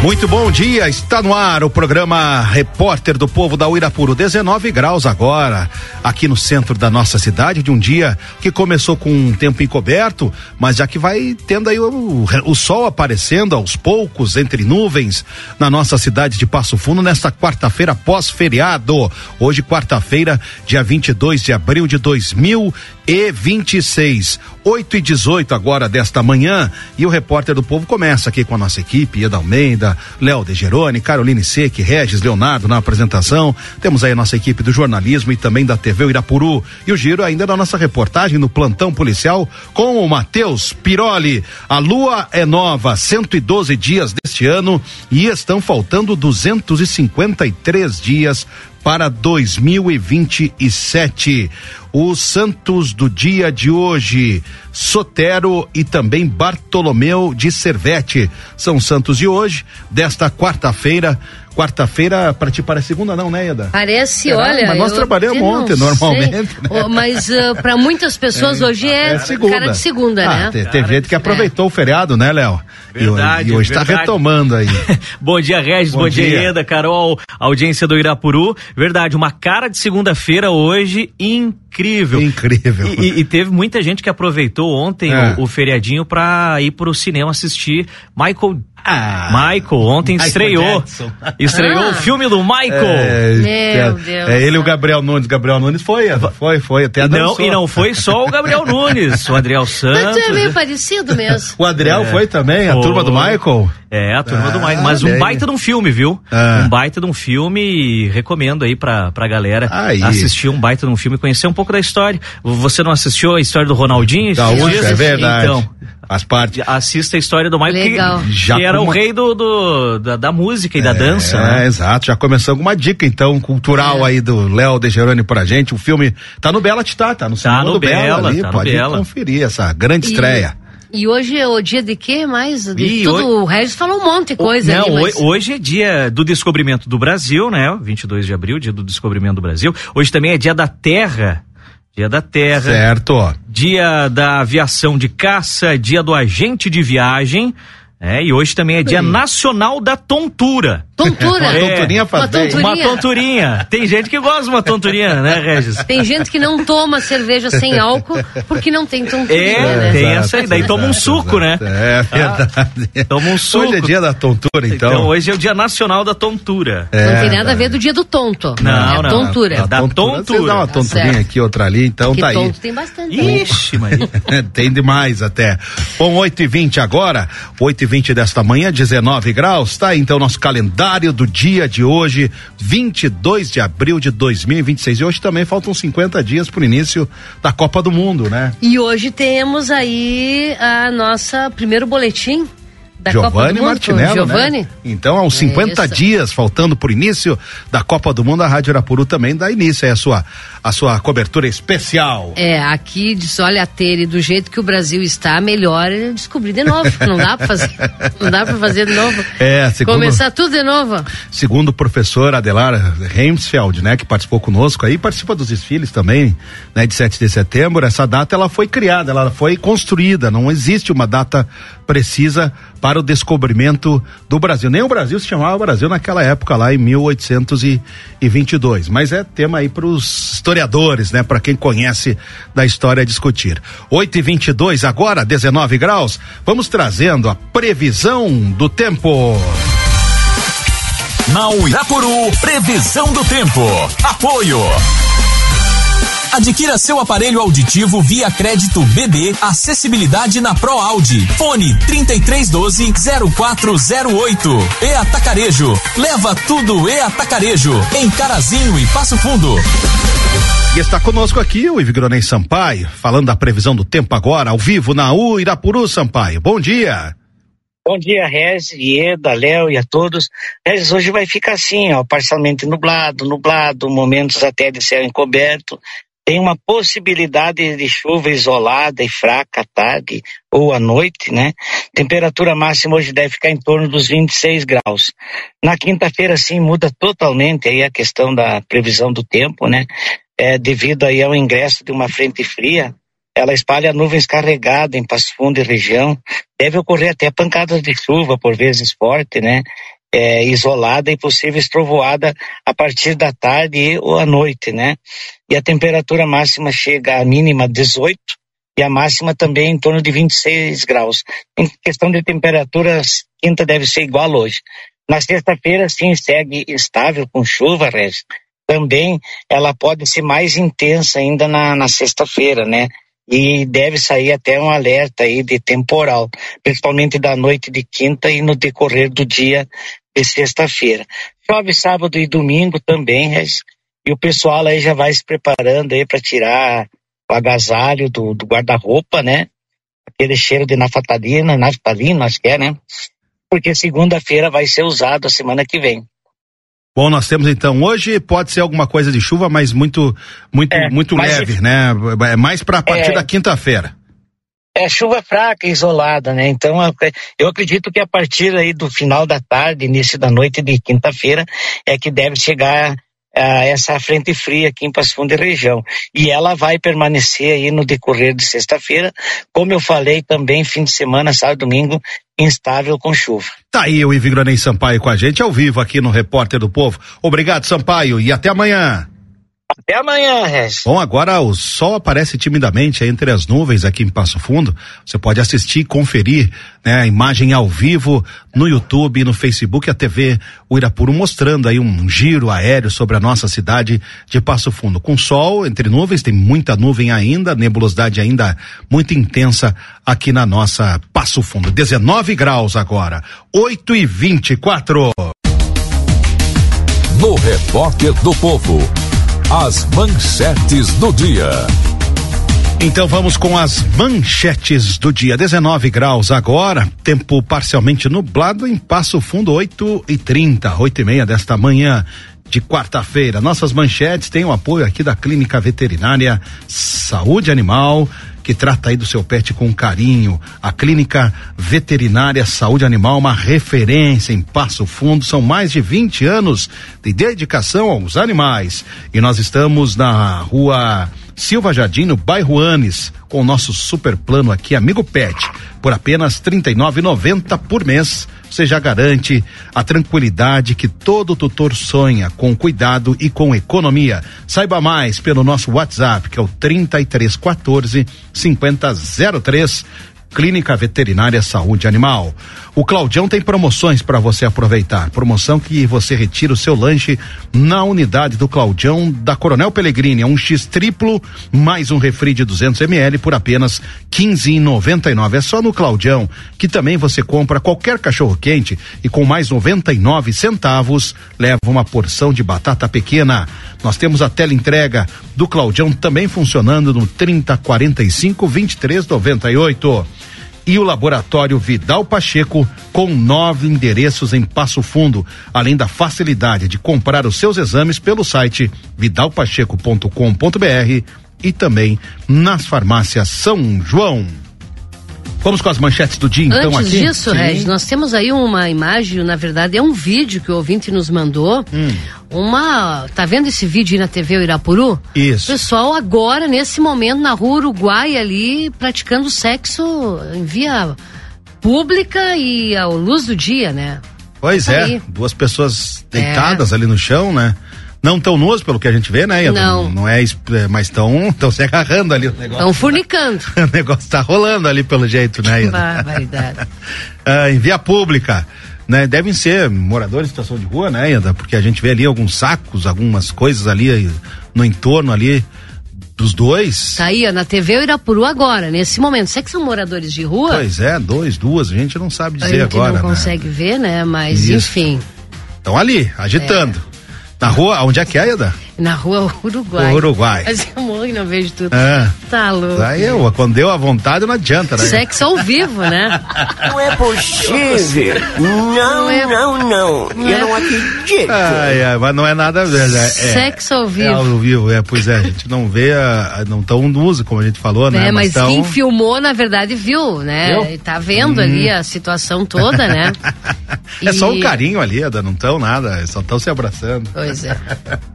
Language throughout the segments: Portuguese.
Muito bom dia, está no ar o programa Repórter do Povo da Uirapuru. 19 graus agora, aqui no centro da nossa cidade, de um dia que começou com um tempo encoberto, mas já que vai tendo aí o sol aparecendo aos poucos entre nuvens na nossa cidade de Passo Fundo nesta quarta-feira pós-feriado. Hoje, quarta-feira, dia 22 de abril de 2026. 8h18 agora desta manhã, e o Repórter do Povo começa aqui com a nossa equipe: Ieda Almeida, Léo De Geroni, Caroline Seque, Regis Leonardo na apresentação. Temos aí a nossa equipe do jornalismo e também da TV Uirapuru, e o giro ainda da nossa reportagem no plantão policial com o Matheus Piroli. A lua é nova, 112 dias deste ano, e estão faltando 253 dias para 2027. Os santos do dia de hoje: Sotero e também Bartolomeu de Servete. São santos de hoje, desta quarta-feira. Quarta-feira, pra ti parece segunda, não, né, Ieda? Parece, olha. Mas nós trabalhamos ontem, normalmente. Né? Mas pra muitas pessoas hoje é segunda. Cara de segunda, né? Teve gente que aproveitou o feriado, né, Léo? Verdade. E hoje está retomando aí. Bom dia, Regis. Bom dia, Ieda, Carol, audiência do Uirapuru. Verdade, uma cara de segunda-feira hoje incrível. Incrível. E teve muita gente que aproveitou ontem o feriadinho pra ir pro cinema assistir Michael, ontem estreou o filme do Michael. Meu Deus. Ele e o Gabriel Nunes. Gabriel Nunes foi até dançou. E não foi só o Gabriel Nunes, o Adriel Santos. Mas tu é meio parecido mesmo. O Adriel foi também, a turma do Michael. A turma do Michael, mas um baita de um filme, viu? Um baita de um filme, e recomendo aí pra galera assistir um baita de um filme, conhecer um pouco da história. Você não assistiu a história do Ronaldinho? É verdade. Então, faz parte. Assista a história do Michael, legal. que era o rei da música e da dança, né? Exato, já começando com uma dica então cultural aí do Léo De Geroni pra gente. O filme tá no Bela, tá no cinema do Bela ali, pode conferir essa grande estreia. E hoje é o dia de quê mais? O Regis falou um monte de coisa. Hoje é dia do descobrimento do Brasil, né? 22 de abril, dia do descobrimento do Brasil. Hoje também é dia da Terra. Dia da Terra. Certo. Dia da aviação de caça, dia do agente de viagem. E hoje também é dia nacional da tontura. Tontura? Uma tonturinha faz bem. Uma tonturinha. Tem gente que gosta de uma tonturinha, né, Regis? Tem gente que não toma cerveja sem álcool porque não tem tonturinha, né? Tem essa aí. Daí toma um suco, né? É verdade. Toma um suco. Hoje é dia da tontura, então. Então hoje é o dia nacional da tontura. Não tem nada a ver do dia do tonto. Não. Tontura. Da tontura. Você dá uma tonturinha aqui, outra ali, então porque tá aí. Tonto tem bastante. Ixi, Maria. Tem demais até. Bom, 8h20 agora, 8h20 desta manhã, 19 graus, tá? Então nosso calendário do dia de hoje, 22 de abril de 2026. E hoje também faltam 50 dias pro início da Copa do Mundo, né? E hoje temos aí a nossa primeiro boletim da Copa do Mundo. Martinello, Giovanni. né? Então, aos 50 dias, faltando por início da Copa do Mundo, a Rádio Uirapuru também dá início a sua cobertura especial. Aqui diz, olha, a Tere, do jeito que o Brasil está, melhor descobrir de novo. Não dá pra fazer de novo. Começar tudo de novo. Segundo o professor Adelar Heimsfeld, né, que participou conosco aí, participa dos desfiles também, né, de 7 de setembro, essa data ela foi criada, ela foi construída, não existe uma data precisa para o descobrimento do Brasil. Nem o Brasil se chamava Brasil naquela época lá em 1822, mas é tema aí para os historiadores, né, para quem conhece da história discutir. 8h22 agora, 19 graus, vamos trazendo a previsão do tempo. Na Uirapuru, previsão do tempo. Apoio. Adquira seu aparelho auditivo via crédito BB, acessibilidade na Pro Audi. Fone 3312-0408. E Atacarejo. Leva tudo E Atacarejo. Em Carazinho e Passo Fundo. E está conosco aqui o Ivigronei Sampaio, falando da previsão do tempo agora, ao vivo na Uirapuru, Sampaio. Bom dia. Bom dia, Regis, Ieda, Léo e a todos. Regis, hoje vai ficar assim, parcialmente nublado, momentos até de céu encoberto. Tem uma possibilidade de chuva isolada e fraca à tarde ou à noite, né? Temperatura máxima hoje deve ficar em torno dos 26 graus. Na quinta-feira, sim, muda totalmente aí a questão da previsão do tempo, né? Devido aí ao ingresso de uma frente fria ela espalha nuvens carregadas em Passo Fundo e região. Deve ocorrer até pancadas de chuva, por vezes forte, né? Isolada e possível trovoada a partir da tarde ou à noite, né? E a temperatura máxima chega à mínima 18 e a máxima também em torno de 26 graus. Em questão de temperaturas, quinta deve ser igual hoje. Na sexta-feira, sim, segue estável com chuva, Regis. Também ela pode ser mais intensa ainda na sexta-feira, né? E deve sair até um alerta aí de temporal, principalmente da noite de quinta e no decorrer do dia de sexta-feira. Chove sábado e domingo também, Regis. E o pessoal aí já vai se preparando aí para tirar o agasalho do guarda-roupa, né? Aquele cheiro de naftalina, acho que é, né? Porque segunda-feira vai ser usado a semana que vem. Bom, nós temos então, hoje pode ser alguma coisa de chuva, mas muito leve, né? É mais para a partir da quinta-feira. É chuva fraca, isolada, né? Então eu acredito que a partir aí do final da tarde, início da noite de quinta-feira, é que deve chegar essa frente fria aqui em Passo Fundo e região. E ela vai permanecer aí no decorrer de sexta-feira, como eu falei também, fim de semana, sábado e domingo, instável com chuva. Tá aí o Ivigranei Sampaio com a gente ao vivo aqui no Repórter do Povo. Obrigado, Sampaio, e até amanhã. Até amanhã, Regis. Bom, agora o sol aparece timidamente entre as nuvens aqui em Passo Fundo. Você pode assistir e conferir, né, a imagem ao vivo no YouTube, no Facebook, a TV Uirapuru, mostrando aí um giro aéreo sobre a nossa cidade de Passo Fundo. Com sol entre nuvens, tem muita nuvem ainda, nebulosidade ainda muito intensa aqui na nossa Passo Fundo. 19 graus agora, 8h24. No Repórter do Povo, as manchetes do dia. Então vamos com as manchetes do dia. 19 graus agora, tempo parcialmente nublado em Passo Fundo, 8h30, 8h30 desta manhã de quarta-feira. Nossas manchetes têm o apoio aqui da Clínica Veterinária Saúde Animal, que trata aí do seu pet com carinho. A Clínica Veterinária Saúde Animal, uma referência em Passo Fundo, são mais de 20 anos de dedicação aos animais. E nós estamos na rua Silva Jardim, no bairro Anes, com o nosso super plano aqui, Amigo Pet, por apenas R$ 39,90 por mês. Você já garante a tranquilidade que todo tutor sonha, com cuidado e com economia. Saiba mais pelo nosso WhatsApp, que é o 3314 5003. Clínica Veterinária Saúde Animal. O Claudião tem promoções para você aproveitar. Promoção que você retira o seu lanche na unidade do Claudião da Coronel Pellegrini. É um X triplo mais um refri de 200 ml por apenas R$15,99. É só no Claudião que também você compra qualquer cachorro quente e com mais 99 centavos leva uma porção de batata pequena. Nós temos a teleentrega do Claudião também funcionando no 3045-2398. E o Laboratório Vidal Pacheco, com 9 endereços em Passo Fundo, além da facilidade de comprar os seus exames pelo site vidalpacheco.com.br e também nas farmácias São João. Vamos com as manchetes do dia, então, Antes aqui? Antes disso, Regis, nós temos aí uma imagem, na verdade é um vídeo que o ouvinte nos mandou. Tá vendo esse vídeo aí na TV Uirapuru? Isso. O pessoal agora, nesse momento, na rua Uruguai ali, praticando sexo em via pública e à luz do dia, né? Pois é, duas pessoas deitadas ali no chão, né? Não tão nuas, pelo que a gente vê, né? Não é, mas estão se agarrando ali o negócio. Estão fornicando. O negócio tá rolando ali pelo jeito, né? Barbaridade. Em via pública, né? Devem ser moradores de situação de rua, né, Ieda? Porque a gente vê ali alguns sacos, algumas coisas ali no entorno ali dos dois. Tá aí, ó, na TV Uirapuru agora, nesse momento. Será que são moradores de rua? Pois é, duas, a gente não sabe dizer agora. A gente não consegue ver, né? Mas, isso. Enfim. Estão ali, agitando. Na rua, onde é que é, Ieda? Na rua Uruguai. Uruguai. Mas eu morro e não vejo tudo. Tá louco. Aí quando deu a vontade não adianta, né? Sexo ao vivo, né? Não é possível. Não. Eu não acredito. Mas não é nada. Sexo ao vivo. É ao vivo, pois é, a gente não vê, não tão uso, como a gente falou, né? Mas quem filmou, na verdade, viu, né? Viu? Tá vendo ali a situação toda, né? É só um carinho ali, não estão nada, só estão se abraçando. Pois é.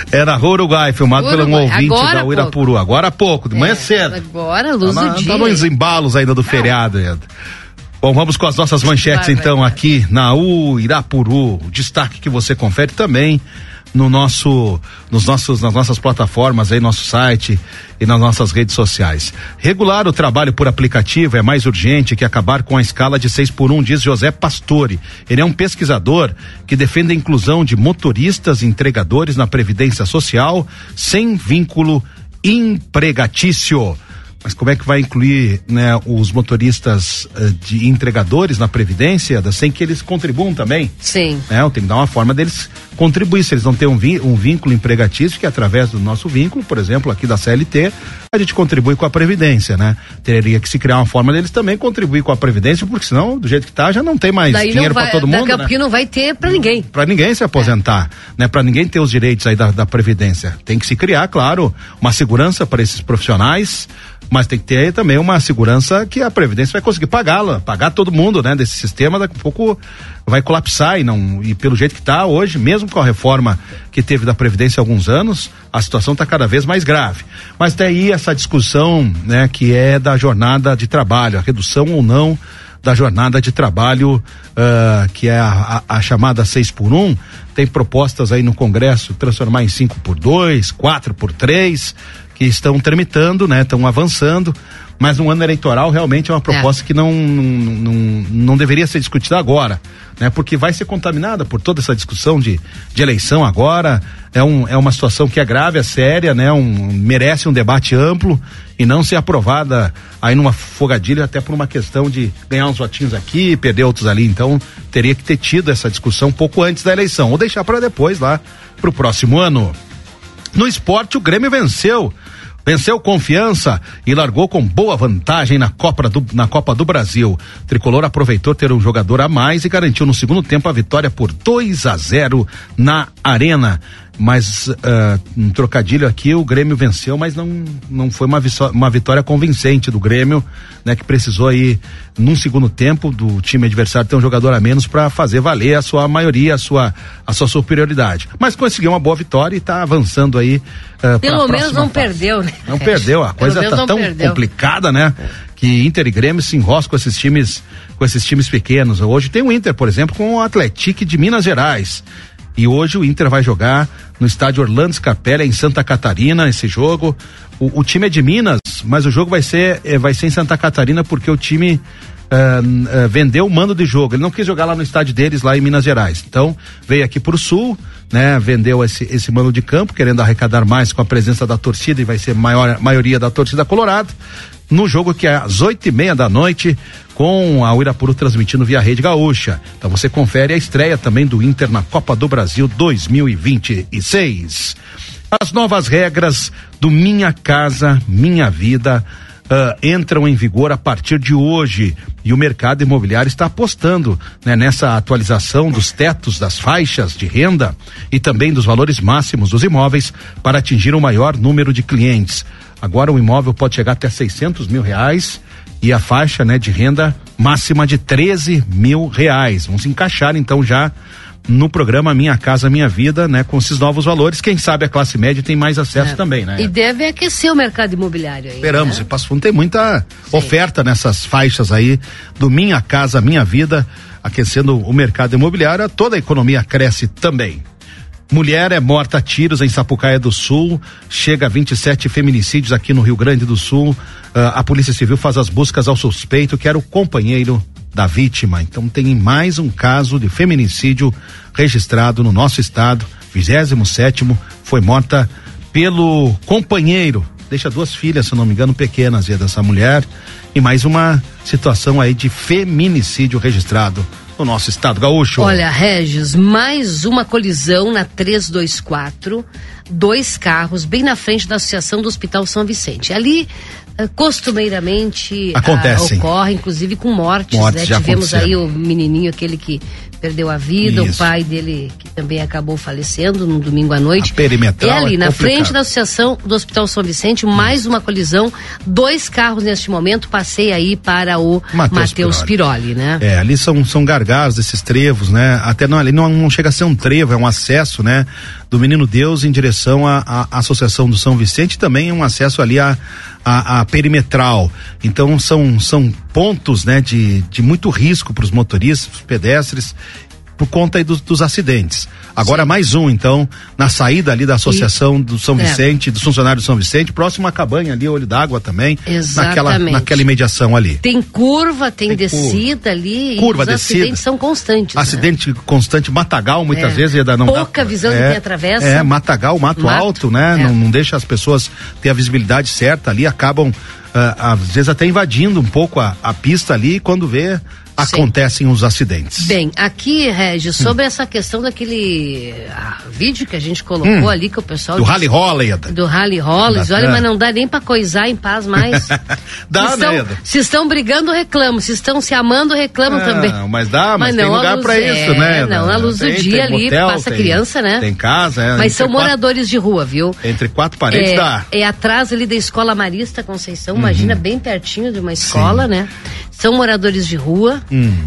É na Rua Uruguai, filmado pelo ouvinte da Uirapuru. Agora há pouco, de manhã cedo. Agora, luz do dia. Tá nos embalos ainda do feriado, ainda. Bom, vamos com as nossas manchetes então aqui na Uirapuru. O destaque que você confere também nas nossas plataformas aí, nosso site e nas nossas redes sociais. Regular o trabalho por aplicativo é mais urgente que acabar com a escala de 6x1, diz José Pastore. Ele é um pesquisador que defende a inclusão de motoristas e entregadores na Previdência Social sem vínculo empregatício. Mas como é que vai incluir, né, os motoristas de entregadores na Previdência, sem que eles contribuam também? Sim. Tem que dar uma forma deles contribuir, se eles não têm um vínculo empregatício, que através do nosso vínculo, por exemplo, aqui da CLT, a gente contribui com a Previdência, né? Teria que se criar uma forma deles também contribuir com a Previdência, porque senão, do jeito que tá, já não tem mais dinheiro para todo mundo, né? Porque não vai ter para ninguém. Para ninguém se aposentar, né? Para ninguém ter os direitos aí da Previdência. Tem que se criar, claro, uma segurança para esses profissionais, mas tem que ter também uma segurança que a Previdência vai conseguir pagar todo mundo, né? Desse sistema, daqui a pouco vai colapsar e pelo jeito que está hoje, mesmo com a reforma que teve da Previdência há alguns anos, a situação está cada vez mais grave. Mas daí essa discussão, né, que é da jornada de trabalho, a redução ou não da jornada de trabalho, que é a chamada 6x1, tem propostas aí no Congresso transformar em 5x2, 4x3, que estão tramitando, né? Estão avançando, mas no ano eleitoral realmente é uma proposta que não deveria ser discutida agora, né? Porque vai ser contaminada por toda essa discussão de eleição agora. É uma situação que é grave, é séria, né? Merece um debate amplo e não ser aprovada aí numa fogadilha, até por uma questão de ganhar uns votinhos aqui e perder outros ali. Então teria que ter tido essa discussão um pouco antes da eleição, ou deixar para depois, lá pro próximo ano. No esporte, o Grêmio venceu Confiança e largou com boa vantagem na Copa do Brasil. O Tricolor aproveitou ter um jogador a mais e garantiu no segundo tempo a vitória por 2-0 na Arena. Mas um trocadilho aqui, o Grêmio venceu, mas não foi uma vitória convincente do Grêmio, né? Que precisou aí, num segundo tempo, do time adversário ter um jogador a menos para fazer valer a sua maioria, a sua superioridade. Mas conseguiu uma boa vitória e está avançando aí. Pelo menos não perdeu, né? Não perdeu, a coisa tá tão complicada, né? Que Inter e Grêmio se enroscam com esses times pequenos. Hoje tem o Inter, por exemplo, com o Atlético de Minas Gerais. E hoje o Inter vai jogar no estádio Orlando Scarpelli, em Santa Catarina, esse jogo. O time é de Minas, mas o jogo vai ser em Santa Catarina porque o time vendeu o mando de jogo. Ele não quis jogar lá no estádio deles, lá em Minas Gerais. Então, veio aqui pro sul, né? Vendeu esse mando de campo, querendo arrecadar mais com a presença da torcida, e vai ser maioria da torcida colorada. No jogo que é às 8:30 da noite, com a Uirapuru transmitindo via Rede Gaúcha. Então você confere a estreia também do Inter na Copa do Brasil 2026. As novas regras do Minha Casa Minha Vida entram em vigor a partir de hoje, e o mercado imobiliário está apostando, né, nessa atualização dos tetos das faixas de renda e também dos valores máximos dos imóveis para atingir um maior número de clientes. Agora o imóvel pode chegar até R$600 mil e a faixa, né, de renda máxima de R$13 mil. Vamos encaixar então já no programa Minha Casa Minha Vida, né, com esses novos valores. Quem sabe a classe média tem mais acesso também, né? E deve aquecer o mercado imobiliário aí. Esperamos, né? Passo Fundo tem muita oferta nessas faixas aí do Minha Casa Minha Vida, aquecendo o mercado imobiliário. Toda a economia cresce também. Mulher é morta a tiros em Sapucaia do Sul, chega a 27 feminicídios aqui no Rio Grande do Sul. A Polícia Civil faz as buscas ao suspeito, que era o companheiro da vítima. Então tem mais um caso de feminicídio registrado no nosso estado. 27º, foi morta pelo companheiro. Deixa 2 filhas, se não me engano, pequenas, dessa mulher. E mais uma situação aí de feminicídio registrado no nosso estado gaúcho. Olha, Regis, mais uma colisão na 324, 2 carros bem na frente da Associação do Hospital São Vicente. Ali costumeiramente acontecem. Ocorre, inclusive com mortes, né? Tivemos aí o menininho, aquele que perdeu a vida, o pai dele que também acabou falecendo no domingo à noite. A perimetral é ali, na frente da associação do Hospital São Vicente, mais uma colisão, 2 carros neste momento, passei aí para o Matheus Piroli, né? Ali são gargalos desses trevos, né? Até ali não chega a ser um trevo, é um acesso, né? Do Menino Deus em direção à Associação do São Vicente, também é um acesso ali a perimetral. Então são pontos, né, de muito risco para os motoristas, os pedestres, por conta aí dos acidentes. Agora mais um, então, na saída ali da Associação do São Vicente, dos funcionários do São Vicente, próximo à cabanha ali, Olho d'Água também. Exatamente. Naquela imediação ali. Tem curva, tem descida ali, curva, e os acidentes são constantes. Acidente constante, matagal, muitas vezes. Pouca visão de quem atravessa. Matagal, mato alto, né? Não deixa as pessoas ter a visibilidade certa ali, acabam, às vezes até invadindo um pouco a pista ali, e quando vê, acontecem os acidentes. Bem, aqui, Regis, sobre essa questão daquele vídeo que a gente colocou ali, que o pessoal... Do Rally Holly. Do Rally Holly, olha, mas não dá nem pra coisar em paz mais. Se estão brigando, reclamam. Se estão se amando, reclamam também. Mas dá, mas tem lugar pra isso, né? Não, na luz do dia ali, motel, passa criança, né? Tem casa, mas são moradores de rua, viu? Entre 4 paredes dá. É atrás ali da Escola Marista Conceição, imagina, bem pertinho de uma escola, né? São moradores de rua.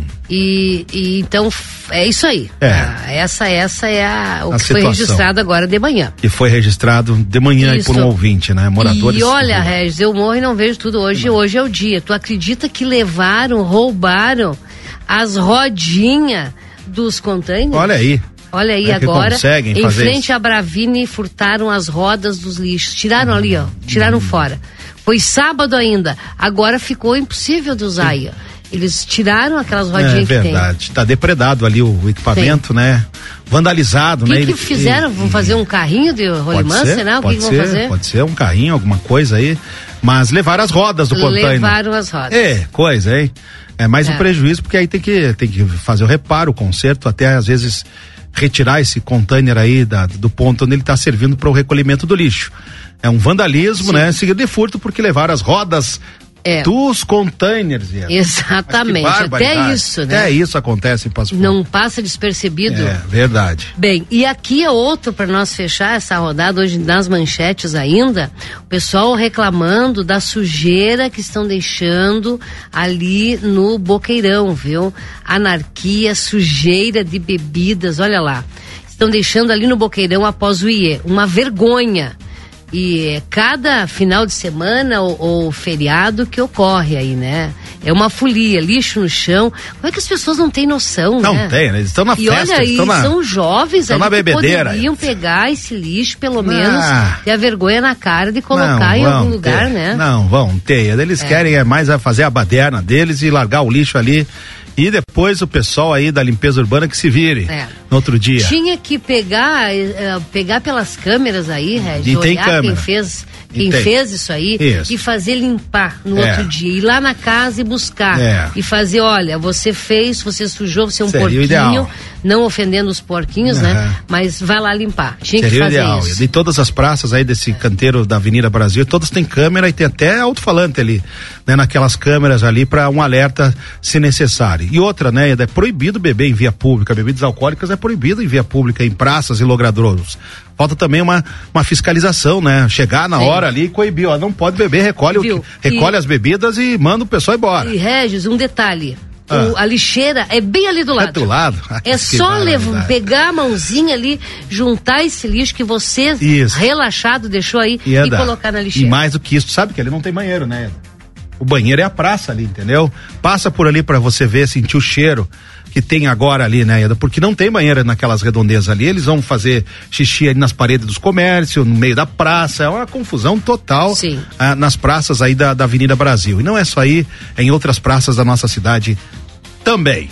E então é isso aí. Essa é o que foi registrado agora de manhã. E foi registrado de manhã aí por um ouvinte, né? Moradores. E olha, Regis, eu morro e não vejo tudo hoje. Hoje é o dia. Tu acredita que roubaram as rodinhas dos containers? Olha aí. Olha aí, agora, em frente à Bravini, furtaram as rodas dos lixos. Tiraram ali, ó. Tiraram fora. Foi sábado ainda. Agora ficou impossível de usar aí, ó. Eles tiraram aquelas rodinhas que tem. É verdade. Tá depredado ali o equipamento, né? Vandalizado, né? O que fizeram? Vão fazer um carrinho de rolimã, né? O que vão fazer? Pode ser um carrinho, alguma coisa aí. Mas levaram as rodas do container. Levaram as rodas. Coisa, hein? É mais um prejuízo, porque aí tem que fazer o reparo, o conserto, até às vezes retirar esse container aí do ponto onde ele está servindo para o recolhimento do lixo. É um vandalismo, né? Seguido de furto, porque levaram as rodas dos containers. Exatamente, até isso, né? Até isso acontece em Passo Fundo. Não passa despercebido. É, verdade. Bem, e aqui é outro para nós fechar essa rodada, hoje nas manchetes ainda, o pessoal reclamando da sujeira que estão deixando ali no Boqueirão, viu? Anarquia, sujeira de bebidas, olha lá. Estão deixando ali no Boqueirão após o IE, uma vergonha. E cada final de semana ou feriado que ocorre aí, né? É uma folia, lixo no chão. Como é que as pessoas não têm noção, né? Não tem, né? Eles estão na festa. E olha aí, são jovens ali que poderiam pegar esse lixo, pelo menos, ter a vergonha na cara de colocar em algum lugar, né? Não, vão ter. Eles querem mais fazer a baderna deles e largar o lixo ali. E depois o pessoal aí da limpeza urbana que se vire no outro dia. Tinha que pegar pelas câmeras aí, Regis, olhar quem fez isso aí e fazer limpar no outro dia. Ir lá na casa e buscar. E fazer, olha, você fez, você sujou, você é um porquinho. Ideal. Não ofendendo os porquinhos, né? Mas vai lá limpar. Tinha que fazer ideal. Isso. E todas as praças aí desse canteiro da Avenida Brasil, todas têm câmera e tem até alto-falante ali, né? Naquelas câmeras ali para um alerta se necessário. E outra, né? É proibido beber em via pública, bebidas alcoólicas é proibido em via pública, em praças e logradouros. Falta também uma fiscalização, né? Chegar na hora ali e coibir, ó, não pode beber, recolhe as bebidas e manda o pessoal embora. E Regis, um detalhe. A lixeira é bem ali do lado. É do lado? É só pegar a mãozinha ali, juntar esse lixo que você relaxado deixou aí e colocar na lixeira. E mais do que isso, sabe que ali não tem banheiro, né? O banheiro é a praça ali, entendeu? Passa por ali pra você ver, sentir o cheiro que tem agora ali, né, Eda? Porque não tem banheiro naquelas redondezas ali, eles vão fazer xixi ali nas paredes dos comércios, no meio da praça, é uma confusão total nas praças aí da Avenida Brasil. E não é só aí, é em outras praças da nossa cidade também.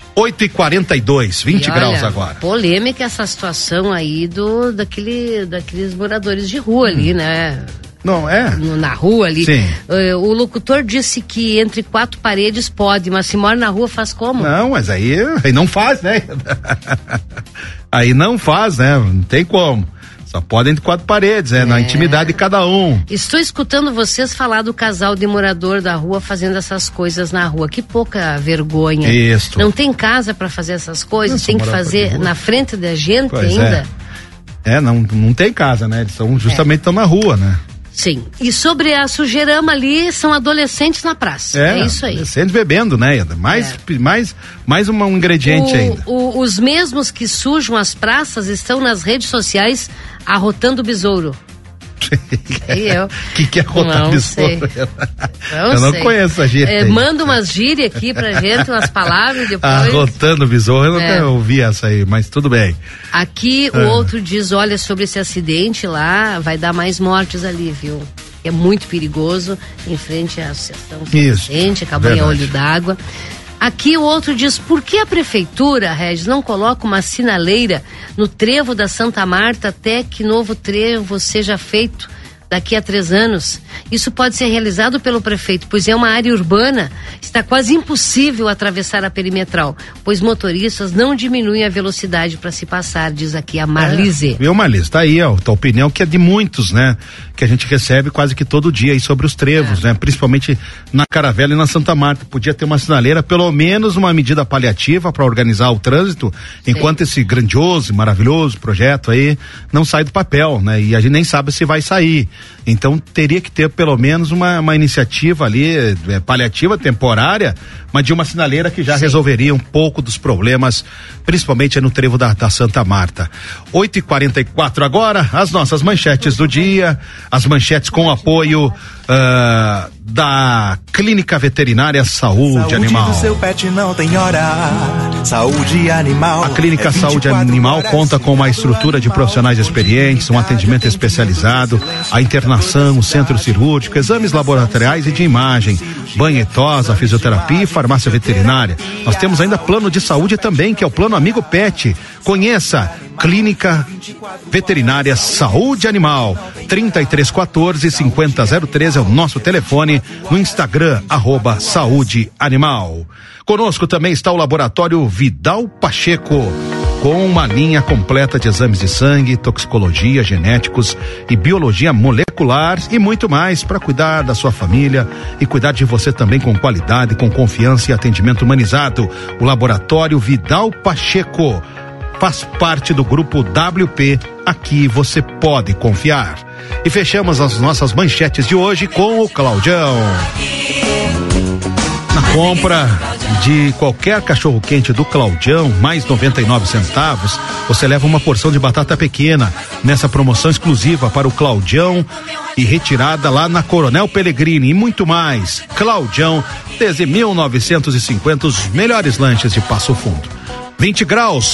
8h42, 20 graus agora. Polêmica essa situação aí daqueles moradores de rua ali, né? Não, na rua ali. O locutor disse que entre 4 paredes pode, mas se mora na rua faz como? Não, mas aí não faz, né? Aí não faz, né? Não tem como. Só podem entre quatro paredes, na intimidade de cada um. Estou escutando vocês falar do casal de morador da rua fazendo essas coisas na rua. Que pouca vergonha. Isso. Não tem casa para fazer essas coisas, tem que fazer na frente da gente ainda. Não tem casa, né? Eles estão na rua, né? Sim. E sobre a sujeirama ali, são adolescentes na praça. É isso aí. Adolescentes bebendo, né? Mais um ingrediente ainda. Os mesmos que sujam as praças estão nas redes sociais arrotando besouro. O que é arrotar besouro? Eu não conheço a gíria. Manda umas gírias aqui pra gente, umas palavras depois. Arrotando besouro, eu nunca ouvi essa aí, mas tudo bem. Aqui o outro diz, olha, sobre esse acidente lá, vai dar mais mortes ali, viu? É muito perigoso, em frente à associação do acidente, acabou em Olho d'Água. Aqui o outro diz, por que a prefeitura, Regis, não coloca uma sinaleira no trevo da Santa Marta até que novo trevo seja feito daqui a 3 anos? Isso pode ser realizado pelo prefeito, pois é uma área urbana, está quase impossível atravessar a perimetral, pois motoristas não diminuem a velocidade para se passar, diz aqui a Marlise. Viu, Marlise? Tá aí, a tua opinião, que é de muitos, né? Que a gente recebe quase que todo dia aí sobre os trevos, né? Principalmente na Caravela e na Santa Marta. Podia ter uma sinaleira, pelo menos uma medida paliativa para organizar o trânsito, enquanto esse grandioso e maravilhoso projeto aí não sai do papel, né? E a gente nem sabe se vai sair. Então teria que ter pelo menos uma iniciativa ali, paliativa, temporária, mas de uma sinaleira que já resolveria um pouco dos problemas, principalmente no trevo da Santa Marta. 8h44 agora, as nossas manchetes do dia, as manchetes com apoio da Clínica Veterinária Saúde Animal. Do seu pet não tem hora. Saúde Animal. A Clínica Saúde Animal conta com uma estrutura de profissionais experientes, um atendimento especializado, a internação, o centro cirúrgico, exames laboratoriais e de imagem, banho e tosa, fisioterapia e farmácia veterinária. Nós temos ainda plano de saúde também, que é o Plano Amigo Pet. Conheça Clínica Veterinária Saúde Animal. 3314-5003 é o nosso telefone, no Instagram, @Saúde Animal. Conosco também está o Laboratório Vidal Pacheco, com uma linha completa de exames de sangue, toxicologia, genéticos e biologia molecular e muito mais para cuidar da sua família e cuidar de você também com qualidade, com confiança e atendimento humanizado. O Laboratório Vidal Pacheco faz parte do grupo WP, aqui você pode confiar. E fechamos as nossas manchetes de hoje com o Claudião. Na compra de qualquer cachorro-quente do Claudião, mais 99 centavos, você leva uma porção de batata pequena nessa promoção exclusiva para o Claudião e retirada lá na Coronel Pellegrini e muito mais. Claudião, desde 1950, os melhores lanches de Passo Fundo. 20 graus,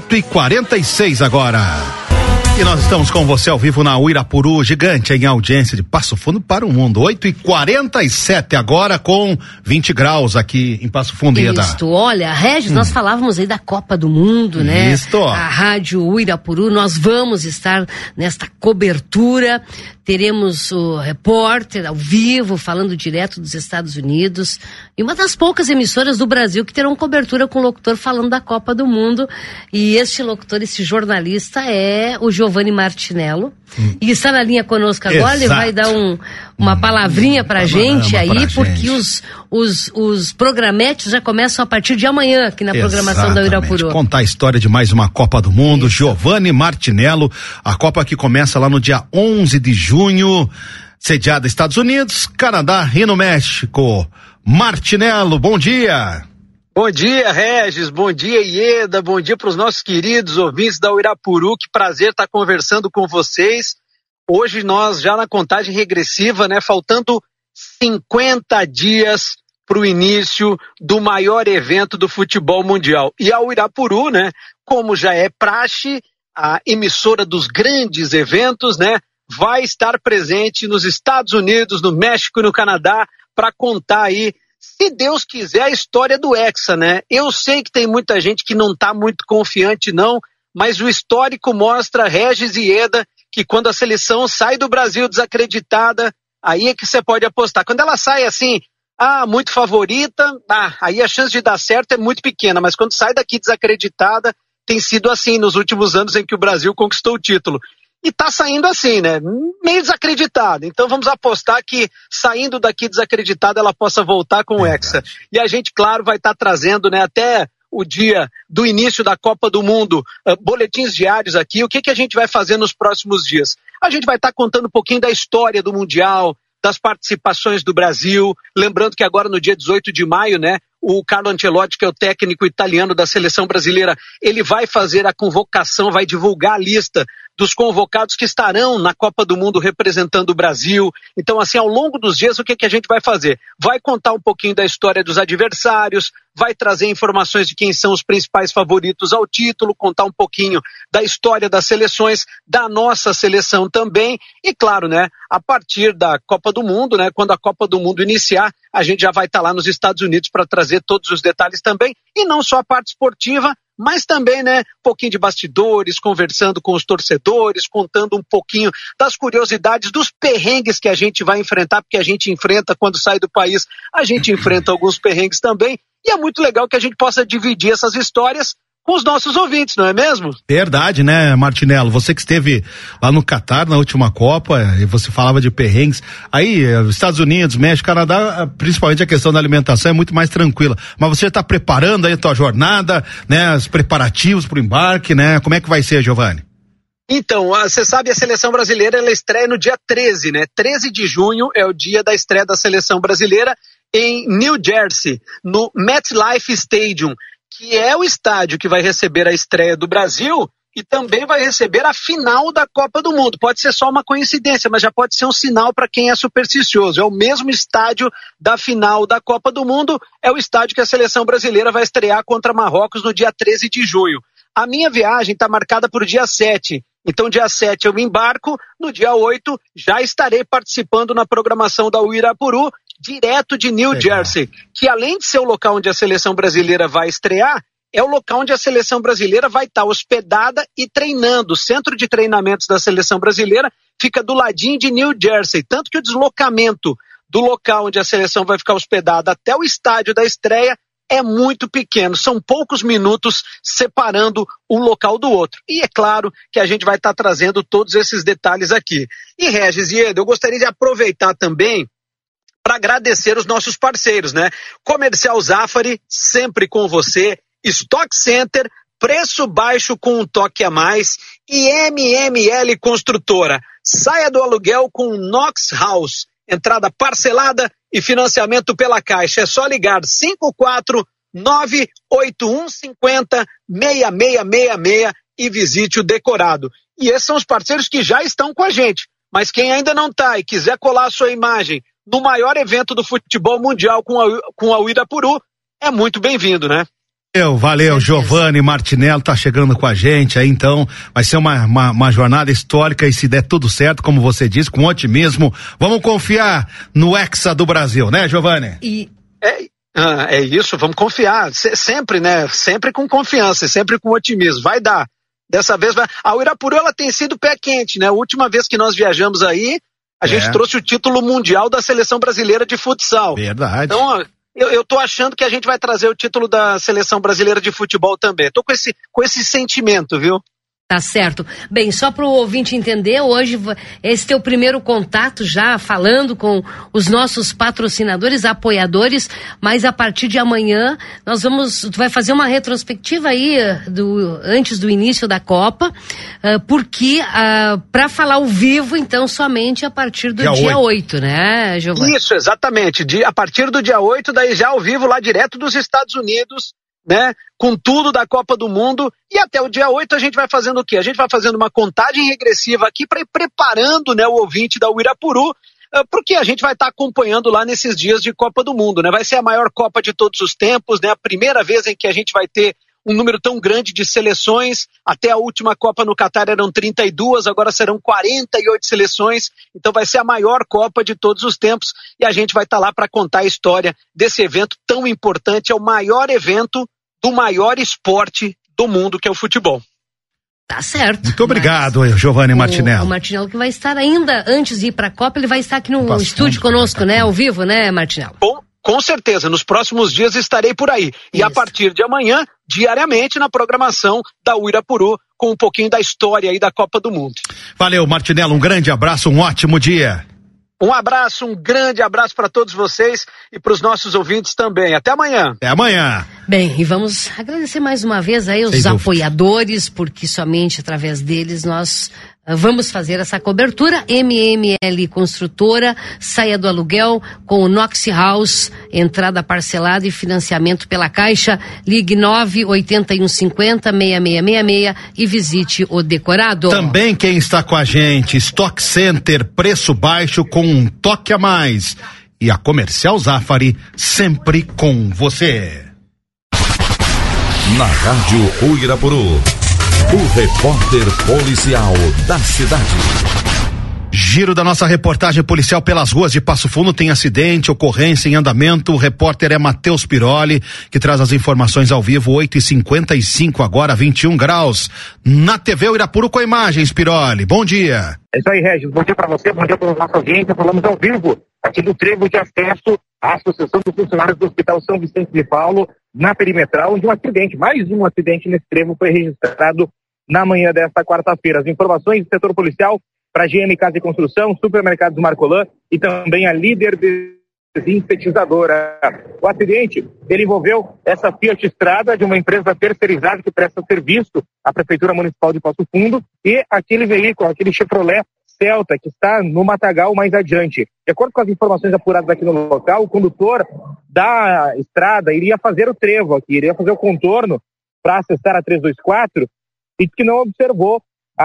8h46 agora. E nós estamos com você ao vivo na Uirapuru, gigante em audiência de Passo Fundo para o mundo. 8h47 agora, com 20 graus aqui em Passo Fundo. Isso, olha, Regis, nós falávamos aí da Copa do Mundo, né? Isso. A Rádio Uirapuru, nós vamos estar nesta cobertura. Teremos o repórter ao vivo, falando direto dos Estados Unidos. E uma das poucas emissoras do Brasil que terão cobertura com o locutor falando da Copa do Mundo. E este locutor, esse jornalista é o Giovanni Martinello. E está na linha conosco agora. Exato. Ele vai dar uma palavrinha pra gente aí, porque os programetes já começam a partir de amanhã aqui na programação da Uirapuru. Contar a história de mais uma Copa do Mundo. Giovanni Martinello, a Copa que começa lá no dia 11 de junho, sediada Estados Unidos, Canadá e no México. Martinello, bom dia. Bom dia, Regis, bom dia, Ieda, bom dia para os nossos queridos ouvintes da Uirapuru, que prazer estar conversando com vocês. Hoje nós já na contagem regressiva, né, faltando 50 dias para o início do maior evento do futebol mundial. E a Uirapuru, né, como já é praxe, a emissora dos grandes eventos, né, vai estar presente nos Estados Unidos, no México e no Canadá para contar aí, se Deus quiser, a história do Hexa, né? Eu sei que tem muita gente que não está muito confiante não, mas o histórico mostra, Regis e Ieda, que quando a seleção sai do Brasil desacreditada, aí é que você pode apostar. Quando ela sai assim, muito favorita, aí a chance de dar certo é muito pequena, mas quando sai daqui desacreditada, tem sido assim nos últimos anos em que o Brasil conquistou o título. e tá saindo assim, né? Meio desacreditada. Então vamos apostar que saindo daqui desacreditada ela possa voltar com o Hexa. E a gente, claro, vai estar trazendo, né, até o dia do início da Copa do Mundo, boletins diários aqui. O que a gente vai fazer nos próximos dias? A gente vai estar contando um pouquinho da história do Mundial, das participações do Brasil. Lembrando que agora no dia 18 de maio, né, o Carlo Ancelotti, que é o técnico italiano da seleção brasileira, ele vai fazer a convocação, vai divulgar a lista dos convocados que estarão na Copa do Mundo representando o Brasil. Então, assim, ao longo dos dias, o que a gente vai fazer? Vai contar um pouquinho da história dos adversários, vai trazer informações de quem são os principais favoritos ao título, contar um pouquinho da história das seleções, da nossa seleção também. E, claro, né, a partir da Copa do Mundo, né, quando a Copa do Mundo iniciar, a gente já vai estar lá nos Estados Unidos para trazer todos os detalhes também, e não só a parte esportiva, mas também, né, um pouquinho de bastidores, conversando com os torcedores, contando um pouquinho das curiosidades, dos perrengues que a gente vai enfrentar, porque a gente enfrenta quando sai do país, a gente enfrenta alguns perrengues também, e é muito legal que a gente possa dividir essas histórias com os nossos ouvintes, não é mesmo? Verdade, né, Martinello? Você que esteve lá no Catar na última Copa, e você falava de perrengues, aí Estados Unidos, México, Canadá, principalmente a questão da alimentação é muito mais tranquila, mas você está preparando aí a tua jornada, né, os preparativos para o embarque, né, como é que vai ser, Giovanni? Então, você sabe, a seleção brasileira, ela estreia no dia 13, né, 13 de junho é o dia da estreia da seleção brasileira em New Jersey, no MetLife Stadium, que é o estádio que vai receber a estreia do Brasil e também vai receber a final da Copa do Mundo. Pode ser só uma coincidência, mas já pode ser um sinal para quem é supersticioso. É o mesmo estádio da final da Copa do Mundo, é o estádio que a seleção brasileira vai estrear contra Marrocos no dia 13 de junho. A minha viagem está marcada para o dia 7. Então, dia 7 eu me embarco, no dia 8 já estarei participando na programação da Uirapuru, direto de New Jersey, que além de ser o local onde a seleção brasileira vai estrear, é o local onde a seleção brasileira vai estar hospedada e treinando. O centro de treinamentos da seleção brasileira fica do ladinho de New Jersey, tanto que o deslocamento do local onde a seleção vai ficar hospedada até o estádio da estreia é muito pequeno, são poucos minutos separando um local do outro. E é claro que a gente vai estar trazendo todos esses detalhes aqui. E Regis e Edu, eu gostaria de aproveitar também para agradecer os nossos parceiros, né? Comercial Zafari, sempre com você, Stock Center, preço baixo com um toque a mais, e MML Construtora. Saia do aluguel com Knox House, entrada parcelada e financiamento pela Caixa. É só ligar 54981506666 e visite o decorado. E esses são os parceiros que já estão com a gente. Mas quem ainda não está e quiser colar a sua imagem no maior evento do futebol mundial com a Uirapuru, é muito bem-vindo, né? Valeu, Giovanni Martinello tá chegando com a gente aí, então vai ser uma jornada histórica e se der tudo certo, como você disse, com otimismo, vamos confiar no Hexa do Brasil, né, Giovanni? É isso, vamos confiar, sempre, né, sempre com confiança, sempre com otimismo, vai dar, dessa vez vai. A Uirapuru, ela tem sido pé quente, né, a última vez que nós viajamos aí, a gente trouxe o título mundial da seleção brasileira de futsal. Verdade. Então, eu tô achando que a gente vai trazer o título da seleção brasileira de futebol também. Tô com esse sentimento, viu? Tá certo. Bem, só para o ouvinte entender, hoje esse é o primeiro contato já falando com os nossos patrocinadores, apoiadores, mas a partir de amanhã tu vai fazer uma retrospectiva aí antes do início da Copa, porque para falar ao vivo, então, somente a partir do dia 8, né, Giovanni? Isso, exatamente. A partir do dia 8, daí já ao vivo lá direto dos Estados Unidos, né, com tudo da Copa do Mundo, e até o dia 8 a gente vai fazendo o quê? A gente vai fazendo uma contagem regressiva aqui para ir preparando, né, o ouvinte da Uirapuru, porque a gente vai estar acompanhando lá nesses dias de Copa do Mundo, né? Vai ser a maior Copa de todos os tempos, né? A primeira vez em que a gente vai ter um número tão grande de seleções. Até a última Copa no Catar eram 32, agora serão 48 seleções, então vai ser a maior Copa de todos os tempos, e a gente vai estar lá para contar a história desse evento tão importante. É o maior evento do maior esporte do mundo, que é o futebol. Tá certo. Muito obrigado, Giovanni Martinello. O Martinello que vai estar ainda, antes de ir para a Copa, ele vai estar aqui no estúdio conosco, né, ao vivo, né, Martinello? com certeza, nos próximos dias estarei por aí. E a partir de amanhã, diariamente na programação da Uirapuru, com um pouquinho da história aí da Copa do Mundo. Valeu, Martinello, um grande abraço, um ótimo dia. Um abraço, um grande abraço para todos vocês e para os nossos ouvintes também. Até amanhã. Até amanhã. Bem, e vamos agradecer mais uma vez aí os apoiadores, porque somente através deles nós vamos fazer essa cobertura. MML Construtora, saia do aluguel com o Knox House, entrada parcelada e financiamento pela Caixa. Ligue 98150-6666 e visite o decorado. Também quem está com a gente, Stock Center, preço baixo com um toque a mais. E a Comercial Zafari, sempre com você. Na Rádio Uirapuru, o repórter policial da cidade. Giro da nossa reportagem policial pelas ruas de Passo Fundo. Tem acidente, ocorrência em andamento. O repórter é Matheus Piroli, que traz as informações ao vivo. 8h55 agora, 21 graus. Na TV Uirapuru com imagens, Piroli. Bom dia. É isso aí, Regis. Bom dia para você, bom dia para a nossa audiência. Falamos ao vivo aqui do trevo de acesso à Associação dos Funcionários do Hospital São Vicente de Paulo, na Perimetral, onde mais um acidente nesse trevo foi registrado na manhã desta quarta-feira. As informações do setor policial para a GM Casa e Construção, Supermercados Marcolan e também a Líder Desinfetizadora. O acidente, ele envolveu essa Fiat Strada de uma empresa terceirizada que presta serviço à Prefeitura Municipal de Passo Fundo e aquele veículo, aquele Chevrolet Celta, que está no matagal mais adiante. De acordo com as informações apuradas aqui no local, o condutor da estrada iria fazer o trevo aqui, iria fazer o contorno para acessar a 324 e que não observou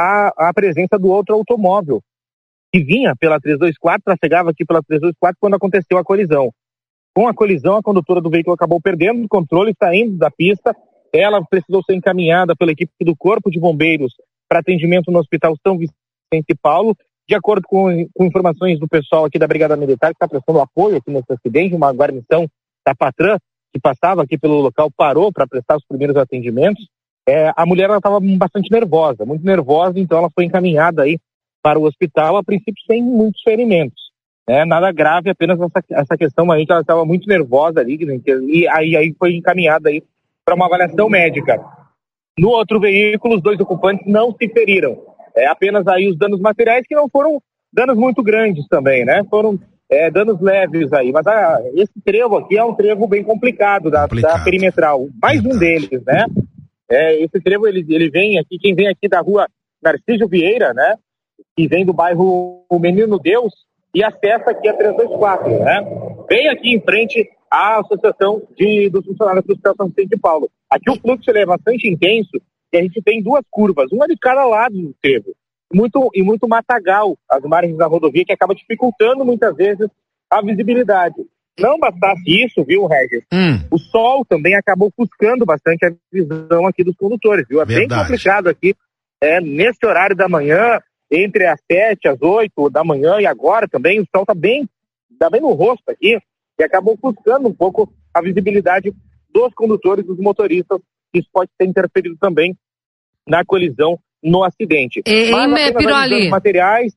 a presença do outro automóvel que vinha pela 324, trafegava aqui pela 324 quando aconteceu a colisão. Com a colisão, a condutora do veículo acabou perdendo o controle, saindo da pista. Ela precisou ser encaminhada pela equipe do Corpo de Bombeiros para atendimento no Hospital São Vicente de Paulo. De acordo com informações do pessoal aqui da Brigada Militar, que está prestando apoio aqui nesse acidente, uma guarnição da Patran, que passava aqui pelo local, parou para prestar os primeiros atendimentos. A mulher estava bastante nervosa, muito nervosa, então ela foi encaminhada aí para o hospital, a princípio sem muitos ferimentos. Nada grave, apenas essa questão aí que ela estava muito nervosa ali, e aí foi encaminhada aí para uma avaliação médica. No outro veículo, os dois ocupantes não se feriram. Apenas aí os danos materiais, que não foram danos muito grandes também, né? Foram danos leves aí. Mas esse trevo aqui é um trevo bem complicado da Perimetral. Mais um deles, né? Esse trevo, ele vem aqui, quem vem aqui da rua Narciso Vieira, né? Que vem do bairro Menino Deus e acessa aqui a 324, né? Bem aqui em frente à Associação dos Funcionários do Hospital São Vicente de Paulo. Aqui o fluxo é bastante intenso e a gente tem duas curvas, uma de cada lado do trevo. Muito matagal as margens da rodovia, que acaba dificultando muitas vezes a visibilidade. Não bastasse isso, viu, Regis? O sol também acabou ofuscando bastante a visão aqui dos condutores, viu? Bem complicado aqui, nesse horário da manhã, entre as 7 às 8 da manhã e agora também, o sol tá bem no rosto aqui, e acabou ofuscando um pouco a visibilidade dos condutores, dos motoristas. Isso pode ter interferido também na colisão, no acidente. Piroli, materiais.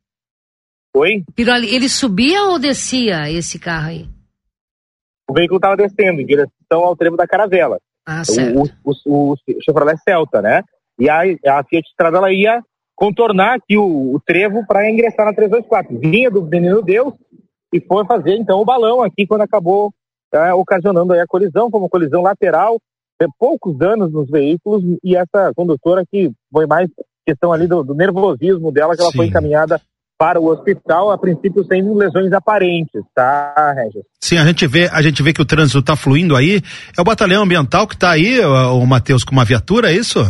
Oi? Piroli, ele subia ou descia esse carro aí? O veículo estava descendo em direção ao trevo da Caravela. Certo. O Chevrolet Celta, né? E a Fiat Strada, ela ia contornar aqui o trevo para ingressar na 324. Vinha do Menino Deus e foi fazer então o balão aqui quando acabou ocasionando aí a colisão, como colisão lateral, poucos danos nos veículos, e essa condutora que foi mais questão ali do nervosismo dela, que ela foi encaminhada para o hospital, a princípio sem lesões aparentes, tá, Regis? Sim, a gente vê que o trânsito está fluindo aí. É o batalhão ambiental que está aí, o Matheus, com uma viatura, é isso?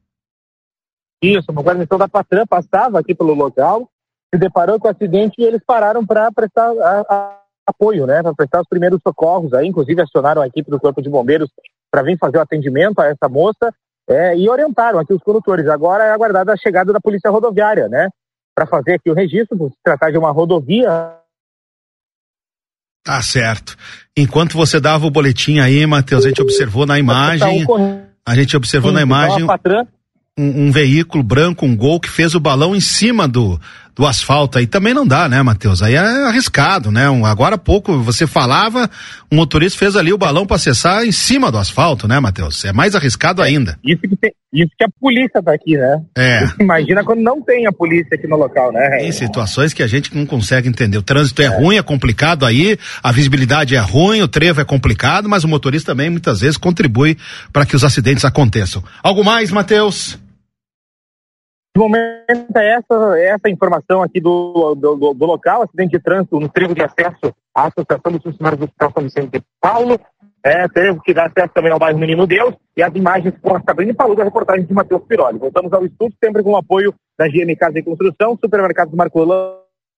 Isso, uma guarnição da Patran passava aqui pelo local, se deparou com o acidente e eles pararam para prestar apoio, né? Para prestar os primeiros socorros aí, inclusive acionaram a equipe do Corpo de Bombeiros para vir fazer o atendimento a essa moça e orientaram aqui os condutores. Agora é aguardada a chegada da Polícia Rodoviária, né? Para fazer aqui o registro, por se tratar de uma rodovia. Tá certo. Enquanto você dava o boletim aí, Matheus, a gente observou na imagem, um veículo branco, um Gol, que fez o balão em cima do do asfalto aí também não dá, né, Matheus? Aí é arriscado, né? Agora há pouco você falava, o motorista fez ali o balão para acessar em cima do asfalto, né, Matheus? É mais arriscado ainda. Isso que a polícia tá aqui, né? Imagina quando não tem a polícia aqui no local, né? Tem situações que a gente não consegue entender. O trânsito é ruim, é complicado aí, a visibilidade é ruim, o trevo é complicado, mas o motorista também muitas vezes contribui para que os acidentes aconteçam. Algo mais, Matheus? No momento é essa informação aqui do local, acidente de trânsito no trevo de acesso à Associação dos Funcionários do Hospital São Vicente de Paulo. Trevo que dá acesso também ao bairro Menino Deus, e as imagens com a Sabrina Palu da reportagem de Matheus Piroli. Voltamos ao estúdio, sempre com o apoio da GM Casa e Construção, Supermercados Marcolã.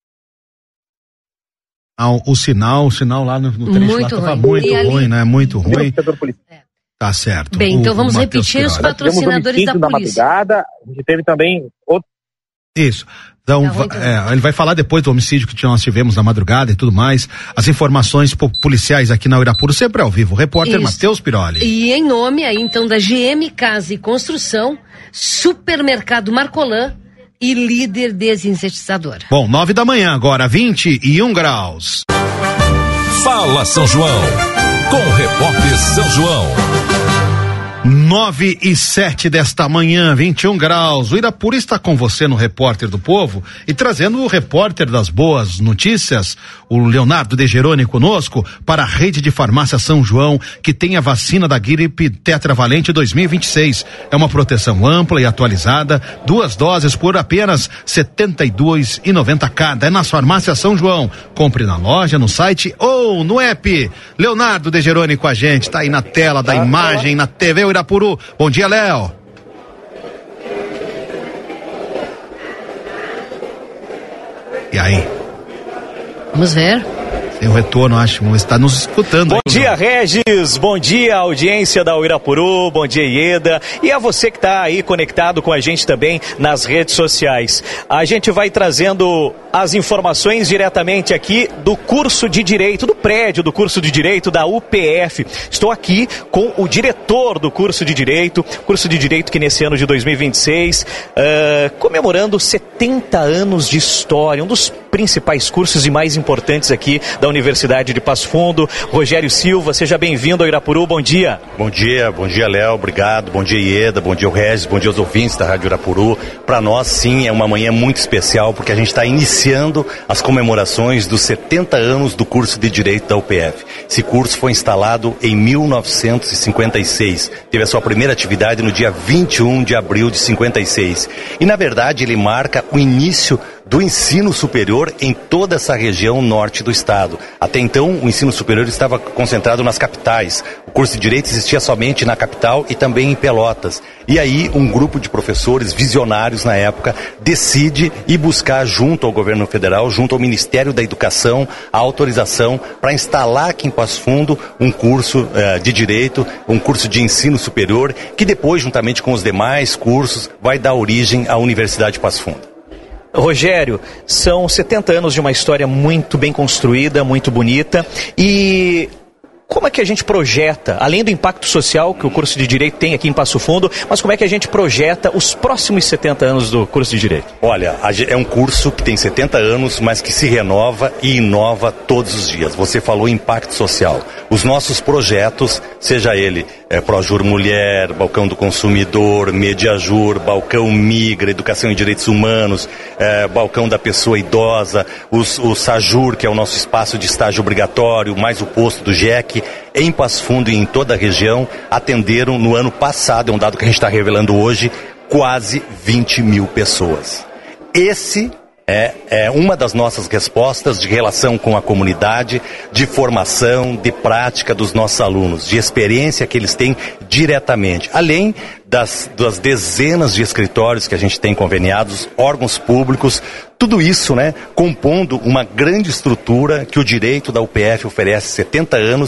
O sinal lá no trecho lá estava muito ruim, né? Muito ruim. Tá certo. Bem, então vamos repetir os patrocinadores da polícia. Madrugada, a gente teve também outro. Isso. Então, ele vai falar depois do homicídio que nós tivemos na madrugada e tudo mais. As informações policiais aqui na Uirapuru, sempre ao vivo. O repórter Matheus Piroli. E em nome aí, então, da GM Casa e Construção, Supermercado Marcolã e Líder Desinsetizadora. Bom, 9 da manhã agora, 21 graus. Fala São João, com o repórter São João. 9:07 desta manhã, 21 graus. O Uirapuru está com você no Repórter do Povo e trazendo o repórter das boas notícias, o Leonardo Degeroni conosco, para a rede de farmácia São João, que tem a vacina da gripe tetravalente 2026. É uma proteção ampla e atualizada, 2 doses por apenas R$ 72,90 cada. É nas farmácias São João. Compre na loja, no site ou no app. Leonardo Degeroni com a gente, tá aí na tela da imagem, na TV Uirapuru. Bom dia, Léo. E aí? Vamos ver. Tem o retorno, acho, está nos escutando. Bom dia, Regis, bom dia, audiência da Uirapuru, bom dia, Ieda, e a você que está aí conectado com a gente também nas redes sociais. A gente vai trazendo as informações diretamente aqui do curso de Direito, do prédio do curso de Direito da UPF. Estou aqui com o diretor do curso de Direito que nesse ano de 2026, comemorando 70 anos de história, um dos principais cursos e mais importantes aqui da Universidade de Passo Fundo. Rogério Silva, seja bem-vindo ao Uirapuru, bom dia. Bom dia, Léo, obrigado, bom dia, Ieda, bom dia, o Regis, bom dia aos ouvintes da Rádio Uirapuru. Para nós, sim, é uma manhã muito especial, porque a gente está iniciando as comemorações dos 70 anos do curso de Direito da UPF. Esse curso foi instalado em 1956, teve a sua primeira atividade no dia 21 de abril de 56. E, na verdade, ele marca o início do ensino superior em toda essa região norte do estado. Até então, o ensino superior estava concentrado nas capitais. O curso de Direito existia somente na capital e também em Pelotas. E aí, um grupo de professores visionários na época decide ir buscar junto ao governo federal, junto ao Ministério da Educação, a autorização para instalar aqui em Passo Fundo um curso de Direito, um curso de ensino superior, que depois, juntamente com os demais cursos, vai dar origem à Universidade de Passo Fundo. Rogério, são 70 anos de uma história muito bem construída, muito bonita, e como é que a gente projeta, além do impacto social que o curso de Direito tem aqui em Passo Fundo, mas como é que a gente projeta os próximos 70 anos do curso de Direito? Olha, é um curso que tem 70 anos, mas que se renova e inova todos os dias. Você falou impacto social. Os nossos projetos, seja ele Projur Mulher, Balcão do Consumidor, Mediajur, Balcão Migra, Educação e Direitos Humanos, Balcão da Pessoa Idosa, o Sajur, que é o nosso espaço de estágio obrigatório, mais o posto do GEC, em Passo Fundo e em toda a região, atenderam no ano passado, é um dado que a gente está revelando hoje, quase 20 mil pessoas. Esse é uma das nossas respostas de relação com a comunidade, de formação, de prática dos nossos alunos, de experiência que eles têm diretamente, além das dezenas de escritórios que a gente tem conveniados, órgãos públicos, tudo isso, compondo uma grande estrutura que o direito da UPF oferece 70 anos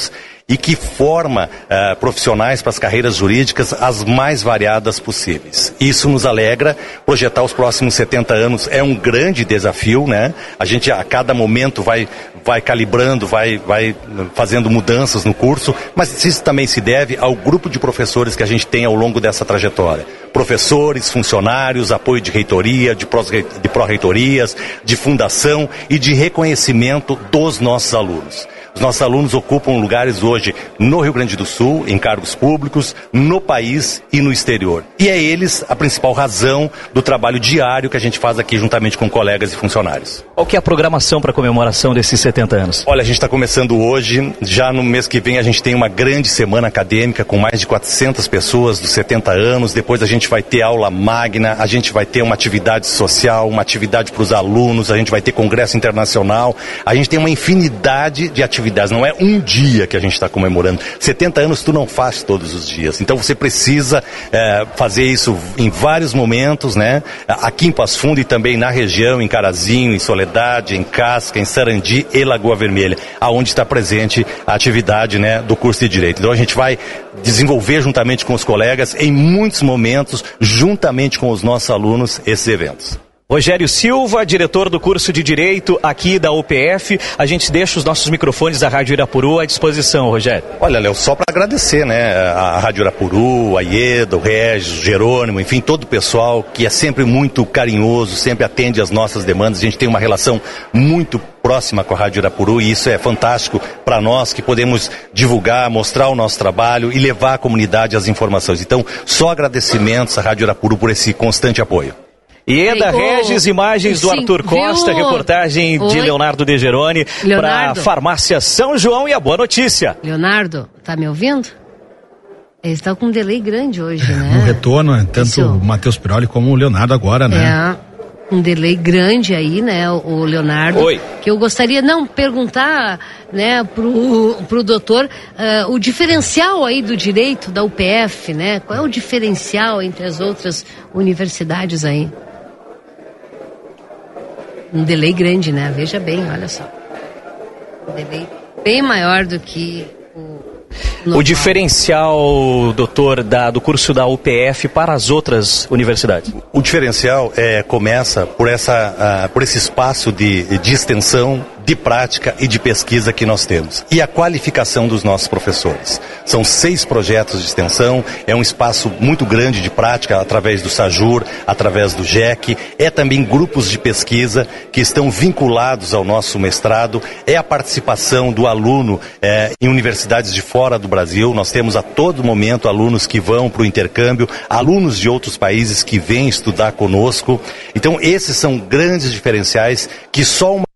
e que forma profissionais para as carreiras jurídicas as mais variadas possíveis. Isso nos alegra. Projetar os próximos 70 anos é um grande desafio, né? A gente a cada momento vai calibrando, vai fazendo mudanças no curso, mas isso também se deve ao grupo de professores que a gente tem ao longo dessa trajetória. Professores, funcionários, apoio de reitoria, de pró-reitorias, de fundação e de reconhecimento dos nossos alunos. Os nossos alunos ocupam lugares hoje no Rio Grande do Sul, em cargos públicos, no país e no exterior. E é eles a principal razão do trabalho diário que a gente faz aqui juntamente com colegas e funcionários. Qual que é a programação para a comemoração desses 70 anos? Olha, a gente está começando hoje, já no mês que vem a gente tem uma grande semana acadêmica com mais de 400 pessoas dos 70 anos, depois a gente vai ter aula magna, a gente vai ter uma atividade social, uma atividade para os alunos, a gente vai ter congresso internacional, a gente tem uma infinidade de atividades. Não é um dia que a gente está comemorando. 70 anos tu não faz todos os dias. Então você precisa fazer isso em vários momentos, né? Aqui em Passo Fundo e também na região, em Carazinho, em Soledade, em Casca, em Sarandi e Lagoa Vermelha, aonde está presente a atividade, né, do curso de Direito. Então a gente vai desenvolver juntamente com os colegas, em muitos momentos, juntamente com os nossos alunos, esses eventos. Rogério Silva, diretor do curso de Direito aqui da UPF. A gente deixa os nossos microfones da Rádio Irapuru à disposição, Rogério. Olha, Léo, só para agradecer, né, a Rádio Irapuru, a Ieda, o Regis, o Jerônimo, enfim, todo o pessoal que é sempre muito carinhoso, sempre atende às nossas demandas. A gente tem uma relação muito próxima com a Rádio Irapuru e isso é fantástico para nós que podemos divulgar, mostrar o nosso trabalho e levar à comunidade as informações. Então, só agradecimentos à Rádio Irapuru por esse constante apoio. Ieda Regis, imagens do Arthur Costa, reportagem de Leonardo Degeroni para Farmácia São João e a boa notícia. Leonardo, tá me ouvindo? Eles estão com um delay grande hoje, né? No retorno, tanto o Matheus Piroli como o Leonardo agora, né? Um delay grande aí, né, o Leonardo. Oi. Que eu gostaria, perguntar, né, pro doutor, o diferencial aí do direito da UPF, né? Qual é o diferencial entre as outras universidades aí? Um delay grande, né? Veja bem, olha só. Um delay bem maior do que o diferencial, doutor, do curso da UPF para as outras universidades? O diferencial começa por esse espaço de extensão, de prática e de pesquisa que nós temos. E a qualificação dos nossos professores. São 6 projetos de extensão, é um espaço muito grande de prática através do SAJUR, através do GEC, é também grupos de pesquisa que estão vinculados ao nosso mestrado, é a participação do aluno em universidades de fora do Brasil. Nós temos a todo momento alunos que vão para o intercâmbio, alunos de outros países que vêm estudar conosco. Então esses são grandes diferenciais que só uma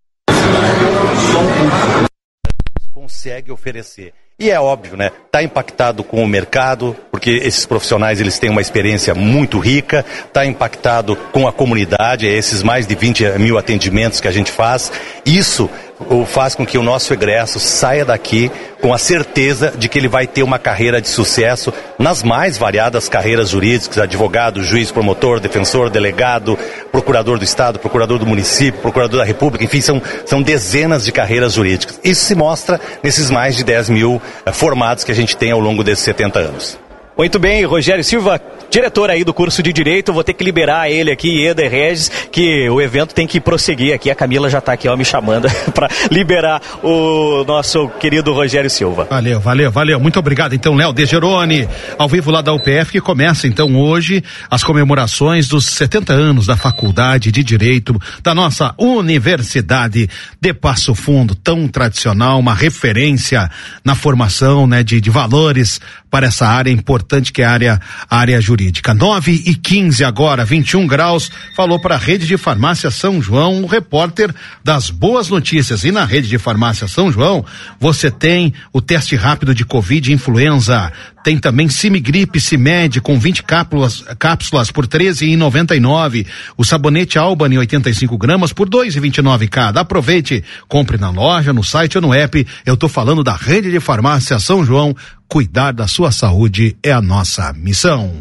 consegue oferecer. E é óbvio, né? Está impactado com o mercado, porque esses profissionais eles têm uma experiência muito rica, está impactado com a comunidade, esses mais de 20 mil atendimentos que a gente faz. Isso faz com que o nosso egresso saia daqui com a certeza de que ele vai ter uma carreira de sucesso nas mais variadas carreiras jurídicas, advogado, juiz, promotor, defensor, delegado, procurador do Estado, procurador do município, procurador da República, enfim, são dezenas de carreiras jurídicas. Isso se mostra nesses mais de 10 mil formados que a gente tem ao longo desses 70 anos. Muito bem, Rogério Silva, diretor aí do curso de Direito, vou ter que liberar ele aqui, Ieda e Regis, que o evento tem que prosseguir aqui, a Camila já está aqui me chamando para liberar o nosso querido Rogério Silva. Valeu, muito obrigado então, Léo Degeroni, ao vivo lá da UPF, que começa então hoje as comemorações dos 70 anos da Faculdade de Direito da nossa Universidade de Passo Fundo, tão tradicional, uma referência na formação, né, de valores para essa área importante que é a área jurídica. 9h15 agora, 21 graus, falou para a Rede de Farmácia São João, o repórter das boas notícias. E na Rede de Farmácia São João, você tem o teste rápido de Covid e influenza, tem também Simigripe, Cimed com 20 cápsulas por R$13,99, o sabonete Albany 85 gramas por R$2,29 cada. Aproveite, compre na loja, no site ou no app. Eu tô falando da Rede de Farmácia São João. Cuidar da sua saúde é a nossa missão.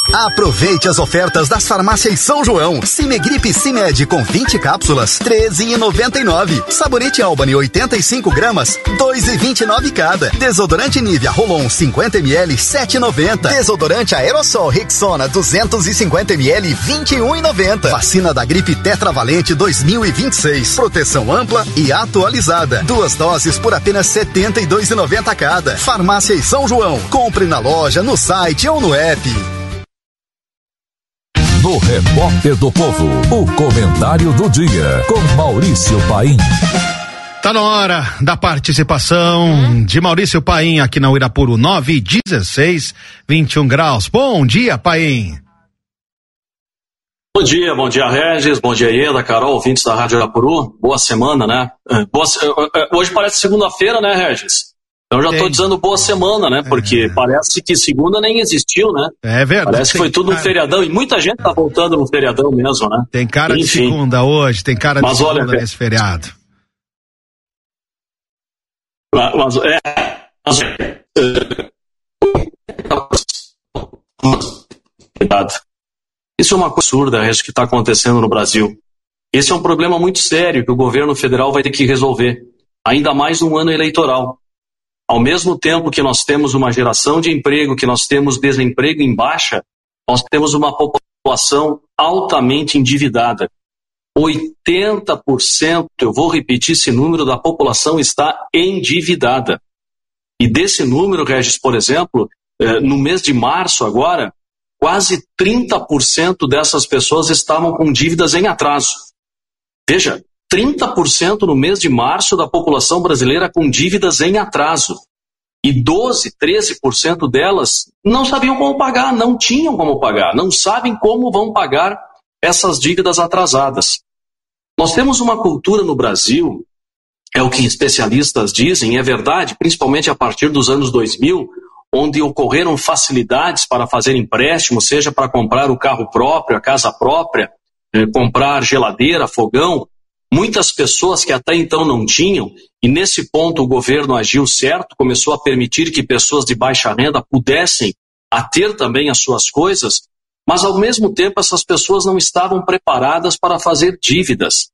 Aproveite as ofertas das farmácias São João. Cimegripe Cimed com 20 cápsulas, R$13,99. Sabonete Albany 85 gramas, R$2,29 cada. Desodorante Nivea Rolon 50 ml, R$7,90. Desodorante Aerosol Rexona 250 ml, R$21,90. Vacina da gripe Tetravalente 2026. Proteção ampla e atualizada. 2 doses por apenas R$72,90 cada. Farmácias São João. Compre na loja, no site ou no app. No Repórter do Povo, o comentário do dia, com Maurício Paim. Tá na hora da participação de Maurício Paim aqui na Uirapuru, 9:16, 21 graus. Bom dia, Paim. Bom dia, Regis, bom dia, Ieda, Carol, ouvintes da Rádio Uirapuru. Boa semana, né? Hoje parece segunda-feira, né, Regis? Eu já estou dizendo boa semana, né? Porque parece que segunda nem existiu, né? É verdade. Parece que foi tudo um feriadão. E muita gente tá voltando no feriadão mesmo, né? Tem cara de segunda hoje, tem cara de segunda nesse feriado. Isso é uma coisa absurda, que está acontecendo no Brasil. Esse é um problema muito sério que o governo federal vai ter que resolver. Ainda mais num ano eleitoral. Ao mesmo tempo que nós temos uma geração de emprego, que nós temos desemprego em baixa, nós temos uma população altamente endividada. 80%, eu vou repetir esse número, da população está endividada. E desse número, Regis, por exemplo, no mês de março agora, quase 30% dessas pessoas estavam com dívidas em atraso. Veja, 30% no mês de março da população brasileira com dívidas em atraso. E 13% delas não sabiam como pagar, não tinham como pagar, não sabem como vão pagar essas dívidas atrasadas. Nós temos uma cultura no Brasil, é o que especialistas dizem, é verdade, principalmente a partir dos anos 2000, onde ocorreram facilidades para fazer empréstimo, seja para comprar o carro próprio, a casa própria, comprar geladeira, fogão. Muitas pessoas que até então não tinham, e nesse ponto o governo agiu certo, começou a permitir que pessoas de baixa renda pudessem ter também as suas coisas, mas ao mesmo tempo essas pessoas não estavam preparadas para fazer dívidas.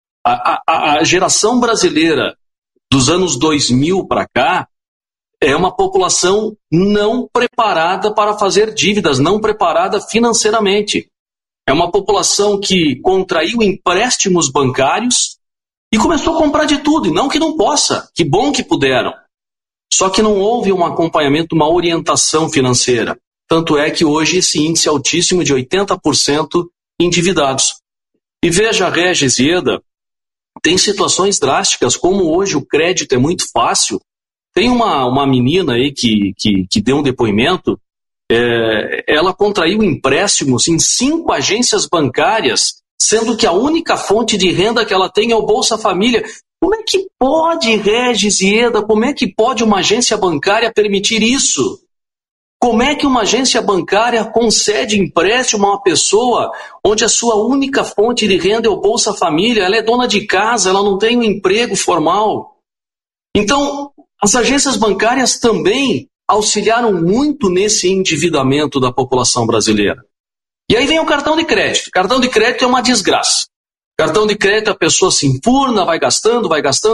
A geração brasileira dos anos 2000 para cá é uma população não preparada para fazer dívidas, não preparada financeiramente. É uma população que contraiu empréstimos bancários e começou a comprar de tudo, e não que não possa, que bom que puderam. Só que não houve um acompanhamento, uma orientação financeira. Tanto é que hoje esse índice é altíssimo de 80% endividados. E veja, Regis e Ieda, tem situações drásticas, como hoje o crédito é muito fácil. Tem uma menina aí que deu um depoimento. Ela contraiu empréstimos em 5 agências bancárias, sendo que a única fonte de renda que ela tem é o Bolsa Família. Como é que pode, Regis e Ieda, como é que pode uma agência bancária permitir isso? Como é que uma agência bancária concede empréstimo a uma pessoa onde a sua única fonte de renda é o Bolsa Família? Ela é dona de casa, ela não tem um emprego formal. Então, as agências bancárias também auxiliaram muito nesse endividamento da população brasileira. E aí vem o cartão de crédito. Cartão de crédito é uma desgraça. Cartão de crédito, a pessoa se enfurna, vai gastando,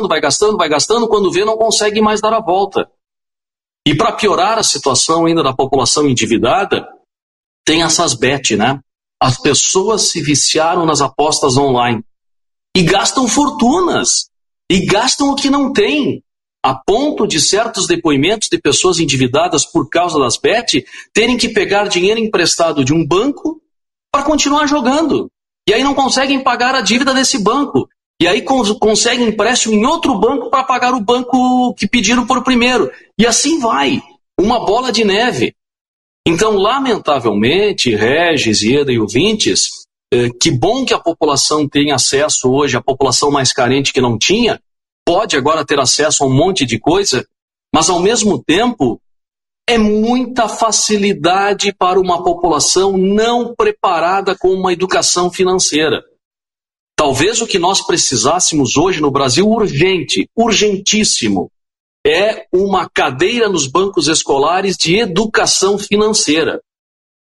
quando vê não consegue mais dar a volta. E para piorar a situação ainda da população endividada, tem essas bet, né? As pessoas se viciaram nas apostas online e gastam fortunas, e gastam o que não tem. A ponto de certos depoimentos de pessoas endividadas por causa das bet terem que pegar dinheiro emprestado de um banco para continuar jogando. E aí não conseguem pagar a dívida desse banco. E aí conseguem empréstimo em outro banco para pagar o banco que pediram por primeiro. E assim vai. Uma bola de neve. Então, lamentavelmente, Regis, Ieda e ouvintes, que bom que a população tem acesso hoje, a população mais carente que não tinha, pode agora ter acesso a um monte de coisa, mas ao mesmo tempo é muita facilidade para uma população não preparada com uma educação financeira. Talvez o que nós precisássemos hoje no Brasil, urgentíssimo, é uma cadeira nos bancos escolares de educação financeira.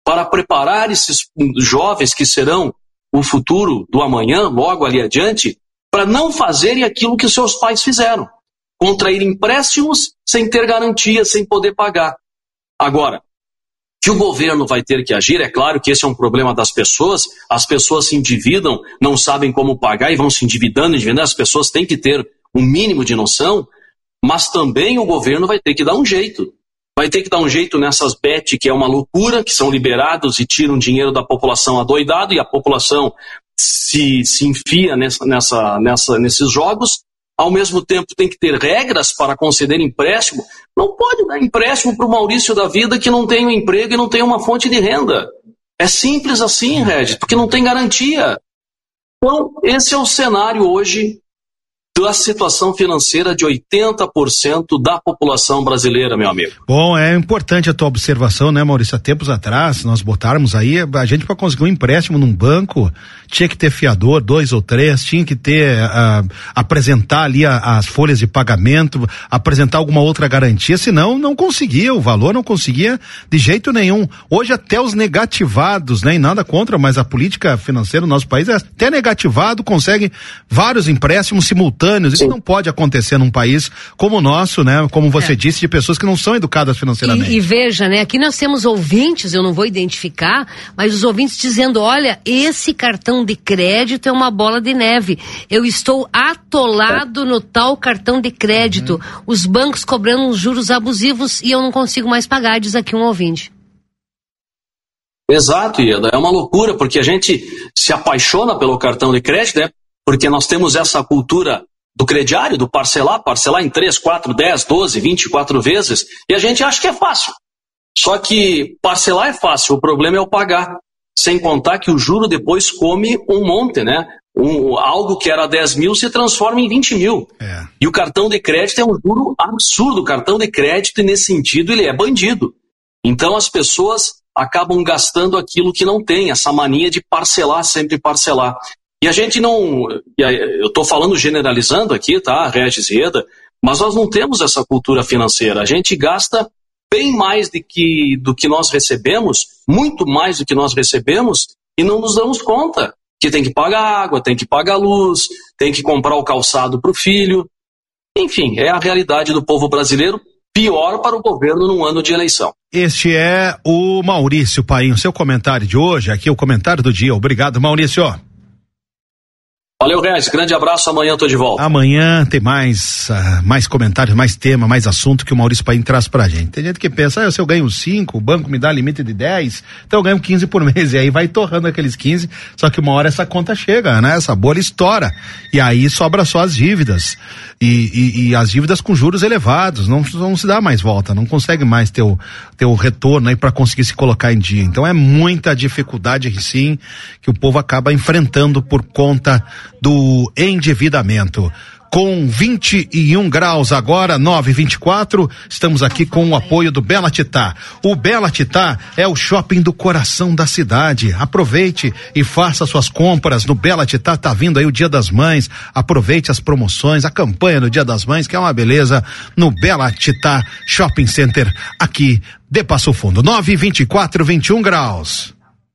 para preparar esses jovens que serão o futuro do amanhã, logo ali adiante, para não fazerem aquilo que seus pais fizeram. Contrair empréstimos sem ter garantia, sem poder pagar. Agora, que o governo vai ter que agir, é claro que esse é um problema das pessoas, as pessoas se endividam, não sabem como pagar e vão se endividando, as pessoas têm que ter um mínimo de noção, mas também o governo vai ter que dar um jeito. Vai ter que dar um jeito nessas bet, que é uma loucura, que são liberados e tiram dinheiro da população adoidado, e a população se enfia nesses jogos. Ao mesmo tempo tem que ter regras para conceder empréstimo. Não pode dar empréstimo para o Maurício da vida que não tem um emprego e não tem uma fonte de renda. É simples assim, Regis, porque não tem garantia. Então, esse é o cenário hoje da situação financeira de 80% da população brasileira, meu amigo. Bom, é importante a tua observação, né, Maurício? Há tempos atrás, nós botarmos aí, a gente para conseguir um empréstimo num banco, tinha que ter fiador, 2 ou 3, tinha que ter, apresentar ali as folhas de pagamento, apresentar alguma outra garantia, senão não conseguia o valor, não conseguia de jeito nenhum. Hoje até os negativados, né, e nada contra, mas a política financeira do nosso país é até negativado, consegue vários empréstimos simultâneos. Isso não pode acontecer num país como o nosso, né? Como você disse, de pessoas que não são educadas financeiramente. E veja, né? Aqui nós temos ouvintes, eu não vou identificar, mas os ouvintes dizendo, olha, esse cartão de crédito é uma bola de neve. Eu estou atolado no tal cartão de crédito. Os bancos cobrando uns juros abusivos e eu não consigo mais pagar, diz aqui um ouvinte. Exato, Ieda. É uma loucura, porque a gente se apaixona pelo cartão de crédito, né? Porque nós temos essa cultura do crediário, do parcelar em 3, 4, 10, 12, 24 vezes, e a gente acha que é fácil. Só que parcelar é fácil, o problema é o pagar. Sem contar que o juro depois come um monte, né? Algo que era 10 mil se transforma em 20 mil. E o cartão de crédito é um juro absurdo. O cartão de crédito, e nesse sentido, ele é bandido. Então as pessoas acabam gastando aquilo que não tem, essa mania de parcelar, sempre parcelar. E a gente não, eu estou falando generalizando aqui, tá, Regis e Ieda, mas nós não temos essa cultura financeira. A gente gasta bem mais do que nós recebemos, muito mais do que nós recebemos, e não nos damos conta que tem que pagar água, tem que pagar luz, tem que comprar o calçado para o filho. Enfim, é a realidade do povo brasileiro, pior para o governo num ano de eleição. Este é o Maurício Paim, seu comentário de hoje, aqui o comentário do dia. Obrigado, Maurício. Valeu, Regis. Grande abraço. Amanhã eu tô de volta. Amanhã tem mais comentários, mais tema, mais assunto que o Maurício Paim traz pra gente. Tem gente que pensa, se eu ganho 5, o banco me dá limite de 10, então eu ganho 15 por mês. E aí vai torrando aqueles 15, só que uma hora essa conta chega, né? Essa bolha estoura. E aí sobra só as dívidas. E as dívidas com juros elevados. Não se dá mais volta, não consegue mais ter o retorno aí pra conseguir se colocar em dia. Então é muita dificuldade, sim, que o povo acaba enfrentando por conta do endividamento. Com 21 graus agora, 9h24, estamos aqui com o apoio do Bela Titá. O Bela Titá é o shopping do coração da cidade. Aproveite e faça suas compras no Bela Titá. Tá vindo aí o Dia das Mães. Aproveite as promoções, a campanha do Dia das Mães, que é uma beleza, no Bela Titá Shopping Center, aqui de Passo Fundo. 9h24, 21 graus.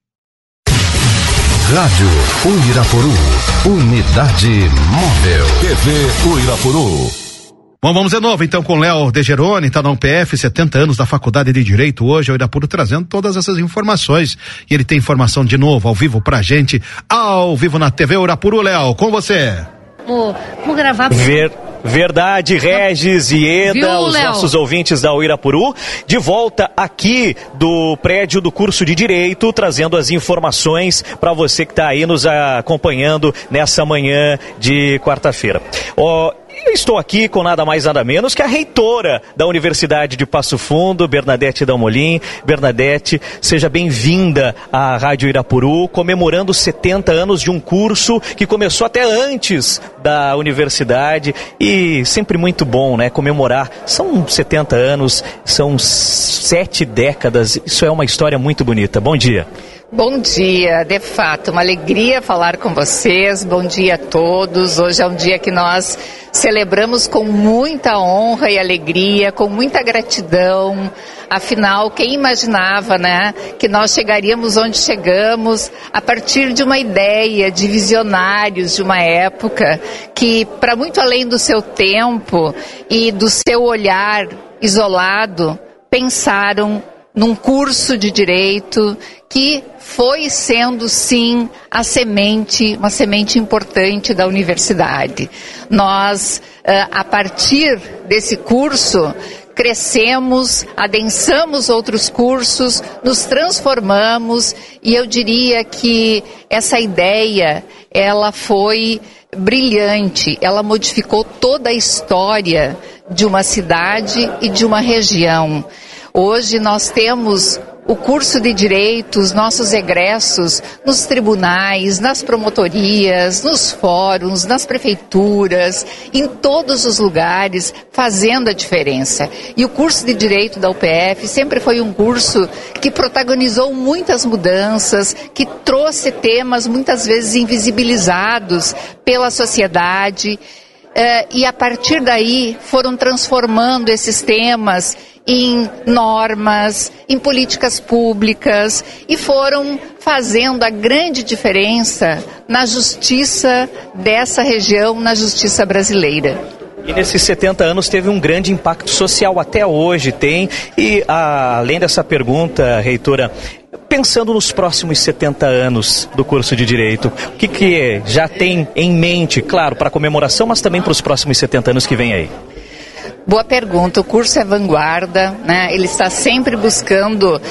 Rádio Uirapuru, unidade móvel. TV Uirapuru. Bom, vamos de novo então com o Léo Degeroni, tá na UPF, 70 anos da Faculdade de Direito hoje, o Uirapuru trazendo todas essas informações. E ele tem informação de novo, ao vivo pra gente, ao vivo na TV Uirapuru. Léo, com você. Vamos gravar. Verdade, Regis e Ieda, Viu, os Léo? nossos ouvintes da Uirapuru, de volta aqui do prédio do curso de Direito, trazendo as informações para você que está aí nos acompanhando nessa manhã de quarta-feira. Eu estou aqui com nada mais nada menos que a reitora da Universidade de Passo Fundo, Bernadette Dalmolin. Bernadette, seja bem-vinda à Rádio Uirapuru, comemorando 70 anos de um curso que começou até antes da universidade e sempre muito bom, né? Comemorar, são 70 anos, são 7 décadas, isso é uma história muito bonita. Bom dia. Bom dia, de fato, uma alegria falar com vocês, bom dia a todos. Hoje é um dia que nós celebramos com muita honra e alegria, com muita gratidão. Afinal, quem imaginava, né, que nós chegaríamos onde chegamos a partir de uma ideia de visionários de uma época que, para muito além do seu tempo e do seu olhar isolado, pensaram num curso de direito que foi sendo, sim, uma semente importante da universidade. Nós, a partir desse curso, crescemos, adensamos outros cursos, nos transformamos, e eu diria que essa ideia, ela foi brilhante, ela modificou toda a história de uma cidade e de uma região. Hoje nós temos o curso de direito, os nossos egressos nos tribunais, nas promotorias, nos fóruns, nas prefeituras, em todos os lugares, fazendo a diferença. E o curso de direito da UPF sempre foi um curso que protagonizou muitas mudanças, que trouxe temas muitas vezes invisibilizados pela sociedade, e a partir daí foram transformando esses temas em normas, em políticas públicas, e foram fazendo a grande diferença na justiça dessa região, na justiça brasileira. E nesses 70 anos teve um grande impacto social, até hoje tem. E além dessa pergunta, reitora, pensando nos próximos 70 anos do curso de Direito, o que já tem em mente, claro, para a comemoração, mas também para os próximos 70 anos que vem aí? Boa pergunta. O curso é vanguarda, né? Ele está sempre buscando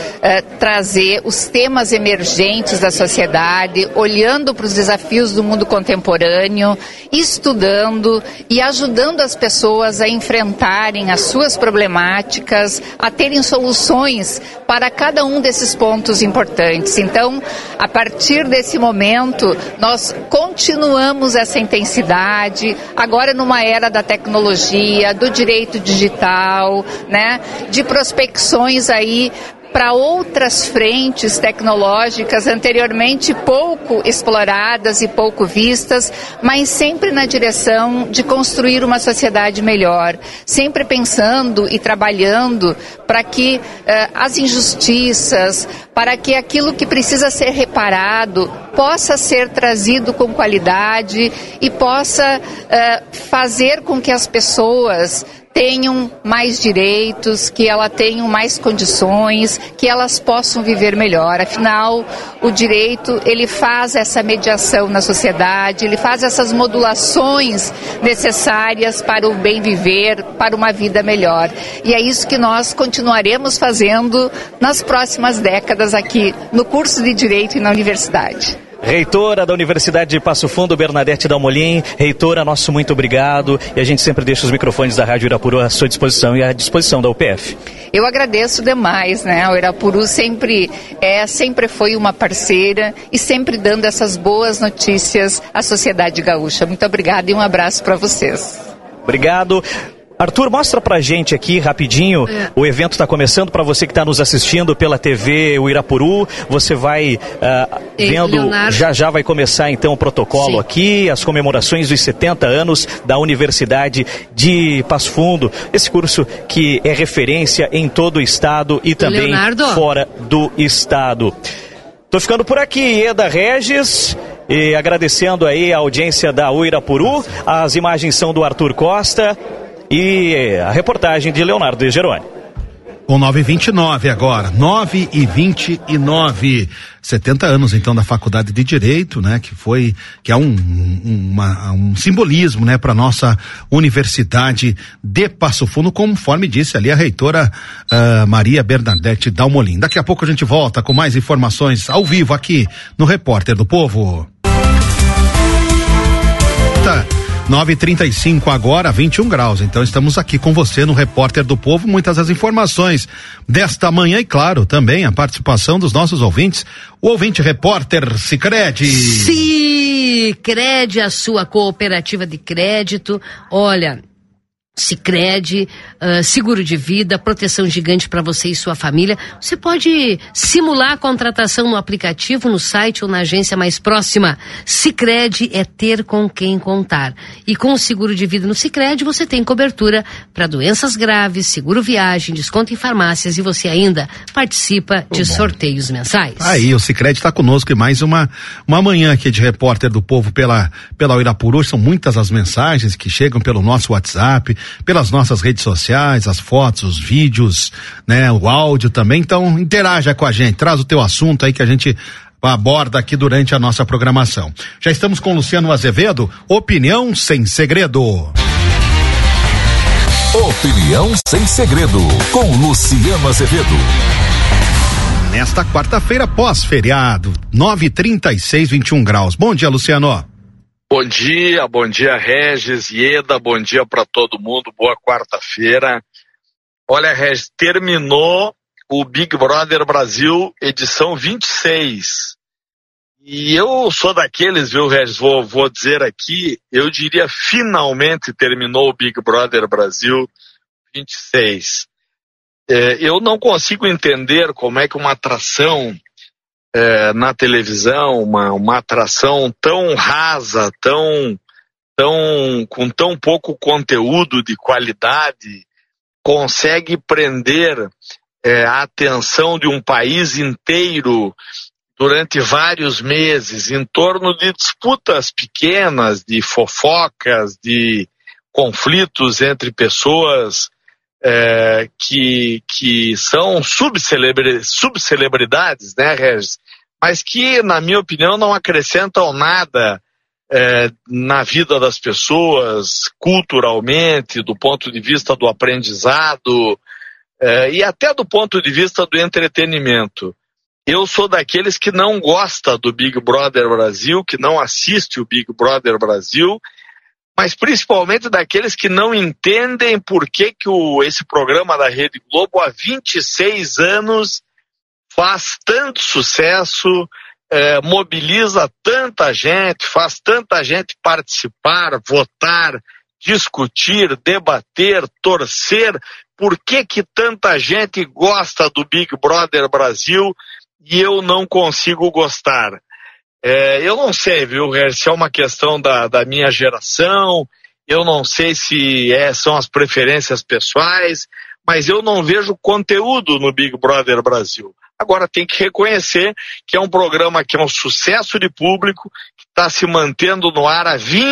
trazer os temas emergentes da sociedade, olhando para os desafios do mundo contemporâneo, estudando e ajudando as pessoas a enfrentarem as suas problemáticas, a terem soluções para cada um desses pontos importantes. Então, a partir desse momento, nós continuamos essa intensidade, agora numa era da tecnologia, do direito digital, né, de prospecções aí para outras frentes tecnológicas anteriormente pouco exploradas e pouco vistas, mas sempre na direção de construir uma sociedade melhor, sempre pensando e trabalhando para que as injustiças, para que aquilo que precisa ser reparado possa ser trazido com qualidade e possa fazer com que as pessoas tenham mais direitos, que elas tenham mais condições, que elas possam viver melhor. Afinal, o direito, ele faz essa mediação na sociedade, ele faz essas modulações necessárias para o bem viver, para uma vida melhor. E é isso que nós continuaremos fazendo nas próximas décadas aqui no curso de Direito e na universidade. Reitora da Universidade de Passo Fundo, Bernadette Dalmolin. Reitora, nosso muito obrigado. E a gente sempre deixa os microfones da Rádio Irapuru à sua disposição e à disposição da UPF. Eu agradeço demais, né? O Irapuru sempre foi uma parceira e sempre dando essas boas notícias à sociedade gaúcha. Muito obrigada e um abraço para vocês. Obrigado. Arthur, mostra pra gente aqui rapidinho, o evento está começando, para você que está nos assistindo pela TV o Irapuru, você vai vendo, Leonardo. Já vai começar então o protocolo. Sim. Aqui, as comemorações dos 70 anos da Universidade de Passo Fundo, esse curso que é referência em todo o estado e também Leonardo. Fora do estado. Tô ficando por aqui, Ieda Regis, e agradecendo aí a audiência da Uirapuru, as imagens são do Arthur Costa, e a reportagem de Leonardo Degeroni. Com 9h29 agora, 9h29. 70 anos então da Faculdade de Direito, né? Que é um simbolismo, né? Para nossa Universidade de Passo Fundo, conforme disse ali a reitora Maria Bernadette Dalmolin. Daqui a pouco a gente volta com mais informações ao vivo aqui no Repórter do Povo. 9h35 agora, 21 graus. Então estamos aqui com você no Repórter do Povo. Muitas das informações desta manhã e, claro, também a participação dos nossos ouvintes. O ouvinte repórter Sicredi. Sicredi, a sua cooperativa de crédito. Olha, Sicredi, seguro de vida, proteção gigante para você e sua família. Você pode simular a contratação no aplicativo, no site ou na agência mais próxima. Sicredi é ter com quem contar. E com o seguro de vida no Sicredi, você tem cobertura para doenças graves, seguro viagem, desconto em farmácias e você ainda participa de sorteios mensais. Aí, o Sicredi está conosco e mais uma manhã aqui de Repórter do Povo pela Uirapuru. São muitas as mensagens que chegam pelo nosso WhatsApp, pelas nossas redes sociais, as fotos, os vídeos, né, o áudio também. Então, interaja com a gente, traz o teu assunto aí que a gente aborda aqui durante a nossa programação. Já estamos com Luciano Azevedo, opinião sem segredo. Opinião sem segredo, com Luciano Azevedo. Nesta quarta-feira, pós-feriado, 9h36, 21 graus. Bom dia, Luciano. Bom dia Regis, Ieda, bom dia para todo mundo, boa quarta-feira. Olha, Regis, terminou o Big Brother Brasil edição 26. E eu sou daqueles, viu, Regis, vou dizer aqui, eu diria finalmente terminou o Big Brother Brasil 26. Eu não consigo entender como é que uma atração na televisão, uma atração tão rasa, com tão pouco conteúdo de qualidade, consegue prender a atenção de um país inteiro durante vários meses, em torno de disputas pequenas, de fofocas, de conflitos entre pessoas que são subcelebridades, né, Regis? Mas que, na minha opinião, não acrescentam nada na vida das pessoas, culturalmente, do ponto de vista do aprendizado e até do ponto de vista do entretenimento. Eu sou daqueles que não gosta do Big Brother Brasil, que não assiste o Big Brother Brasil, mas principalmente daqueles que não entendem por que esse programa da Rede Globo há 26 anos faz tanto sucesso, mobiliza tanta gente, faz tanta gente participar, votar, discutir, debater, torcer. Por que tanta gente gosta do Big Brother Brasil e eu não consigo gostar? Eu não sei, viu, se é uma questão da minha geração, eu não sei se são as preferências pessoais, mas eu não vejo conteúdo no Big Brother Brasil. Agora tem que reconhecer que é um programa que é um sucesso de público, que está se mantendo no ar há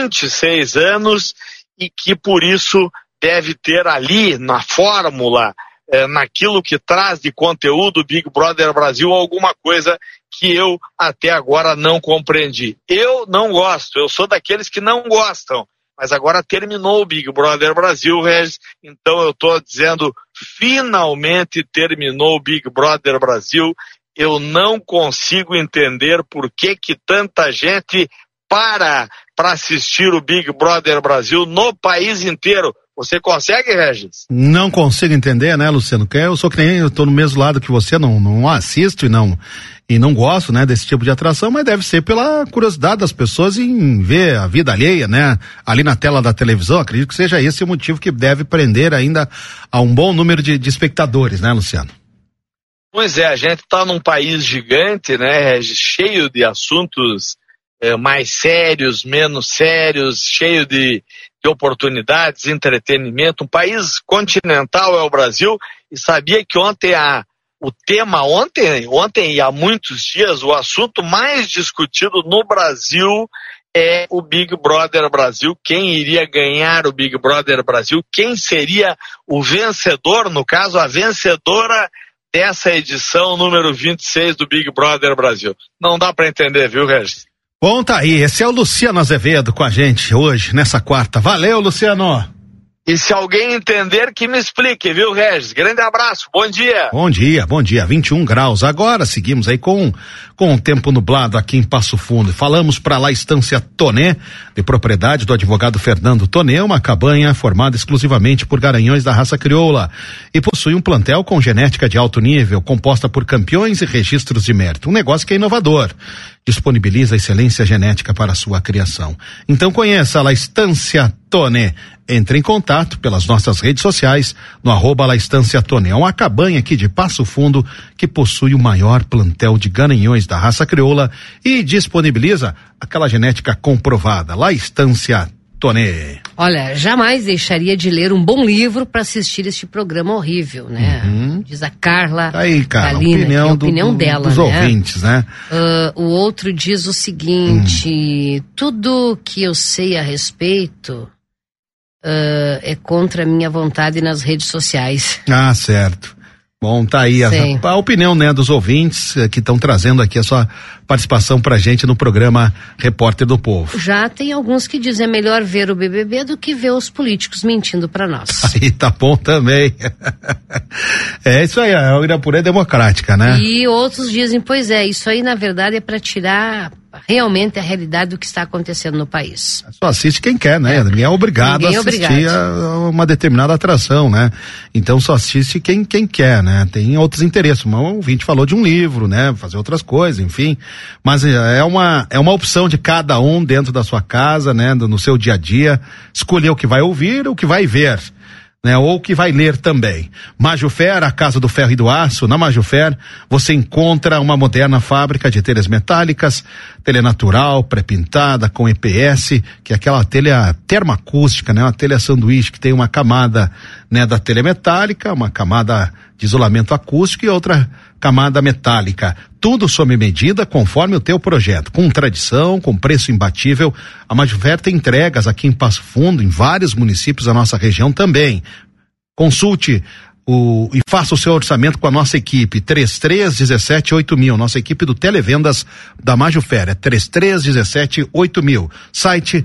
26 anos e que por isso deve ter ali na fórmula, naquilo que traz de conteúdo Big Brother Brasil, alguma coisa que eu até agora não compreendi. Eu não gosto, eu sou daqueles que não gostam, mas agora terminou o Big Brother Brasil, Regis, então eu estou dizendo, finalmente terminou o Big Brother Brasil. Eu não consigo entender por que tanta gente para assistir o Big Brother Brasil no país inteiro. Você consegue, Regis? Não consigo entender, né, Luciano? Eu sou que nem eu tô no mesmo lado que você, não assisto e não gosto, né, desse tipo de atração, mas deve ser pela curiosidade das pessoas em ver a vida alheia, né, ali na tela da televisão. Acredito que seja esse o motivo que deve prender ainda a um bom número de espectadores, né, Luciano? Pois é, a gente tá num país gigante, né, Regis, cheio de assuntos mais sérios, menos sérios, cheio de oportunidades, entretenimento, um país continental é o Brasil, e sabia que ontem e há muitos dias, o assunto mais discutido no Brasil é o Big Brother Brasil, quem iria ganhar o Big Brother Brasil, quem seria o vencedor, no caso, a vencedora dessa edição número 26 do Big Brother Brasil. Não dá para entender, viu, Regis? Bom, tá aí, esse é o Luciano Azevedo com a gente hoje, nessa quarta. Valeu, Luciano! E se alguém entender, que me explique, viu, Regis? Grande abraço, bom dia! Bom dia, 21 graus. Agora seguimos aí com com o tempo nublado aqui em Passo Fundo. Falamos para La Estância Toné, de propriedade do advogado Fernando Toné, uma cabanha formada exclusivamente por garanhões da raça crioula e possui um plantel com genética de alto nível, composta por campeões e registros de mérito. Um negócio que é inovador. Disponibiliza excelência genética para a sua criação. Então conheça a La Estância Toné. Entre em contato pelas nossas redes sociais no @La Estância Toné. É uma cabanha aqui de Passo Fundo que possui o maior plantel de garanhões da raça crioula e disponibiliza aquela genética comprovada. La Estância Toné. Olha, jamais deixaria de ler um bom livro para assistir este programa horrível, né? Diz a Carla. Aí, cara, Galina, opinião dela, dos né? ouvintes, né? O outro diz o seguinte: tudo que eu sei a respeito é contra a minha vontade nas redes sociais. Ah, certo. Bom, tá aí a opinião, né, dos ouvintes que estão trazendo aqui a sua participação pra gente no programa Repórter do Povo. Já tem alguns que dizem é melhor ver o BBB do que ver os políticos mentindo pra nós. Aí tá bom também. É isso aí, a Uirapuru é democrática, né? E outros dizem, pois é, isso aí na verdade é pra tirar realmente a realidade do que está acontecendo no país. Só assiste quem quer, né? Ninguém é obrigado a assistir a uma determinada atração, né? Então só assiste quem quer, né? Tem outros interesses. O ouvinte falou de um livro, né? Fazer outras coisas, enfim. Mas é uma opção de cada um dentro da sua casa, né? No seu dia a dia, escolher o que vai ouvir, o que vai ver, né? Ou que vai ler também. Majufer, a Casa do Ferro e do Aço. Na Majufer, você encontra uma moderna fábrica de telhas metálicas, telha natural, pré-pintada, com EPS, que é aquela telha termoacústica, né? Uma telha sanduíche que tem uma camada, né, da telha metálica, uma camada de isolamento acústico e outra camada metálica. Tudo sob medida, conforme o teu projeto. Com tradição, com preço imbatível. A Majufer tem entregas aqui em Passo Fundo, em vários municípios da nossa região também. Consulte e faça o seu orçamento com a nossa equipe, 3317-8000, nossa equipe do Televendas da Majufer, é 3317-8000, site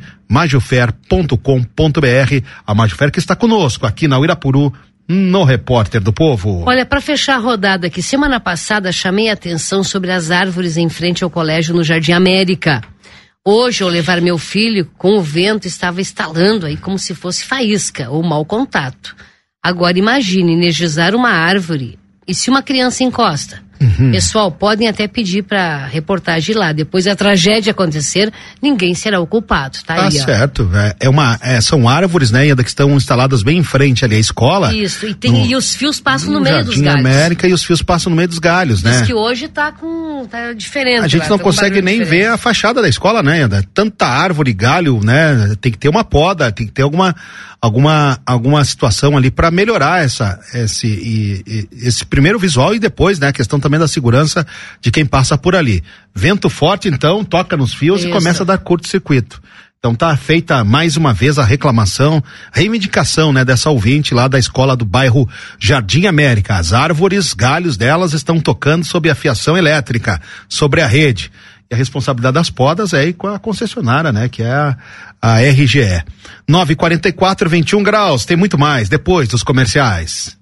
majufer.com.br, a Majufer que está conosco aqui na Uirapuru, no Repórter do Povo. Olha, para fechar a rodada aqui, semana passada chamei a atenção sobre as árvores em frente ao colégio no Jardim América. Hoje, ao levar meu filho, com o vento estava estalando aí como se fosse faísca ou mau contato. Agora imagine energizar uma árvore e se uma criança encosta. Pessoal, podem até pedir para reportagem lá. Depois da tragédia acontecer, ninguém será o culpado, tá aí, certo. São árvores, né, que estão instaladas bem em frente ali à escola. Isso, e os fios passam no meio dos galhos. América e os fios passam no meio dos galhos, né? Diz que hoje tá diferente. A gente não consegue nem ver a fachada da escola, né? Tanta árvore, galho, né? Tem que ter uma poda, tem que ter alguma situação ali para melhorar esse primeiro visual e depois, né, a questão também da segurança de quem passa por ali. Vento forte, então, toca nos fios e começa a dar curto-circuito. Então tá feita mais uma vez a reivindicação, né, dessa ouvinte lá da escola do bairro Jardim América. As árvores, galhos delas estão tocando sob a fiação elétrica, sobre a rede. E a responsabilidade das podas é aí com a concessionária, né, que é a RGE. 9h44, 21 graus, tem muito mais depois dos comerciais.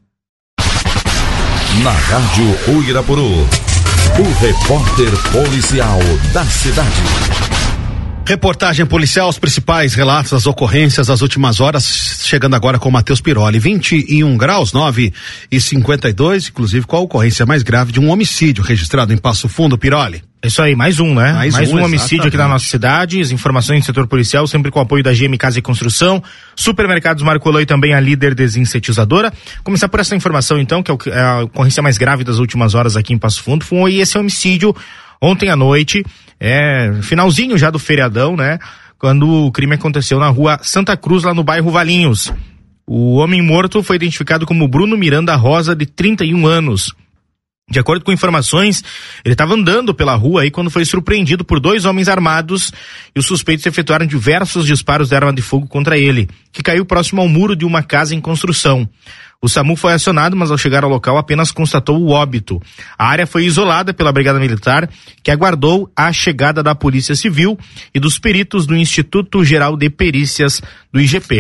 Na Rádio Uirapuru, o repórter policial da cidade. Reportagem policial, os principais relatos das ocorrências das últimas horas, chegando agora com o Matheus Piroli. 21 graus, 9h52, inclusive com a ocorrência mais grave de um homicídio registrado em Passo Fundo, Piroli. É isso aí, mais um, né? Mais um homicídio aqui na nossa cidade. As informações do setor policial, sempre com o apoio da GM Casa e Construção, Supermercados Marcolã e também a Líder Desinsetizadora. Começar por essa informação, então, que é a ocorrência mais grave das últimas horas aqui em Passo Fundo. Foi esse homicídio ontem à noite, finalzinho já do feriadão, né? Quando o crime aconteceu na rua Santa Cruz, lá no bairro Valinhos. O homem morto foi identificado como Bruno Miranda Rosa, de 31 anos. De acordo com informações, ele estava andando pela rua aí quando foi surpreendido por 2 homens armados e os suspeitos efetuaram diversos disparos de arma de fogo contra ele, que caiu próximo ao muro de uma casa em construção. O SAMU foi acionado, mas ao chegar ao local apenas constatou o óbito. A área foi isolada pela Brigada Militar, que aguardou a chegada da Polícia Civil e dos peritos do Instituto Geral de Perícias do IGP.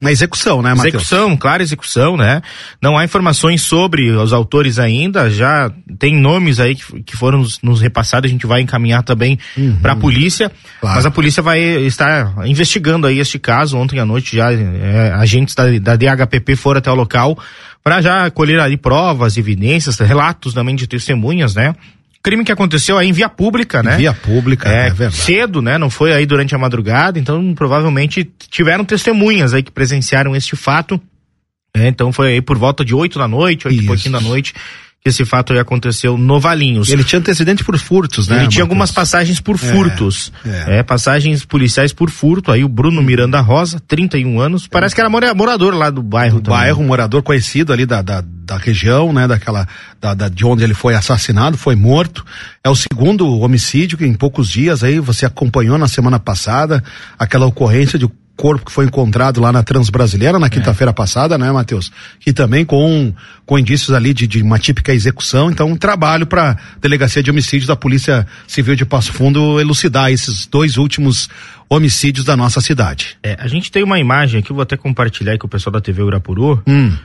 Uma execução, né, Matheus? Execução, clara execução, né? Não há informações sobre os autores ainda, já tem nomes aí que foram nos repassados, a gente vai encaminhar também para a polícia, mas a polícia vai estar investigando aí este caso. Ontem à noite já agentes da DHPP foram até o local para já colher ali provas, evidências, relatos também de testemunhas, né? Crime que aconteceu aí em via pública, né? Via pública, é verdade. Cedo, né? Não foi aí durante a madrugada, então provavelmente tiveram testemunhas aí que presenciaram este fato. Então foi aí por volta de 8 da noite, 8 e pouquinho da noite, que esse fato aí aconteceu no Valinhos. Ele tinha antecedente por furtos, né? Ele tinha algumas passagens por furtos. Passagens policiais por furto. Aí o Bruno Miranda Rosa, 31 anos, parece que era morador lá do bairro. Morador conhecido ali da região, né? De onde ele foi assassinado, foi morto. É o segundo homicídio que em poucos dias aí você acompanhou na semana passada, aquela ocorrência de corpo que foi encontrado lá na Transbrasileira na quinta-feira passada, né, Matheus? Que também com indícios ali de uma típica execução. Então, um trabalho para Delegacia de Homicídios da Polícia Civil de Passo Fundo elucidar esses 2 últimos homicídios da nossa cidade. A gente tem uma imagem aqui, vou até compartilhar aí com o pessoal da TV Uirapuru,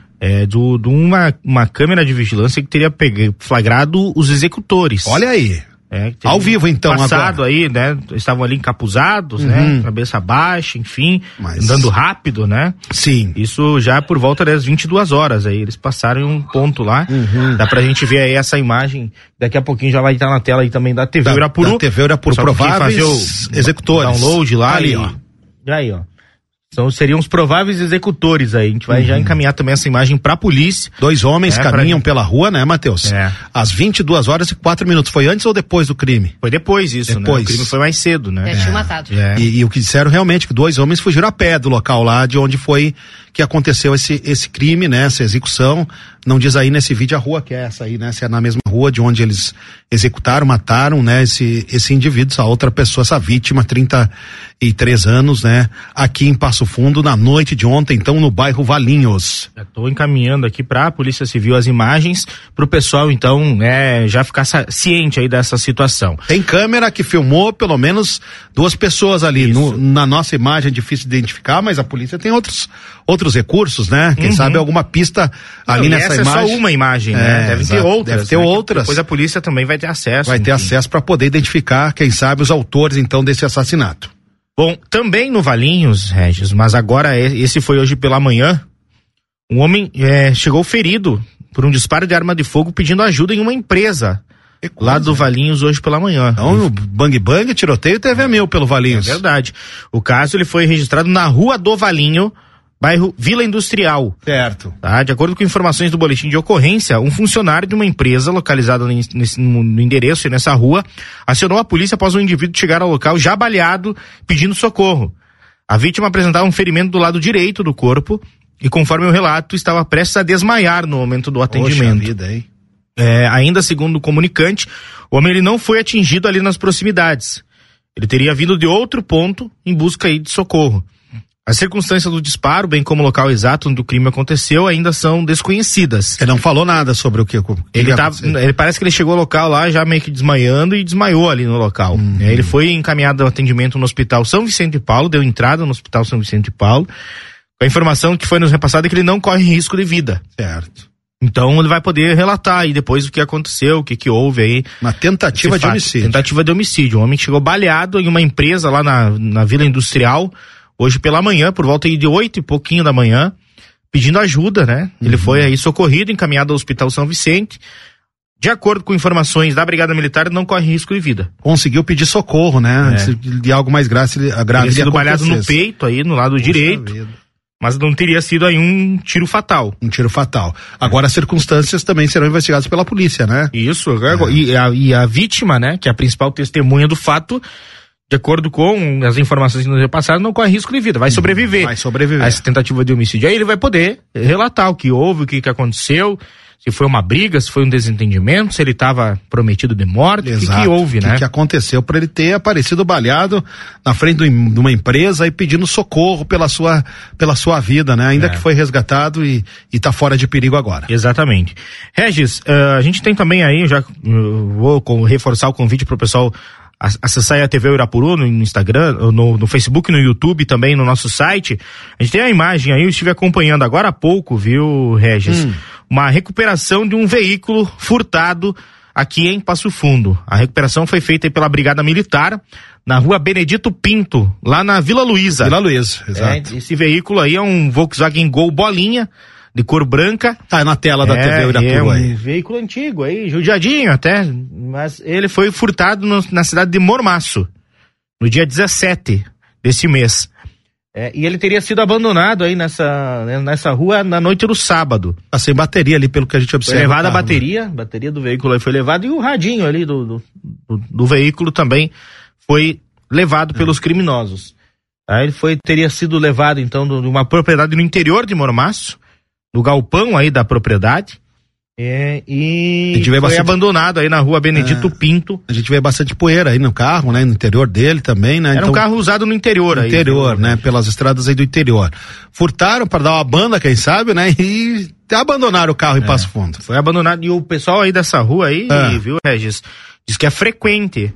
de uma câmera de vigilância que teria flagrado os executores. Olha aí. Ao vivo, então, passado agora. Aí, né? Estavam ali encapuzados, né? Cabeça baixa, enfim, andando rápido, né? Sim. Isso já por volta das 22 horas aí, eles passaram em um ponto lá, dá pra gente ver aí essa imagem, daqui a pouquinho já vai estar na tela aí também da TV Uirapuru. Da TV Uirapuru, prováveis executores. Download lá ali, ó. E aí, ó. Então seriam os prováveis executores aí. A gente vai já encaminhar também essa imagem pra polícia. 2 homens caminham pela rua, né, Matheus? Às 22 horas e 4 minutos. Foi antes ou depois do crime? Foi depois isso, né? O crime foi mais cedo, né? Tinha matado. E o que disseram realmente que 2 homens fugiram a pé do local lá de onde foi que aconteceu esse crime, né? Essa execução. Não diz aí nesse vídeo a rua que é essa aí, né? Se é na mesma rua de onde eles executaram, mataram, né? Esse indivíduo, essa outra pessoa, essa vítima, 33 anos, né? Aqui em Passo Fundo, na noite de ontem, então, no bairro Valinhos. Estou encaminhando aqui para a Polícia Civil as imagens para o pessoal, então, já ficar ciente aí dessa situação. Tem câmera que filmou pelo menos 2 pessoas ali. Na nossa imagem é difícil identificar, mas a polícia tem outros recursos, né? Quem sabe alguma pista ali nessa imagem. Essa é só uma imagem, né? Deve ter outras. Deve ter outras. Depois a polícia também vai ter acesso. Vai ter acesso para poder identificar, quem sabe, os autores, então, desse assassinato. Bom, também no Valinhos, Regis, mas agora esse foi hoje pela manhã, um homem chegou ferido por um disparo de arma de fogo pedindo ajuda em uma empresa lá do Valinhos hoje pela manhã. Então, o bang, tiroteio teve pelo Valinhos. É verdade. O caso ele foi registrado na Rua do Valinho, bairro Vila Industrial. Certo. Tá? De acordo com informações do boletim de ocorrência, um funcionário de uma empresa localizada no endereço e nessa rua acionou a polícia após um indivíduo chegar ao local já baleado, pedindo socorro. A vítima apresentava um ferimento do lado direito do corpo e, conforme o relato, estava prestes a desmaiar no momento do atendimento. Poxa vida, hein? Ainda segundo o comunicante, o homem ele não foi atingido ali nas proximidades. Ele teria vindo de outro ponto em busca aí de socorro. As circunstâncias do disparo, bem como o local exato onde o crime aconteceu, ainda são desconhecidas. Ele não falou nada sobre o que ele parece que ele chegou ao local lá já meio que desmaiando e desmaiou ali no local. Ele foi encaminhado ao atendimento no Hospital São Vicente de Paulo, deu entrada no Hospital São Vicente de Paulo. A informação que foi nos repassada é que ele não corre risco de vida. Certo. Então ele vai poder relatar aí depois o que aconteceu, o que houve aí. Uma tentativa de homicídio. Tentativa de homicídio. Um homem que chegou baleado em uma empresa lá na Vila Industrial, hoje pela manhã, por volta de 8 e pouquinho da manhã, pedindo ajuda, né? Ele foi aí socorrido, encaminhado ao Hospital São Vicente. De acordo com informações da Brigada Militar, não corre risco de vida. Conseguiu pedir socorro, né? De algo mais grave. Teria sido baleado no peito aí, no lado direito. Mas não teria sido aí um tiro fatal. Um tiro fatal. Agora as circunstâncias também serão investigadas pela polícia, né? Isso. E a vítima, né? Que é a principal testemunha do fato, de acordo com as informações que nos repassaram, não corre risco de vida, vai sobreviver. Vai sobreviver. A essa tentativa de homicídio. Aí ele vai poder relatar o que houve, o que aconteceu, se foi uma briga, se foi um desentendimento, se ele estava prometido de morte, o que houve, né? O que aconteceu para ele ter aparecido baleado na frente de uma empresa e pedindo socorro pela sua vida, né? Ainda que foi resgatado e tá fora de perigo agora. Exatamente. Regis, a gente tem também aí, vou reforçar o convite pro pessoal acessar aí a TV Uirapuru no Instagram, no Facebook, no YouTube, também no nosso site. A gente tem a imagem aí, eu estive acompanhando agora há pouco, viu, Regis? Uma recuperação de um veículo furtado aqui em Passo Fundo. A recuperação foi feita aí pela Brigada Militar, na rua Benedito Pinto, lá na Vila Luísa. Vila Luísa, exato. Esse veículo aí é um Volkswagen Gol bolinha, de cor branca. Tá na tela da TV Uirapuru aí. É um veículo antigo aí, judiadinho até, mas ele foi furtado na cidade de Mormaço, no dia 17 desse mês. E ele teria sido abandonado aí nessa rua na noite do sábado. Tá sem bateria ali, pelo que a gente observa. Foi levada a bateria do veículo aí foi levada, e o radinho ali do veículo também foi levado pelos criminosos. Aí ele teria sido levado então de uma propriedade no interior de Mormaço, no galpão aí da propriedade, e foi abandonado aí na rua Benedito Pinto. A gente vê bastante poeira aí no carro, né? No interior dele também, né? Era um carro usado no interior aí. Interior, né? Pelas estradas aí do interior. Furtaram para dar uma banda, quem sabe, né? E abandonaram o carro em Passo Fundo. Foi abandonado, e o pessoal aí dessa rua aí, viu, Regis, diz que é frequente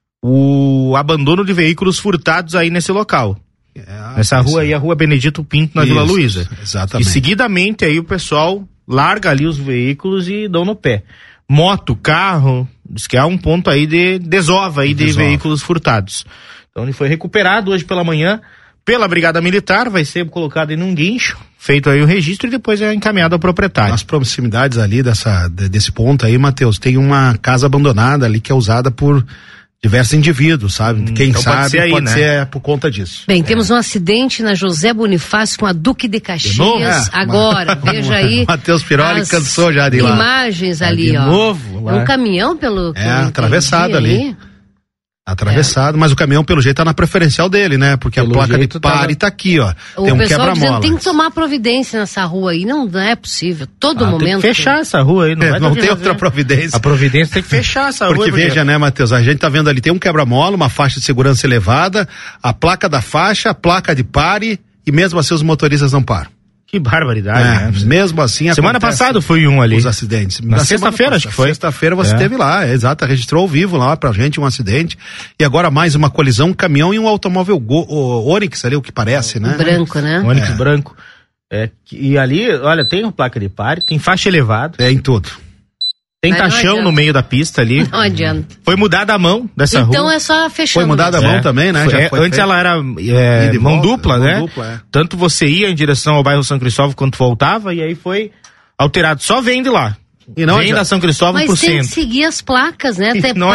o abandono de veículos furtados aí nesse local. Nessa rua aí, a rua Benedito Pinto, na Vila Luísa. Exatamente. E seguidamente aí o pessoal larga ali os veículos e dão no pé. Moto, carro, diz que há um ponto aí de desova aí de veículos furtados. Então ele foi recuperado hoje pela manhã pela Brigada Militar, vai ser colocado em um guincho, feito aí o registro e depois é encaminhado ao proprietário. Nas proximidades ali desse ponto aí, Matheus, tem uma casa abandonada ali que é usada por diversos indivíduos, sabe? Quem então sabe pode ser por conta disso. Bem, temos um acidente na José Bonifácio com a Duque de Caxias. Agora, veja aí. Matheus Piroli cansou já de ir lá. Imagens ali, de ó. Novo, lá. Um caminhão pelo. Atravessado ali. Atravessado, mas o caminhão pelo jeito tá na preferencial dele, né? Porque a placa de pare tá aqui, ó. Tem um quebra-mola. Tem que tomar providência nessa rua aí, não é possível. Todo momento. Tem que fechar essa rua aí, não tem outra providência. A providência tem que fechar essa rua. Porque veja, né, Matheus, a gente tá vendo ali, tem um quebra-mola, uma faixa de segurança elevada, a placa da faixa, a placa de pare, e mesmo assim os motoristas não param. Que barbaridade, né? Mesmo assim, semana passada foi um ali. Os acidentes. Na sexta-feira, acho que foi. Sexta-feira você esteve lá, exato, registrou ao vivo lá pra gente um acidente. E agora mais uma colisão, um caminhão e um automóvel Onix ali, o que parece, né? Branco, né? Onix branco. E ali, olha, tem placa de pare, tem faixa elevada. Em tudo. Tem caixão no meio da pista ali. Não adianta. Foi mudada a mão dessa rua. Então é só fechando. Foi mudada a mão também, né? Antes ela era mão dupla, né? Tanto você ia em direção ao bairro São Cristóvão quanto voltava, e aí foi alterado. Só vem de lá. E não vem da São Cristóvão por centro. Mas tem que seguir as placas, né?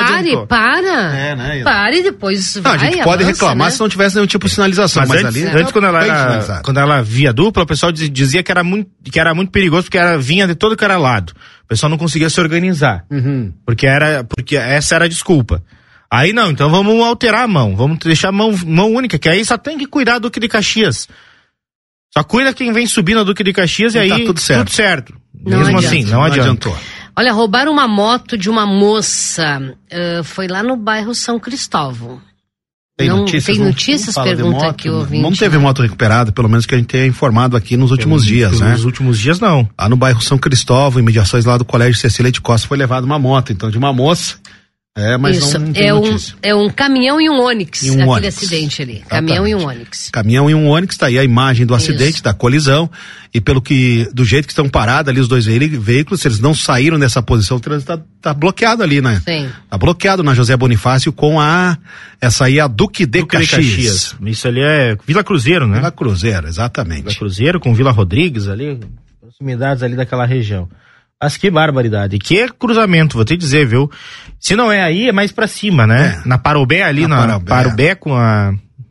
Pare e depois vai. A gente pode reclamar, né? Se não tivesse nenhum tipo de sinalização. Mas antes, ali, quando ela via dupla, o pessoal dizia que era muito perigoso, porque vinha de todo que era lado. O pessoal não conseguia se organizar. Porque essa era a desculpa. Aí não, então vamos alterar a mão. Vamos deixar a mão única, que aí só tem que cuidar do Duque de Caxias. Só cuida quem vem subindo a Duque de Caxias e aí tá tudo certo. Mesmo assim, não adiantou. Olha, roubaram uma moto de uma moça, foi lá no bairro São Cristóvão. Tem notícias, pergunta aqui o ouvinte. Não teve moto recuperada, pelo menos que a gente tenha informado aqui nos últimos dias, né? Nos últimos dias não. Lá no bairro São Cristóvão, em mediações lá do Colégio Cecília de Costa, foi levada uma moto, então, de uma moça. Mas isso, não tem notícia. É um caminhão e um Onix, aquele acidente ali. Caminhão e um Onix. Caminhão e um Onix, tá aí a imagem do acidente, da colisão, e do jeito que estão parados ali os dois veículos, se eles não saíram dessa posição, o trânsito tá bloqueado ali, né? Sim. Tá bloqueado na José Bonifácio com essa aí é a Duque de Caxias. Isso ali é Vila Cruzeiro, né? Vila Cruzeiro, exatamente. Vila Cruzeiro com Vila Rodrigues ali, proximidades ali daquela região. Mas que barbaridade, que cruzamento, vou te dizer, viu? Se não é aí, é mais pra cima, né? Na Parobé ali, na Parobé com a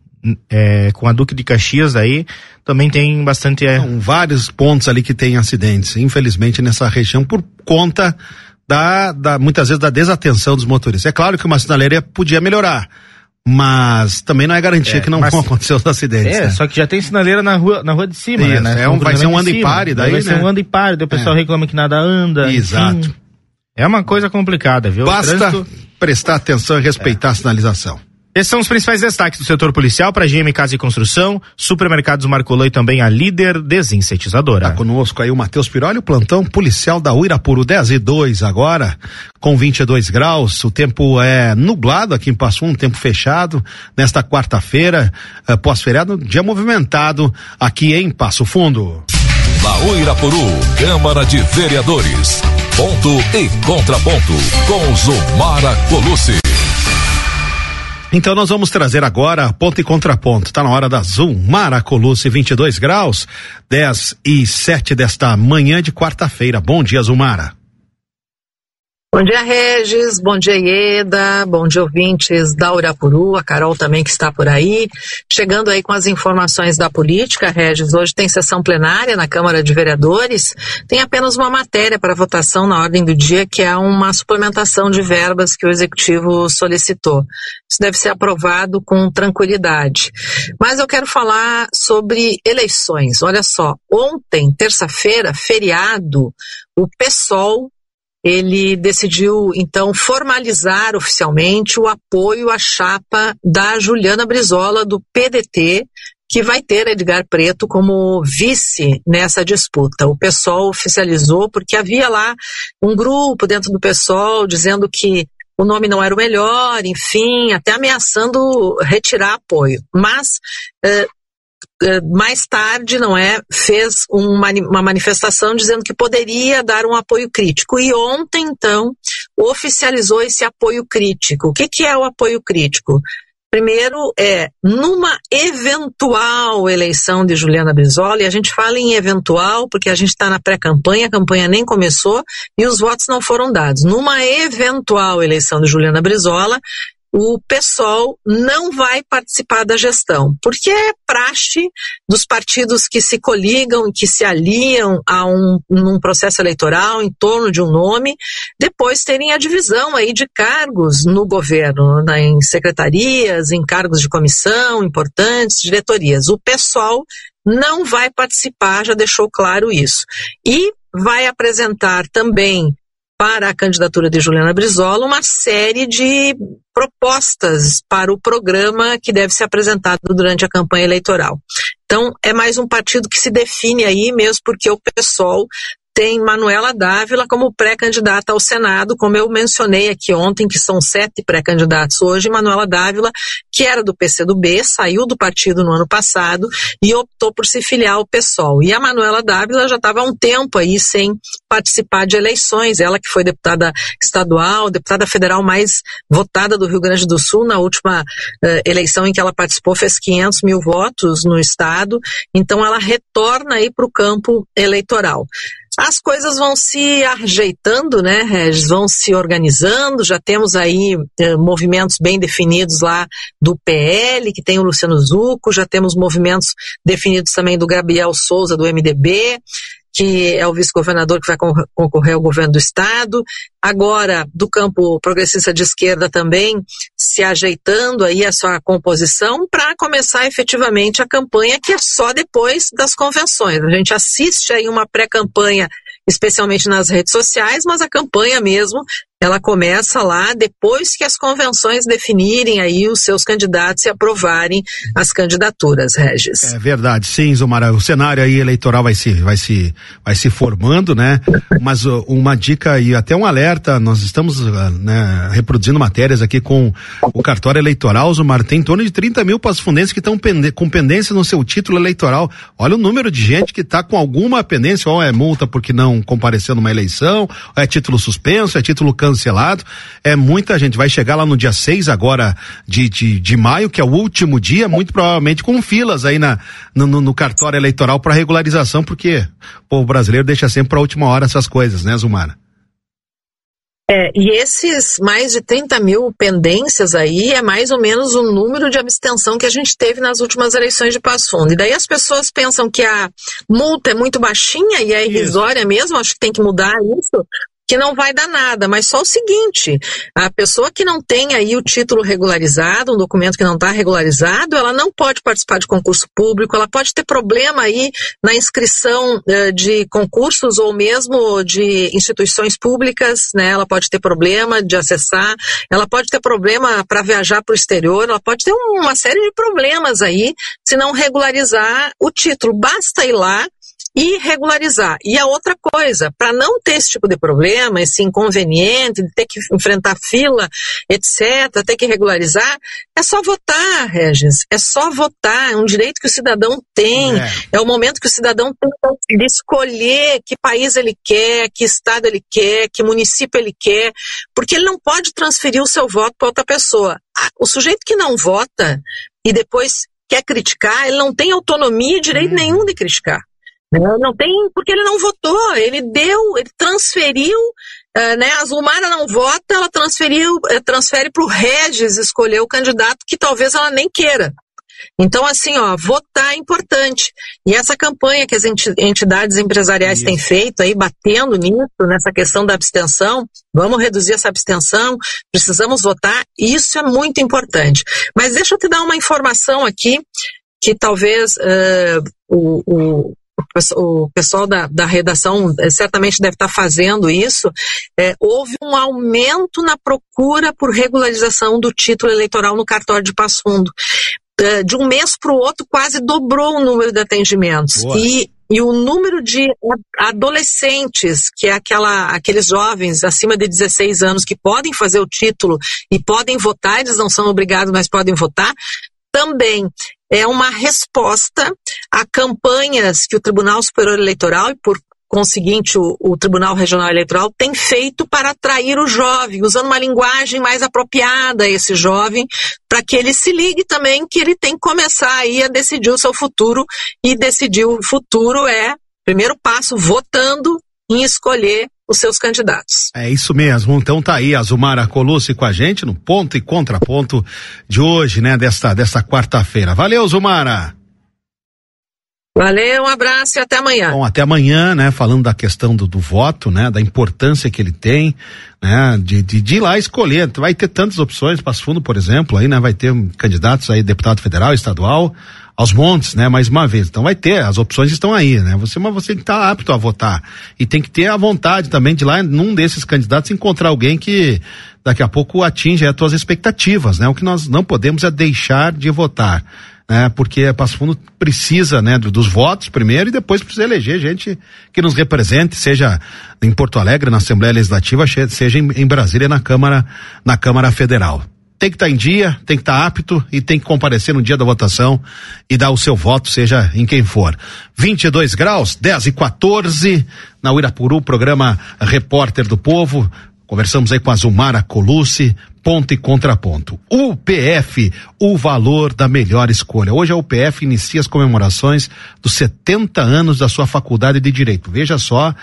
Duque de Caxias aí, também tem bastante... São vários pontos ali que tem acidentes, infelizmente, nessa região, por conta muitas vezes da desatenção dos motoristas. É claro que uma sinaleira podia melhorar, mas também não é garantia que não vão acontecer os acidentes. Né? Só que já tem sinaleira na rua de cima, isso, né? Vai ser um anda e pare daí, vai ser um anda e pare, daí o pessoal reclama que nada anda. Exato. Enfim, é uma coisa complicada, viu? Basta prestar atenção e respeitar a sinalização. Esses são os principais destaques do setor policial para GM Casa e Construção, Supermercados Marcolô e também a Líder Desinsetizadora. Tá conosco aí o Matheus Piroli, o plantão policial da Uirapuru, 10:02 agora, com 22 graus. O tempo é nublado aqui em Passo Fundo, tempo fechado nesta quarta-feira, pós-feriado, dia movimentado aqui em Passo Fundo. Na Uirapuru, Câmara de Vereadores. Ponto e contraponto com Zumara Colucci. Então nós vamos trazer agora ponto e contraponto. Tá na hora da Zumara Colucci, 22 graus, 10:07 desta manhã de quarta-feira. Bom dia, Zumara. Bom dia, Regis, bom dia, Ieda, bom dia, ouvintes da Uirapuru, a Carol também que está por aí, chegando aí com as informações da política. Regis, hoje tem sessão plenária na Câmara de Vereadores, tem apenas uma matéria para votação na ordem do dia, que é uma suplementação de verbas que o Executivo solicitou. Isso deve ser aprovado com tranquilidade. Mas eu quero falar sobre eleições. Olha só, ontem, terça-feira, feriado, o PSOL ele decidiu, então, formalizar oficialmente o apoio à chapa da Juliana Brizola, do PDT, que vai ter Edgar Preto como vice nessa disputa. O PSOL oficializou porque havia lá um grupo dentro do PSOL dizendo que o nome não era o melhor, enfim, até ameaçando retirar apoio. Mas mais tarde, fez uma manifestação dizendo que poderia dar um apoio crítico. E ontem, então, oficializou esse apoio crítico. O que é o apoio crítico? Primeiro numa eventual eleição de Juliana Brizola, e a gente fala em eventual porque a gente está na pré-campanha, a campanha nem começou e os votos não foram dados. Numa eventual eleição de Juliana Brizola, o PSOL não vai participar da gestão, porque é praxe dos partidos que se coligam, que se aliam num processo eleitoral em torno de um nome, depois terem a divisão aí de cargos no governo, em secretarias, em cargos de comissão importantes, diretorias. O PSOL não vai participar, já deixou claro isso. E vai apresentar também para a candidatura de Juliana Brizola uma série de propostas para o programa que deve ser apresentado durante a campanha eleitoral. Então, é mais um partido que se define aí, mesmo porque o PSOL tem Manuela Dávila como pré-candidata ao Senado, como eu mencionei aqui ontem, que são 7 pré-candidatos hoje. Manuela Dávila, que era do PCdoB, saiu do partido no ano passado e optou por se filiar ao PSOL. E a Manuela Dávila já estava há um tempo aí sem participar de eleições. Ela que foi deputada estadual, deputada federal mais votada do Rio Grande do Sul, na última eleição em que ela participou, fez 500 mil votos no estado. Então ela retorna aí para o campo eleitoral. As coisas vão se ajeitando, né, Regis? Vão se organizando, já temos aí movimentos bem definidos lá do PL, que tem o Luciano Zucco, já temos movimentos definidos também do Gabriel Souza, do MDB, que é o vice-governador que vai concorrer ao governo do estado. Agora, do campo progressista de esquerda também, se ajeitando aí a sua composição para começar efetivamente a campanha, que é só depois das convenções. A gente assiste aí uma pré-campanha, especialmente nas redes sociais, mas a campanha mesmo, ela começa lá depois que as convenções definirem aí os seus candidatos e aprovarem as candidaturas, Regis. É verdade, sim, Zumara. O cenário aí eleitoral vai se formando, né? Mas uma dica e até um alerta, nós estamos reproduzindo matérias aqui com o cartório eleitoral, Zumara, tem em torno de 30 mil passafundenses que estão com pendência no seu título eleitoral. Olha o número de gente que está com alguma pendência, ou é multa porque não compareceu numa eleição, ou é título suspenso, é título cancelado, é muita gente. Vai chegar lá no dia 6 agora de maio, que é o último dia, muito provavelmente com filas aí no cartório eleitoral para regularização, porque o povo brasileiro deixa sempre para a última hora essas coisas, né, Zumara? E esses mais de 30 mil pendências aí é mais ou menos o número de abstenção que a gente teve nas últimas eleições de Passo Fundo. E daí as pessoas pensam que a multa é muito baixinha e é irrisória mesmo, acho que tem que mudar isso, que não vai dar nada, mas só o seguinte, a pessoa que não tem aí o título regularizado, um documento que não está regularizado, ela não pode participar de concurso público, ela pode ter problema aí na inscrição de concursos ou mesmo de instituições públicas, né? Ela pode ter problema de acessar, ela pode ter problema para viajar para o exterior, ela pode ter uma série de problemas aí se não regularizar o título. Basta ir lá e regularizar. E a outra coisa, para não ter esse tipo de problema, esse inconveniente de ter que enfrentar fila, etc., ter que regularizar, é só votar, Regis. É só votar. É um direito que o cidadão tem. É o momento que o cidadão tem de escolher que país ele quer, que estado ele quer, que município ele quer, porque ele não pode transferir o seu voto para outra pessoa. O sujeito que não vota e depois quer criticar, ele não tem autonomia e direito nenhum de criticar. Não tem, porque ele não votou, ele transferiu, né? A Zulmara não vota, ela transfere para o Regis escolher o candidato que talvez ela nem queira. Então, assim, votar é importante. E essa campanha que as entidades empresariais têm feito aí, batendo nisso, nessa questão da abstenção, vamos reduzir essa abstenção, precisamos votar, isso é muito importante. Mas deixa eu te dar uma informação aqui, que talvez o pessoal da redação certamente deve estar fazendo isso. Houve um aumento na procura por regularização do título eleitoral no cartório de Passo Fundo. De um mês para o outro quase dobrou o número de atendimentos. E o número de adolescentes, que é aqueles jovens acima de 16 anos que podem fazer o título e podem votar, eles não são obrigados, mas podem votar, também é uma resposta a campanhas que o Tribunal Superior Eleitoral e, por conseguinte, o Tribunal Regional Eleitoral tem feito para atrair o jovem, usando uma linguagem mais apropriada a esse jovem, para que ele se ligue também que ele tem que começar aí a decidir o seu futuro, e decidir o futuro primeiro passo, votando em escolher os seus candidatos. É isso mesmo, então tá aí a Zulmara Colucci com a gente no Ponto e Contraponto de hoje, né, desta quarta-feira. Valeu, Zulmara! Valeu, um abraço e até amanhã. Bom, até amanhã, né, falando da questão do voto, né, da importância que ele tem, né, de ir lá escolher. Vai ter tantas opções, Passo Fundo, por exemplo, aí, né, vai ter candidatos aí, deputado federal, estadual, aos montes, né, mais uma vez. Então vai ter, as opções estão aí, né, mas você tem que estar apto a votar e tem que ter a vontade também de ir lá num desses candidatos encontrar alguém que daqui a pouco atinge as tuas expectativas, né, o que nós não podemos é deixar de votar. Porque Passo Fundo precisa, né, dos votos primeiro e depois precisa eleger gente que nos represente, seja em Porto Alegre, na Assembleia Legislativa, seja em Brasília, na Câmara Federal. Tem que estar em dia, tem que estar apto e tem que comparecer no dia da votação e dar o seu voto, seja em quem for. 22 graus, 10:14, na Uirapuru, programa Repórter do Povo. Conversamos aí com a Zulmara Colucci, Ponto e Contraponto. UPF, o valor da melhor escolha. Hoje a UPF inicia as comemorações dos 70 anos da sua faculdade de Direito. Veja só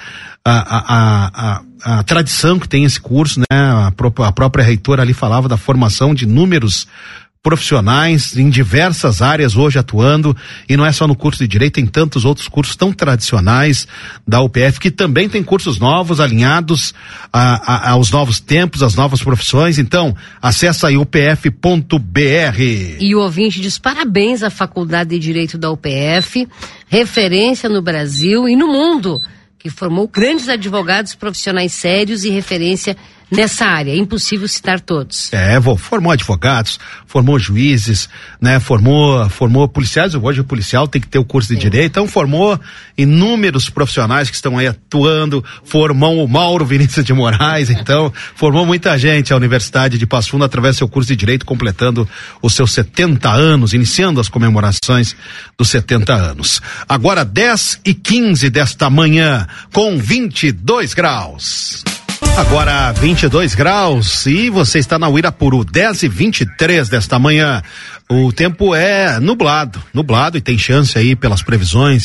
a tradição que tem esse curso, né? A própria reitora ali falava da formação de inúmeros profissionais em diversas áreas hoje atuando, e não é só no curso de Direito, tem tantos outros cursos tão tradicionais da UPF, que também tem cursos novos, alinhados aos novos tempos, às novas profissões. Então, acessa aí upf.br. E o ouvinte diz parabéns à Faculdade de Direito da UPF, referência no Brasil e no mundo, que formou grandes advogados profissionais sérios e referência nessa área. É impossível citar todos. Formou advogados, formou juízes, né? Formou policiais. Hoje o policial tem que ter o curso de Direito. Então formou inúmeros profissionais que estão aí atuando. Formou o Mauro Vinícius de Moraes. Então formou muita gente a Universidade de Passo Fundo através do seu curso de Direito, completando os seus 70 anos, iniciando as comemorações dos 70 anos. Agora 10:15 desta manhã, com 22 graus. Agora 22 graus e você está na Uirapuru, 10:23 desta manhã. O tempo é nublado e tem chance aí pelas previsões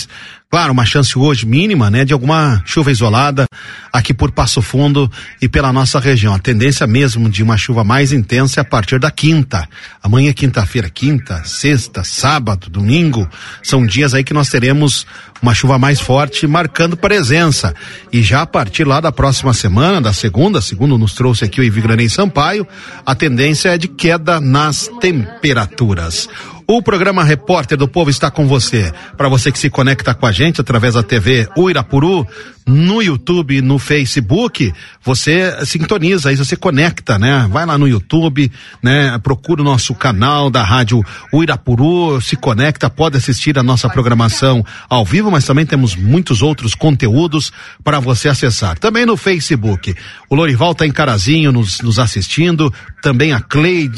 Claro, uma chance hoje mínima, né, de alguma chuva isolada aqui por Passo Fundo e pela nossa região. A tendência mesmo de uma chuva mais intensa é a partir da quinta. Amanhã, quinta-feira, quinta, sexta, sábado, domingo, são dias aí que nós teremos uma chuva mais forte marcando presença. E já a partir lá da próxima semana, da segunda, segundo nos trouxe aqui o Ivigranei Sampaio, a tendência é de queda nas temperaturas. O programa Repórter do Povo está com você. Para você que se conecta com a gente através da TV Uirapuru, no YouTube, no Facebook, você sintoniza, aí você conecta, né? Vai lá no YouTube, né? Procura o nosso canal da Rádio Uirapuru, se conecta, pode assistir a nossa programação ao vivo, mas também temos muitos outros conteúdos para você acessar. Também no Facebook. O Lorival está em Carazinho nos assistindo, também a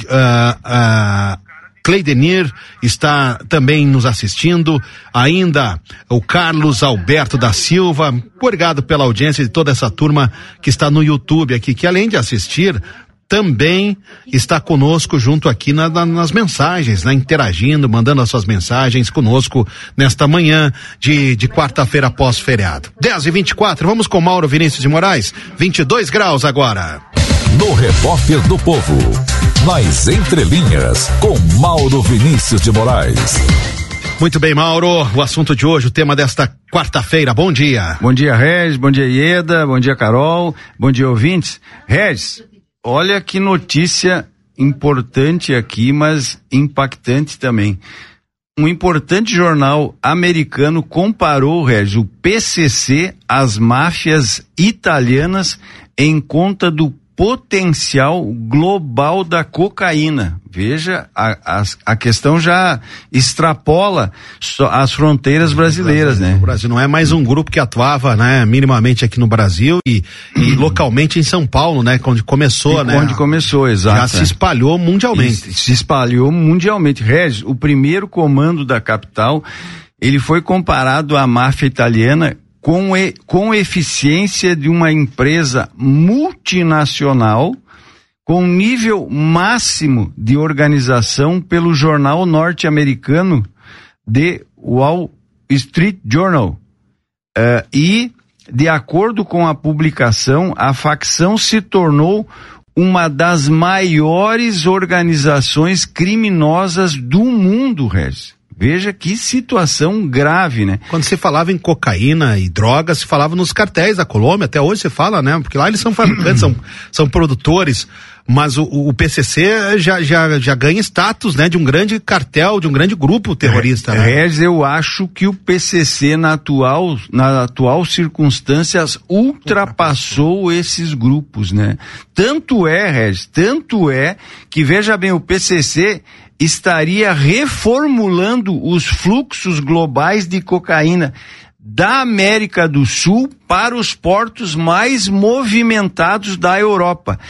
Cleidenir está também nos assistindo, ainda o Carlos Alberto da Silva. Obrigado pela audiência de toda essa turma que está no YouTube aqui, que além de assistir, também está conosco junto aqui nas mensagens, né? Interagindo, mandando as suas mensagens conosco nesta manhã de quarta-feira após feriado. 10h24, vamos com Mauro Vinícius de Moraes, 22 graus agora. No Repórter do Povo, nas entrelinhas, com Mauro Vinícius de Moraes. Muito bem, Mauro, o assunto de hoje, o tema desta quarta-feira, bom dia. Bom dia, Regis, bom dia, Ieda, bom dia, Carol, bom dia, ouvintes. Regis, olha que notícia importante aqui, mas impactante também. Um importante jornal americano comparou, Regis, o PCC às máfias italianas em conta do potencial global da cocaína. Veja, a questão já extrapola as fronteiras brasileiras, né? O Brasil não é mais um grupo que atuava, né, minimamente aqui no Brasil e localmente em São Paulo, né, onde começou, né? Onde começou, exato. Já se espalhou mundialmente. Se espalhou mundialmente. Regis, o primeiro comando da capital, ele foi comparado à máfia italiana com eficiência de uma empresa multinacional com nível máximo de organização pelo jornal norte-americano The Wall Street Journal. E, de acordo com a publicação, a facção se tornou uma das maiores organizações criminosas do mundo, Regis. Veja que situação grave, né? Quando se falava em cocaína e drogas, se falava nos cartéis da Colômbia, até hoje se fala, né? Porque lá eles são fabricantes, são produtores, mas o PCC já ganha status, né? De um grande cartel, de um grande grupo terrorista, né? Regis, eu acho que o PCC na atual circunstâncias ultrapassou esses grupos, né? Tanto é, Regis, que veja bem, o PCC estaria reformulando os fluxos globais de cocaína da América do Sul para os portos mais movimentados da Europa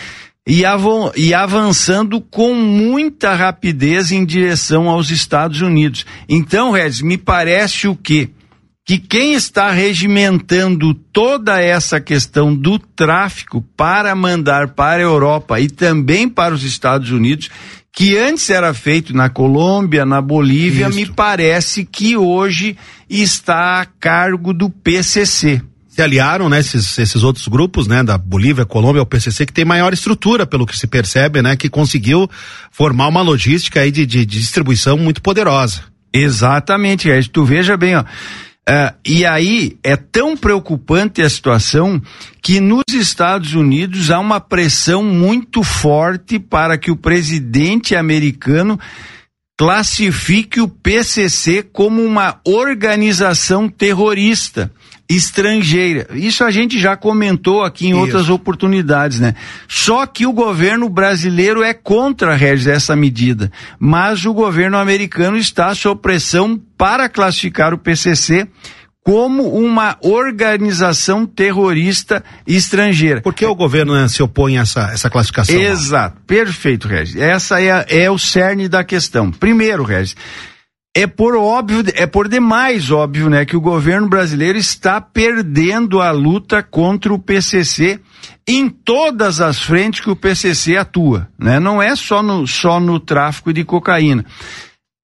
e avançando com muita rapidez em direção aos Estados Unidos. Então, Regis, me parece o quê? Que quem está regimentando toda essa questão do tráfico para mandar para a Europa e também para os Estados Unidos, que antes era feito na Colômbia, na Bolívia, me parece que hoje está a cargo do PCC. Se aliaram, né, esses outros grupos, né, da Bolívia, Colômbia, o PCC, que tem maior estrutura, pelo que se percebe, né, que conseguiu formar uma logística aí de distribuição muito poderosa. Exatamente, tu veja bem, ó. E aí é tão preocupante a situação que nos Estados Unidos há uma pressão muito forte para que o presidente americano classifique o PCC como uma organização terrorista estrangeira. Isso a gente já comentou aqui em outras oportunidades, né? Só que o governo brasileiro é contra, Regis, essa medida, mas o governo americano está sob pressão para classificar o PCC como uma organização terrorista estrangeira. Por que o governo, né, se opõe a essa classificação? Exato, perfeito, Regis. Essa é o cerne da questão. Primeiro, Regis, é por demais óbvio, né, que o governo brasileiro está perdendo a luta contra o PCC em todas as frentes que o PCC atua, né? Não é só no tráfico de cocaína.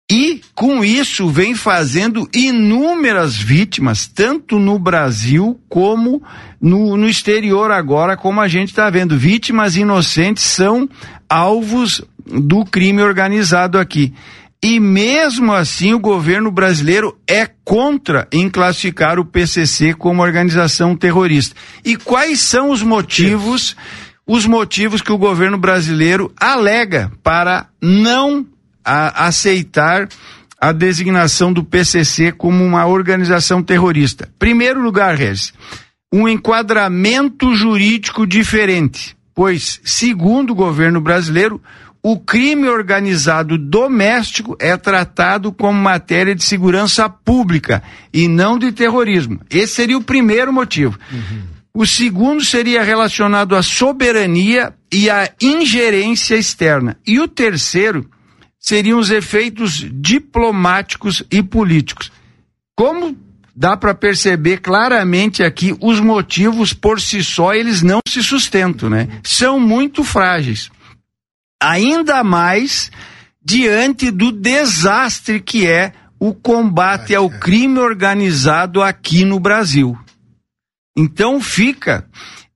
E com isso vem fazendo inúmeras vítimas, tanto no Brasil como no exterior agora, como a gente está vendo. Vítimas inocentes são alvos do crime organizado aqui. E mesmo assim o governo brasileiro é contra em classificar o PCC como organização terrorista. E quais são os motivos? Os motivos que o governo brasileiro alega para não aceitar a designação do PCC como uma organização terrorista. Primeiro lugar, Regis, um enquadramento jurídico diferente, pois, segundo o governo brasileiro, o crime organizado doméstico é tratado como matéria de segurança pública e não de terrorismo. Esse seria o primeiro motivo. O segundo seria relacionado à soberania e à ingerência externa. E o terceiro seriam os efeitos diplomáticos e políticos. Como dá para perceber claramente aqui, os motivos por si só, eles não se sustentam, né? São muito frágeis. Ainda mais diante do desastre que é o combate ao crime organizado aqui no Brasil. Então fica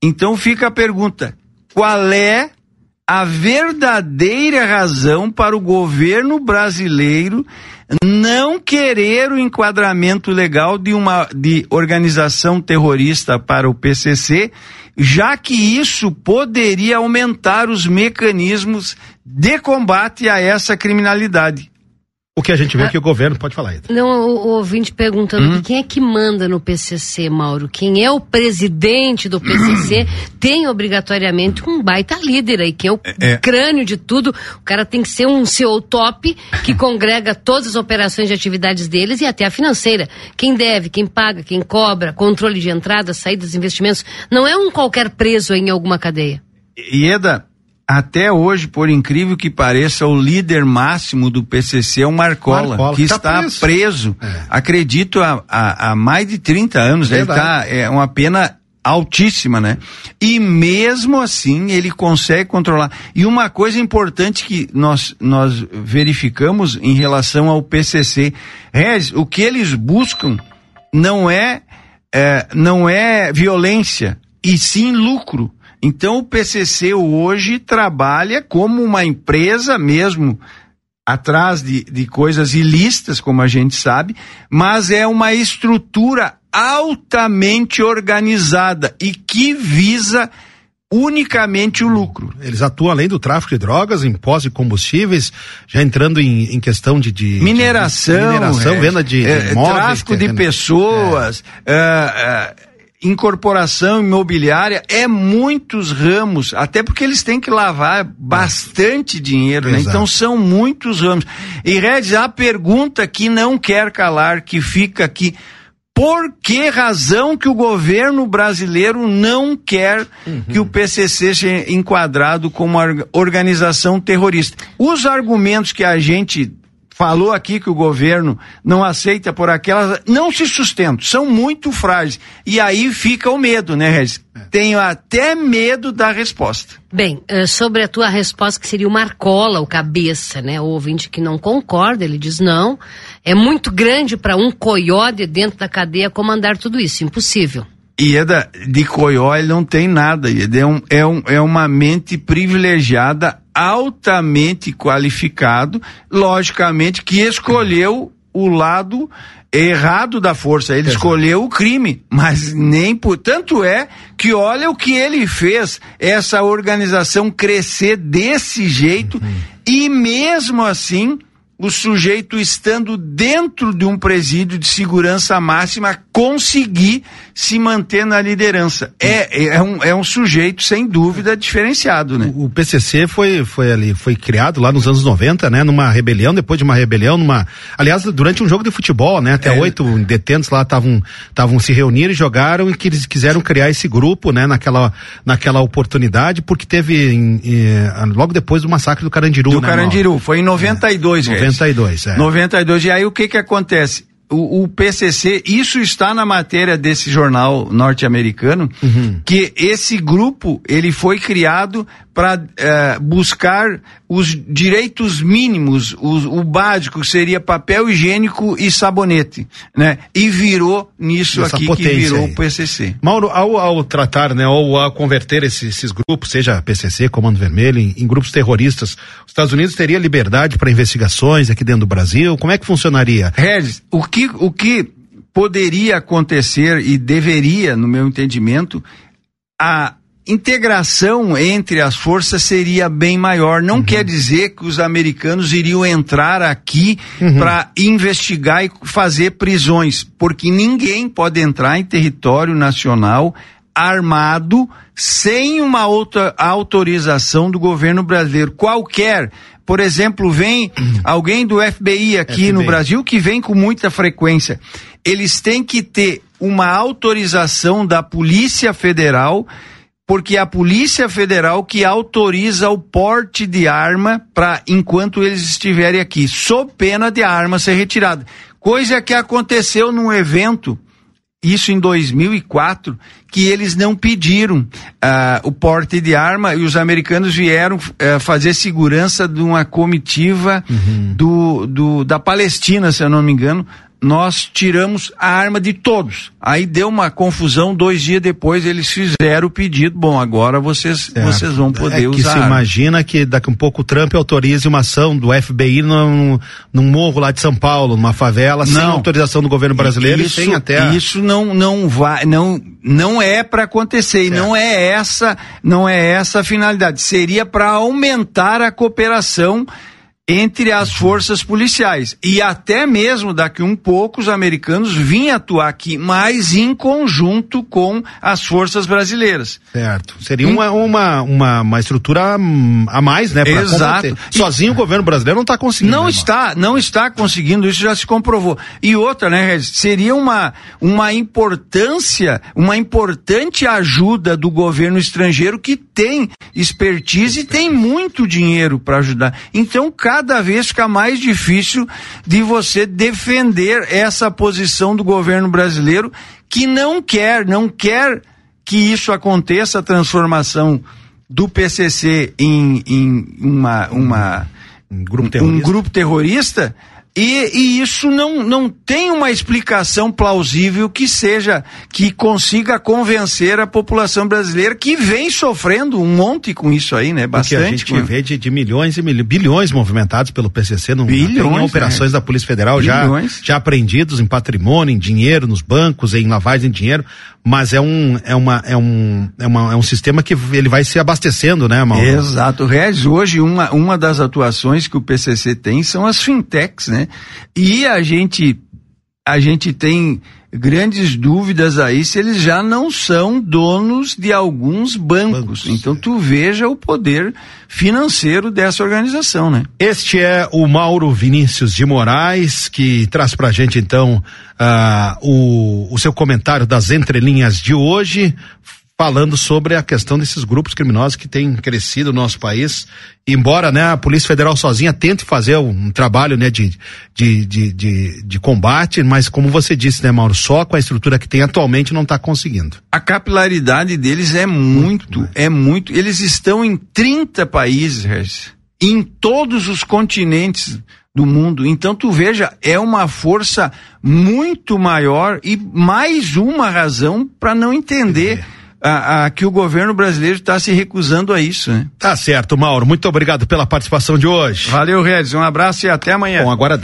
a pergunta: qual é a verdadeira razão para o governo brasileiro não querer o enquadramento legal de organização terrorista para o PCC, já que isso poderia aumentar os mecanismos de combate a essa criminalidade? O que a gente vê é que o governo pode falar aí. Não, o ouvinte perguntando quem é que manda no PCC, Mauro? Quem é o presidente do PCC tem obrigatoriamente um baita líder aí, que é o crânio de tudo. O cara tem que ser um CEO top que congrega todas as operações de atividades deles e até a financeira. Quem deve, quem paga, quem cobra, controle de entradas, saídas, investimentos. Não é um qualquer preso aí em alguma cadeia. Ieda, até hoje, por incrível que pareça, o líder máximo do PCC é o Marcola, que está preso. Acredito, há mais de 30 anos. Ele é uma pena altíssima, né? E mesmo assim, ele consegue controlar. E uma coisa importante que nós verificamos em relação ao PCC, Regis, o que eles buscam não é violência, e sim lucro. Então o PCC hoje trabalha como uma empresa mesmo, atrás de coisas ilícitas, como a gente sabe, mas é uma estrutura altamente organizada e que visa unicamente o lucro. Eles atuam além do tráfico de drogas, impostos de combustíveis, já entrando em questão de mineração, venda de imóveis, tráfico de pessoas, incorporação imobiliária, muitos ramos, até porque eles têm que lavar bastante dinheiro, né? Então são muitos ramos. E Regis, a pergunta que não quer calar, que fica aqui: por que razão que o governo brasileiro não quer que o PCC seja enquadrado como organização terrorista? Os argumentos que a gente falou aqui, que o governo não aceita por aquelas, não se sustentam, são muito frágeis. E aí fica o medo, né, Regis? Tenho até medo da resposta. Bem, sobre a tua resposta, que seria o Marcola, o cabeça, né? O ouvinte que não concorda, ele diz não, é muito grande para um coiote dentro da cadeia comandar tudo isso, impossível. Ieda, de coió ele não tem nada, Ieda, é uma mente privilegiada, altamente qualificado, logicamente que escolheu o lado errado da força, ele escolheu o crime, mas nem por... Tanto é que olha o que ele fez, essa organização crescer desse jeito, e mesmo assim, o sujeito estando dentro de um presídio de segurança máxima, conseguir se manter na liderança. É um sujeito, sem dúvida, diferenciado, né? O PCC foi criado lá nos anos 90, né? Numa rebelião, depois de uma rebelião, aliás, durante um jogo de futebol, né? Até 8 detentos lá estavam se reunindo e jogaram, e que eles quiseram criar esse grupo, né? Naquela oportunidade, porque teve logo depois do massacre do Carandiru, Carandiru, foi em 92, 92, 92, e aí o que acontece? o PCC, isso está na matéria desse jornal norte-americano, que esse grupo, ele foi criado para buscar os direitos mínimos, o básico seria papel higiênico e sabonete, né? E virou nisso aqui que virou o PCC. Mauro, ao tratar, né, ou a converter esses grupos, seja PCC, Comando Vermelho, em grupos terroristas, os Estados Unidos teria liberdade para investigações aqui dentro do Brasil? Como é que funcionaria? Regis, o que poderia acontecer e deveria, no meu entendimento, a integração entre as forças seria bem maior. Não quer dizer que os americanos iriam entrar aqui para investigar e fazer prisões, porque ninguém pode entrar em território nacional armado sem uma outra autorização do governo brasileiro. Qualquer, por exemplo, vem alguém do FBI aqui no Brasil, que vem com muita frequência. Eles têm que ter uma autorização da Polícia Federal, porque é a Polícia Federal que autoriza o porte de arma para enquanto eles estiverem aqui, sob pena de a arma ser retirada. Coisa que aconteceu num evento, isso em 2004, que eles não pediram o porte de arma e os americanos vieram fazer segurança de uma comitiva da Palestina, se eu não me engano. Nós tiramos a arma de todos. Aí deu uma confusão, 2 dias depois eles fizeram o pedido. Bom, agora vocês vão poder usar. Que se imagina que daqui a um pouco o Trump autorize uma ação do FBI num morro lá de São Paulo, numa favela, sem autorização do governo brasileiro e sem até... Isso não é para acontecer e não é essa a finalidade. Seria para aumentar a cooperação entre as forças policiais. E até mesmo daqui um pouco os americanos vinham atuar aqui, mas em conjunto com as forças brasileiras. Certo. Seria uma estrutura a mais, né? Pra exato. Sozinho o governo brasileiro não está conseguindo. Não está conseguindo, isso já se comprovou. E outra, né, Regis, seria uma importante ajuda do governo estrangeiro que tem expertise e tem muito dinheiro para ajudar. Então, cada vez fica mais difícil de você defender essa posição do governo brasileiro, que não quer que isso aconteça, a transformação do PCC em um grupo terrorista. E isso não tem uma explicação plausível que consiga convencer a população brasileira, que vem sofrendo um monte com isso aí, né? Bastante. Porque a gente vê de milhões e bilhões movimentados pelo PCC, em operações da Polícia Federal, já apreendidos em patrimônio, em dinheiro, nos bancos, em lavagem de dinheiro, mas é um sistema que ele vai se abastecendo, né, Mauro? Exato. Regis, hoje uma das atuações que o PCC tem são as fintechs, né? E a gente tem grandes dúvidas aí se eles já não são donos de alguns bancos. Então tu veja o poder financeiro dessa organização, né? Este é o Mauro Vinícius de Moraes, que traz pra gente então o seu comentário das entrelinhas de hoje, falando sobre a questão desses grupos criminosos que têm crescido no nosso país. Embora, né, a Polícia Federal sozinha tente fazer um trabalho, né, de combate, mas como você disse, né, Mauro, só com a estrutura que tem atualmente não está conseguindo. A capilaridade deles é muito. Eles estão em 30 países, em todos os continentes do mundo. Então tu veja, é uma força muito maior e mais uma razão para não entender que o governo brasileiro está se recusando a isso, né? Tá certo, Mauro. Muito obrigado pela participação de hoje. Valeu, Regis. Um abraço e até amanhã. Bom, agora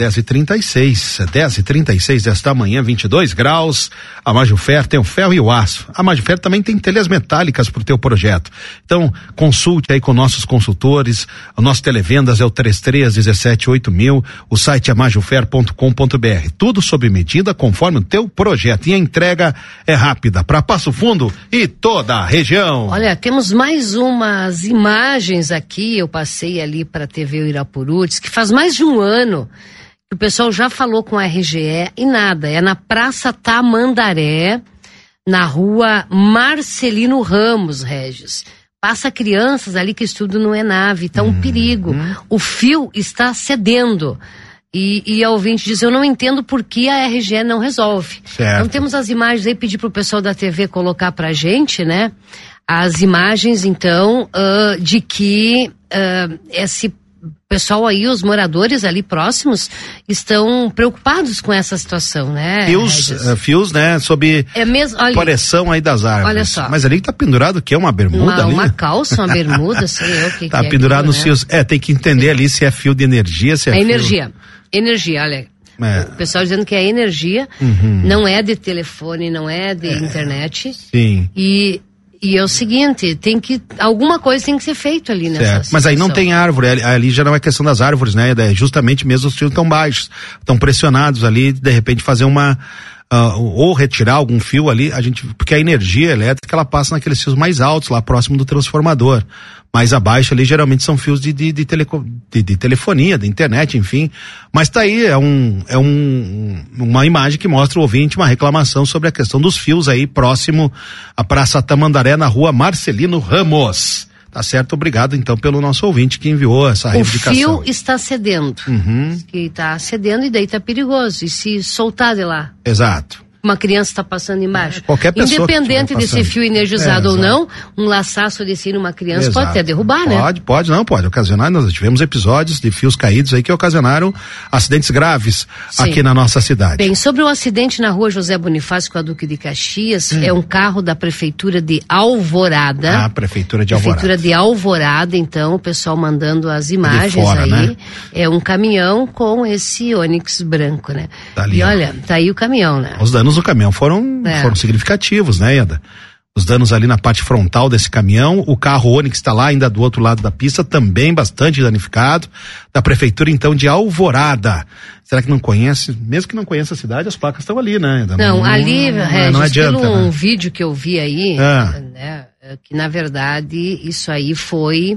10h36 desta manhã, 22 graus. A Majufer tem o ferro e o aço. A Majufer também tem telhas metálicas para o teu projeto. Então, consulte aí com nossos consultores. O nosso televendas é o 33178000. O site é majufer.com.br. Tudo sob medida, conforme o teu projeto. E a entrega é rápida para Passo Fundo e toda a região. Olha, temos mais umas imagens aqui, eu passei ali para a TV Irapuru, diz que faz mais de um ano que o pessoal já falou com a RGE e nada, é na Praça Tamandaré, na rua Marcelino Ramos, Regis. Passa crianças ali que estudam no ENAV, tá um perigo. O fio está cedendo. E a ouvinte diz, eu não entendo por que a RGE não resolve. Certo. Então temos as imagens aí, pedir pro pessoal da TV colocar pra gente, né? As imagens, então, de que esse pessoal aí, os moradores ali próximos, estão preocupados com essa situação, né? Fios, né, sob pressão aí das árvores. Olha só. Mas ali que tá pendurado, que é uma bermuda ali? Uma calça, uma bermuda, sei eu o que tá que pendurado aquilo, nos né? fios. Tem que entender ali se é fio de energia, se é fio... Energia, olha. O pessoal dizendo que é energia, não é de telefone, não é de internet. Sim. E é o seguinte, alguma coisa tem que ser feito ali nessa situação. Mas aí não tem árvore, ali já não é questão das árvores, né? É justamente mesmo os fios estão baixos, estão pressionados ali, de repente fazer ou retirar algum fio ali, porque a energia elétrica ela passa naqueles fios mais altos, lá próximo do transformador. Mais abaixo ali geralmente são fios de telefonia, de internet, enfim. Mas tá aí, uma imagem que mostra o ouvinte uma reclamação sobre a questão dos fios aí próximo à Praça Tamandaré, na rua Marcelino Ramos. Tá certo, obrigado então pelo nosso ouvinte que enviou essa reivindicação. O fio está cedendo. Que está cedendo e daí tá perigoso. E se soltar de lá? Exato. Uma criança está passando embaixo. Qualquer pessoa. Independente de ser fio energizado ou não, um laçaço desse numa criança pode até derrubar, né? Pode ocasionar. Nós tivemos episódios de fios caídos aí que ocasionaram acidentes graves aqui na nossa cidade. Bem, sobre o acidente na rua José Bonifácio com a Duque de Caxias, é um carro da Prefeitura de Alvorada. Prefeitura de Alvorada. Prefeitura de Alvorada, então, o pessoal mandando as imagens fora, aí. Né? É um caminhão com esse Onix branco, né? Tá ali, olha, tá aí o caminhão, né? Os danos do caminhão foram significativos, né, Ieda? Os danos ali na parte frontal desse caminhão, o carro Onix está lá ainda do outro lado da pista, também bastante danificado, da Prefeitura então de Alvorada. Será que não conhece? Mesmo que não conheça a cidade, as placas estão ali, né? Ali, Regis, não adianta, pelo né? vídeo que eu vi aí, né, que na verdade isso aí foi...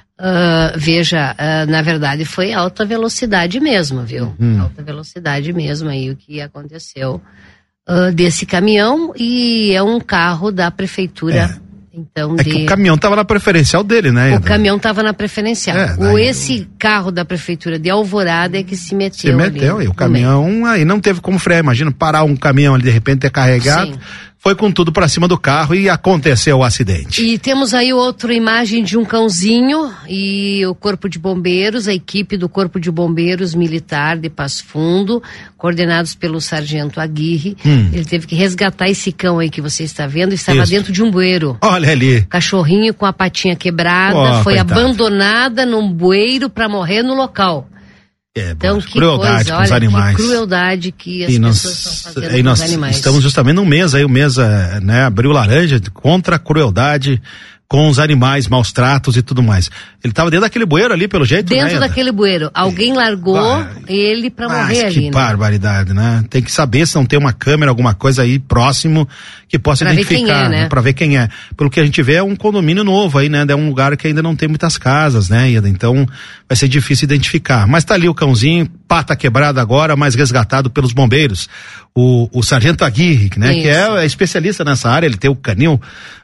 na verdade foi alta velocidade mesmo, viu? Alta velocidade mesmo aí o que aconteceu desse caminhão, e é um carro da prefeitura. Então, que o caminhão estava na preferencial dele, né? O caminhão estava na preferencial. Esse carro da prefeitura de Alvorada é que se meteu ali, e o caminhão aí não teve como frear. Imagina parar um caminhão ali de repente ter carregado. Sim. Foi com tudo pra cima do carro e aconteceu o acidente. E temos aí outra imagem de um cãozinho e o Corpo de Bombeiros, a equipe do Corpo de Bombeiros Militar de Passo Fundo, coordenados pelo Sargento Aguirre. Ele teve que resgatar esse cão aí que você está vendo, estava dentro de um bueiro. Olha ali. Cachorrinho com a patinha quebrada, foi abandonada num bueiro para morrer no local. Então, que crueldade coisa, com os animais. Que crueldade que as pessoas estão fazendo com os animais. Estamos justamente no mês aí, o mês, né, Abril Laranja, contra a crueldade com os animais, maus tratos e tudo mais. Ele estava dentro daquele bueiro ali, pelo jeito, dentro daquele bueiro. Alguém largou ele pra morrer ali. Que barbaridade, né? Tem que saber se não tem uma câmera, alguma coisa aí próximo que possa identificar, né? Pra ver quem é. Pelo que a gente vê, é um condomínio novo aí, né? É um lugar que ainda não tem muitas casas, né, Ieda? Então, vai ser difícil identificar. Mas tá ali o cãozinho, pata quebrada agora, mas resgatado pelos bombeiros. O Sargento Aguirre, né? Isso. Que é especialista nessa área, ele tem o canil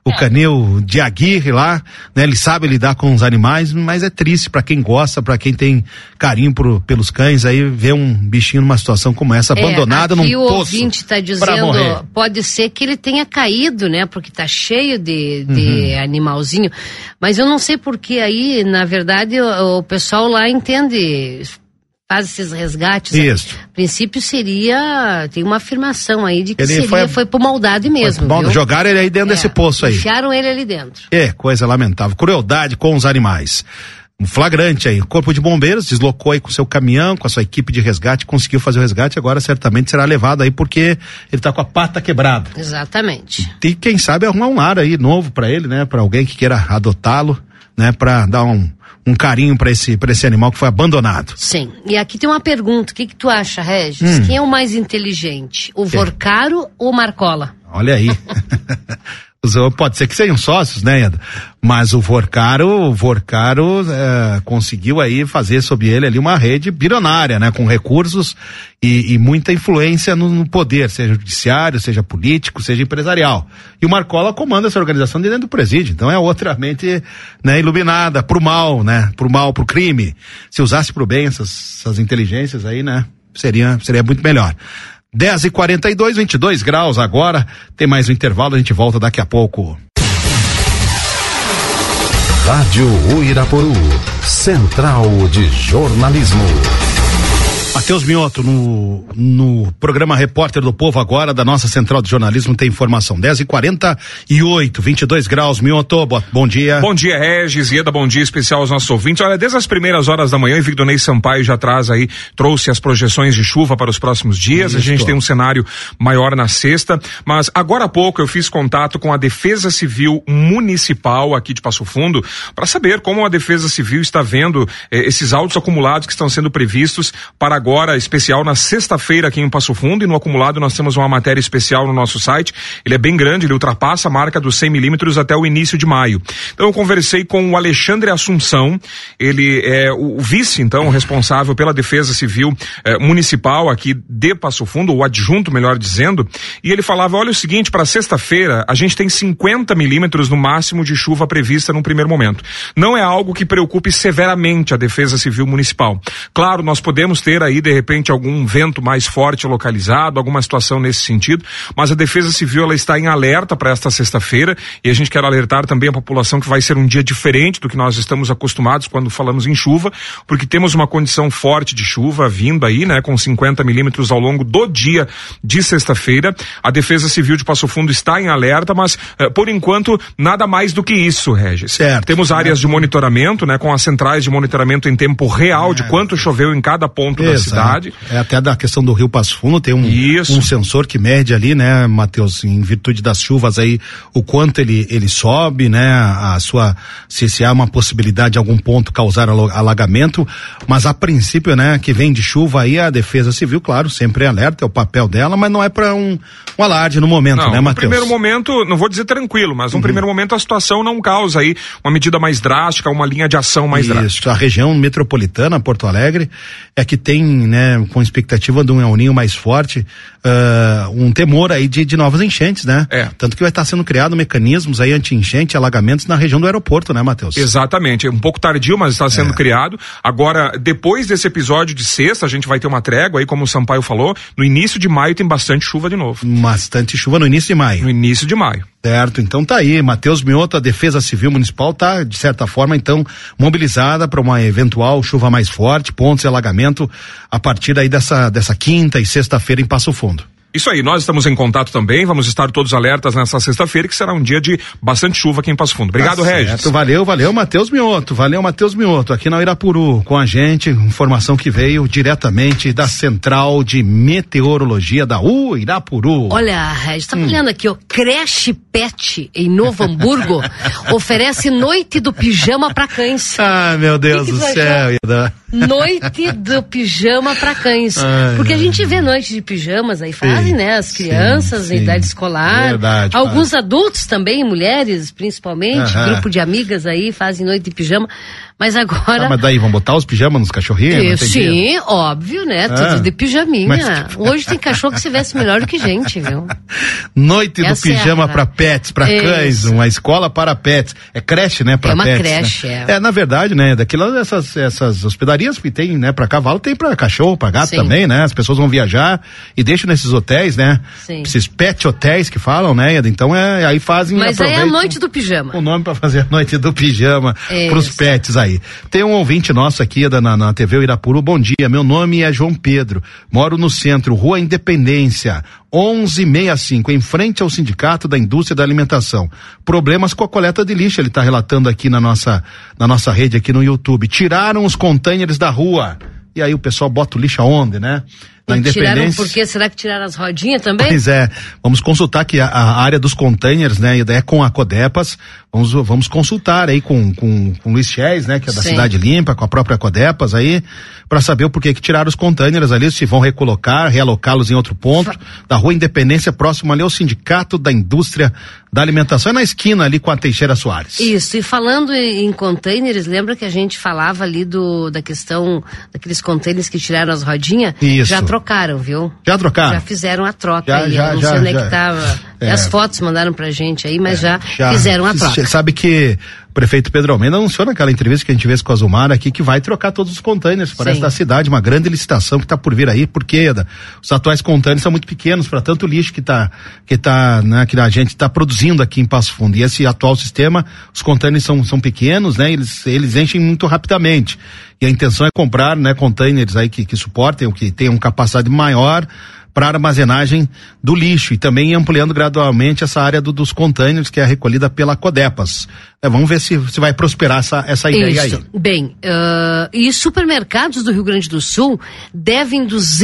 de Aguirre lá, né? Ele sabe lidar com os animais, mas é triste pra quem gosta, pra quem tem carinho pelos cães, aí ver um bichinho numa situação como essa, abandonado num poço. O ouvinte tá dizendo, pode ser que ele tenha caído, né? Porque tá cheio de animalzinho, mas eu não sei porque aí, na verdade, o pessoal lá entende, faz esses resgates. Isso. A princípio tem uma afirmação aí de que foi por maldade mesmo. Jogaram ele aí dentro desse poço aí. Enfiaram ele ali dentro. Coisa lamentável. Crueldade com os animais. Um flagrante aí. O Corpo de Bombeiros deslocou aí com seu caminhão, com a sua equipe de resgate, conseguiu fazer o resgate, agora certamente será levado aí porque ele tá com a pata quebrada. Exatamente. E quem sabe arrumar um lar aí novo pra ele, né? Pra alguém que queira adotá-lo, né? Pra dar um carinho pra esse animal que foi abandonado. Sim. E aqui tem uma pergunta. O que tu acha, Regis? Quem é o mais inteligente? O Vorcaro ou o Marcola? Olha aí. Pode ser que sejam sócios, né, Eda? Mas o Vorcaro conseguiu aí fazer sobre ele ali uma rede bilionária, né? Com recursos e muita influência no poder, seja judiciário, seja político, seja empresarial. E o Marcola comanda essa organização de dentro do presídio, então é outra mente, né, iluminada pro mal, né? Pro crime. Se usasse pro bem essas inteligências aí, né? Seria muito melhor. 10h42, 22 graus agora. Tem mais um intervalo, a gente volta daqui a pouco. Rádio Uirapuru, Central de Jornalismo. Matheus Mioto, no programa Repórter do Povo agora, da nossa Central de Jornalismo, tem informação. 10h48, 22 graus, Mioto, bom dia. Bom dia, Regis, Ieda, bom dia especial aos nossos ouvintes. Olha, desde as primeiras horas da manhã, o Victor Ney Sampaio já trouxe as projeções de chuva para os próximos dias. A gente tem um cenário maior na sexta, mas agora há pouco eu fiz contato com a Defesa Civil Municipal aqui de Passo Fundo para saber como a Defesa Civil está vendo esses autos acumulados que estão sendo previstos para agora, especial na sexta-feira aqui em Passo Fundo, e no acumulado nós temos uma matéria especial no nosso site. Ele é bem grande, ele ultrapassa a marca dos 100 milímetros até o início de maio. Então eu conversei com o Alexandre Assunção, ele é o vice, então, responsável pela Defesa Civil Municipal aqui de Passo Fundo, o adjunto, melhor dizendo, e ele falava, olha o seguinte, para sexta-feira a gente tem 50 milímetros no máximo de chuva prevista num primeiro momento. Não é algo que preocupe severamente a Defesa Civil Municipal. Claro, nós podemos ter aí, de repente, algum vento mais forte localizado, alguma situação nesse sentido, mas a Defesa Civil, ela está em alerta para esta sexta-feira, e a gente quer alertar também a população que vai ser um dia diferente do que nós estamos acostumados quando falamos em chuva, porque temos uma condição forte de chuva vindo aí, né, com 50 milímetros ao longo do dia de sexta-feira. A Defesa Civil de Passo Fundo está em alerta, mas por enquanto nada mais do que isso, Regis. Certo. Temos áreas de monitoramento, né, com as centrais de monitoramento em tempo real de quanto choveu em cada ponto da cidade. É até da questão do Rio Passo Fundo, tem um sensor que mede ali, né, Matheus, em virtude das chuvas aí, o quanto ele sobe, né, se há uma possibilidade de algum ponto causar alagamento, mas a princípio, né, que vem de chuva aí, a Defesa Civil, claro, sempre é alerta, é o papel dela, mas não é para um alarde no momento, né, Matheus? No primeiro momento, não vou dizer tranquilo, mas no primeiro momento a situação não causa aí uma medida mais drástica, uma linha de ação mais drástica. A região metropolitana, Porto Alegre, é que tem, né, com expectativa de um El Niño mais forte, um temor aí de novas enchentes, né? Tanto que vai estar sendo criado mecanismos aí anti-enchente, alagamentos na região do aeroporto, né, Matheus? Exatamente, um pouco tardio, mas está sendo criado. Agora, depois desse episódio de sexta, a gente vai ter uma trégua aí, como o Sampaio falou, no início de maio tem bastante chuva de novo. Bastante chuva no início de maio. No início de maio. Certo, então tá aí, Matheus Mioto, a Defesa Civil Municipal tá, de certa forma, então, mobilizada para uma eventual chuva mais forte, pontos de alagamento, a partir aí dessa quinta e sexta-feira em Passo Fundo. Isso aí, nós estamos em contato também, vamos estar todos alertas nessa sexta-feira, que será um dia de bastante chuva aqui em Passo Fundo. Obrigado, Regis. Valeu, Matheus Mioto, aqui na Uirapuru, com a gente, informação que veio diretamente da Central de Meteorologia da Uirapuru. Olha, Regis, tá olhando aqui, ó, Creche Pet em Novo Hamburgo oferece noite do pijama para cães. Ah, meu Deus do céu, Ida. Noite do pijama para cães. Porque a gente vê noite de pijamas aí, fazem, né? As crianças em idade escolar. Verdade, alguns adultos também, mulheres principalmente, grupo de amigas aí fazem noite de pijama. Mas agora... mas daí vão botar os pijamas nos cachorrinhos? Sim, óbvio, né? Tudo de pijaminha. Hoje tem cachorro que se veste melhor do que gente, viu? Noite do pijama para pets, para cães, uma escola para pets. É creche, né? Para pets. É uma creche, né? Na verdade, né? Essas hospedarias que tem, né? Para cavalo, tem para cachorro, para gato também, né? As pessoas vão viajar e deixam nesses hotéis, né? Sim. Esses pet hotéis que falam, né? Então aí fazem... Mas aí é a noite do pijama. O nome para fazer a noite do pijama pros pets aí. Tem um ouvinte nosso aqui na TV Uirapuru. Bom dia, meu nome é João Pedro, moro no centro, Rua Independência, 1165, em frente ao Sindicato da Indústria da Alimentação. Problemas com a coleta de lixo, ele está relatando aqui na nossa rede aqui no YouTube. Tiraram os containers da rua. E aí o pessoal bota o lixo aonde, né? Na Independência. Tiraram por quê? Será que tiraram as rodinhas também? Pois é, vamos consultar que a área dos containers, né, é com a Codepas, vamos consultar aí com o Luiz Chés, né, que é da Cidade Limpa, com a própria Codepas aí, para saber o porquê que tiraram os containers ali, se vão realocá-los em outro ponto, da Rua Independência, próximo ali ao Sindicato da Indústria da Alimentação, é na esquina ali com a Teixeira Soares. Isso, e falando em containers, lembra que a gente falava ali da questão daqueles containers que tiraram as rodinhas? Isso. Já trocaram, viu? Já trocaram? Já fizeram a troca aí, não sei onde é que tava. As fotos mandaram pra gente aí, mas já fizeram a troca. Você sabe que o prefeito Pedro Almeida anunciou naquela entrevista que a gente fez com a Zumara aqui que vai trocar todos os containers, parece, da cidade, uma grande licitação que tá por vir aí, porque os atuais containers são muito pequenos para tanto lixo que né, que a gente tá produzindo aqui em Passo Fundo, e esse atual sistema, os containers são pequenos, né, eles enchem muito rapidamente, e a intenção é comprar, né, containers aí que suportem, ou que tenham capacidade maior para armazenagem do lixo, e também ampliando gradualmente essa área dos containers que é recolhida pela Codepas. Vamos ver se vai prosperar essa ideia aí. Bem, e supermercados do Rio Grande do Sul devem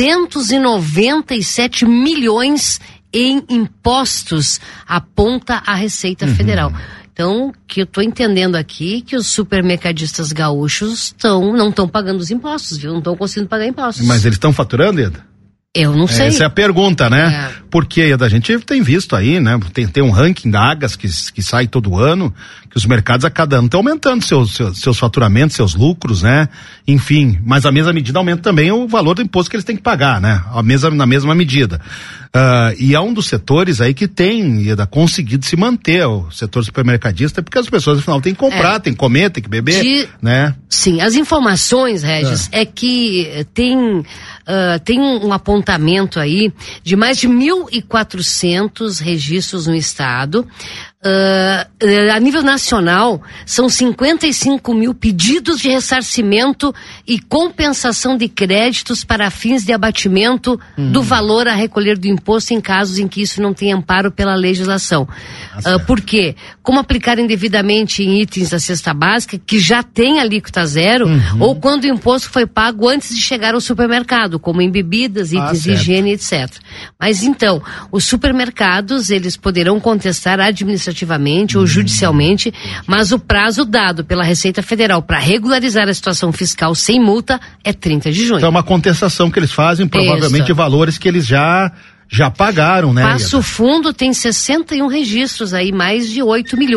297 milhões em impostos, aponta a Receita Federal. Então, que eu tô entendendo aqui que os supermercadistas gaúchos não estão pagando os impostos, viu? Não estão conseguindo pagar impostos. Mas eles estão faturando, Eda? Eu não sei. Essa é a pergunta, né? Porque a gente tem visto aí, né? Tem um ranking da Agas que sai todo ano, que os mercados a cada ano estão aumentando seus faturamentos, seus lucros, né? Enfim, mas a mesma medida aumenta também o valor do imposto que eles têm que pagar, né? Na mesma medida. E é um dos setores aí que tem conseguido se manter, o setor supermercadista, porque as pessoas, afinal, têm que comprar, têm que comer, têm que beber, né? Sim, as informações, Regis, é que tem um apontamento aí de mais de 1.400 registros no estado. A nível nacional, são 55 mil pedidos de ressarcimento e compensação de créditos para fins de abatimento do valor a recolher do imposto em casos em que isso não tem amparo pela legislação. Por quê? Como aplicar indevidamente em itens da cesta básica, que já tem alíquota zero, ou quando o imposto foi pago antes de chegar ao supermercado, como em bebidas, itens de higiene, etc. Mas então, os supermercados, eles poderão contestar administrativamente ou judicialmente, mas o prazo dado pela Receita Federal para regularizar a situação fiscal sem multa é 30 de junho. Então é uma contestação que eles fazem, provavelmente de valores que eles já pagaram, né? Passo Fundo tem 61 registros aí, mais de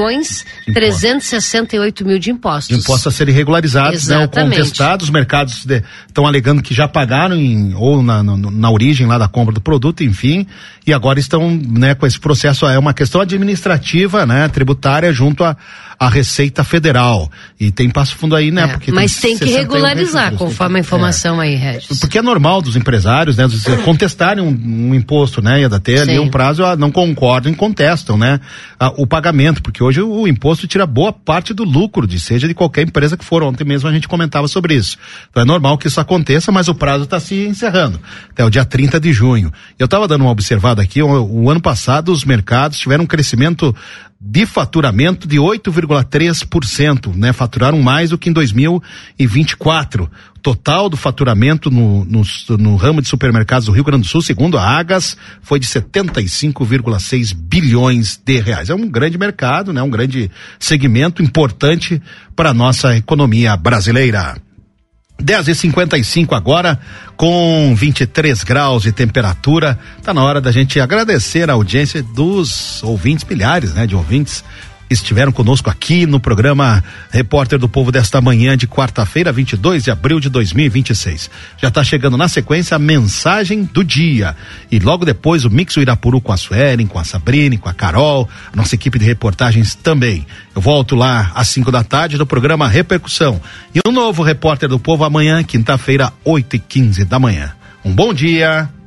8.368.000 de impostos. De impostos a serem regularizados, né? Ou contestados, os mercados estão alegando que já pagaram ou na origem lá da compra do produto, enfim, e agora estão, né, com esse processo, é uma questão administrativa, né, tributária junto à Receita Federal. E tem Passo Fundo aí, né? Porque mas tem que regularizar, conforme a informação aí, Regis. Porque é normal dos empresários, né, contestarem um imposto, né, e até ali um prazo, não concordam e contestam, né, o pagamento, porque hoje o imposto tira boa parte do lucro, seja de qualquer empresa que for. Ontem mesmo a gente comentava sobre isso. Então é normal que isso aconteça, mas o prazo está se encerrando até o dia 30 de junho. Eu estava dando uma observada aqui, o ano passado os mercados tiveram um crescimento de faturamento de 8,3%, né? Faturaram mais do que em 2024. O total do faturamento no ramo de supermercados do Rio Grande do Sul, segundo a Agas, foi de 75,6 bilhões de reais. É um grande mercado, né? Um grande segmento importante para a nossa economia brasileira. 10h55 agora, com 23 graus de temperatura. Tá na hora da gente agradecer a audiência dos ouvintes, milhares, né, de ouvintes que estiveram conosco aqui no programa Repórter do Povo desta manhã de quarta-feira, 22 de abril de 2026. Já tá chegando na sequência a mensagem do dia. E logo depois o Mix Uirapuru com a Suelen, com a Sabrine, com a Carol, nossa equipe de reportagens também. Eu volto lá às 5 da tarde do programa Repercussão. E um novo Repórter do Povo amanhã, quinta-feira, 8h15 da manhã. Um bom dia.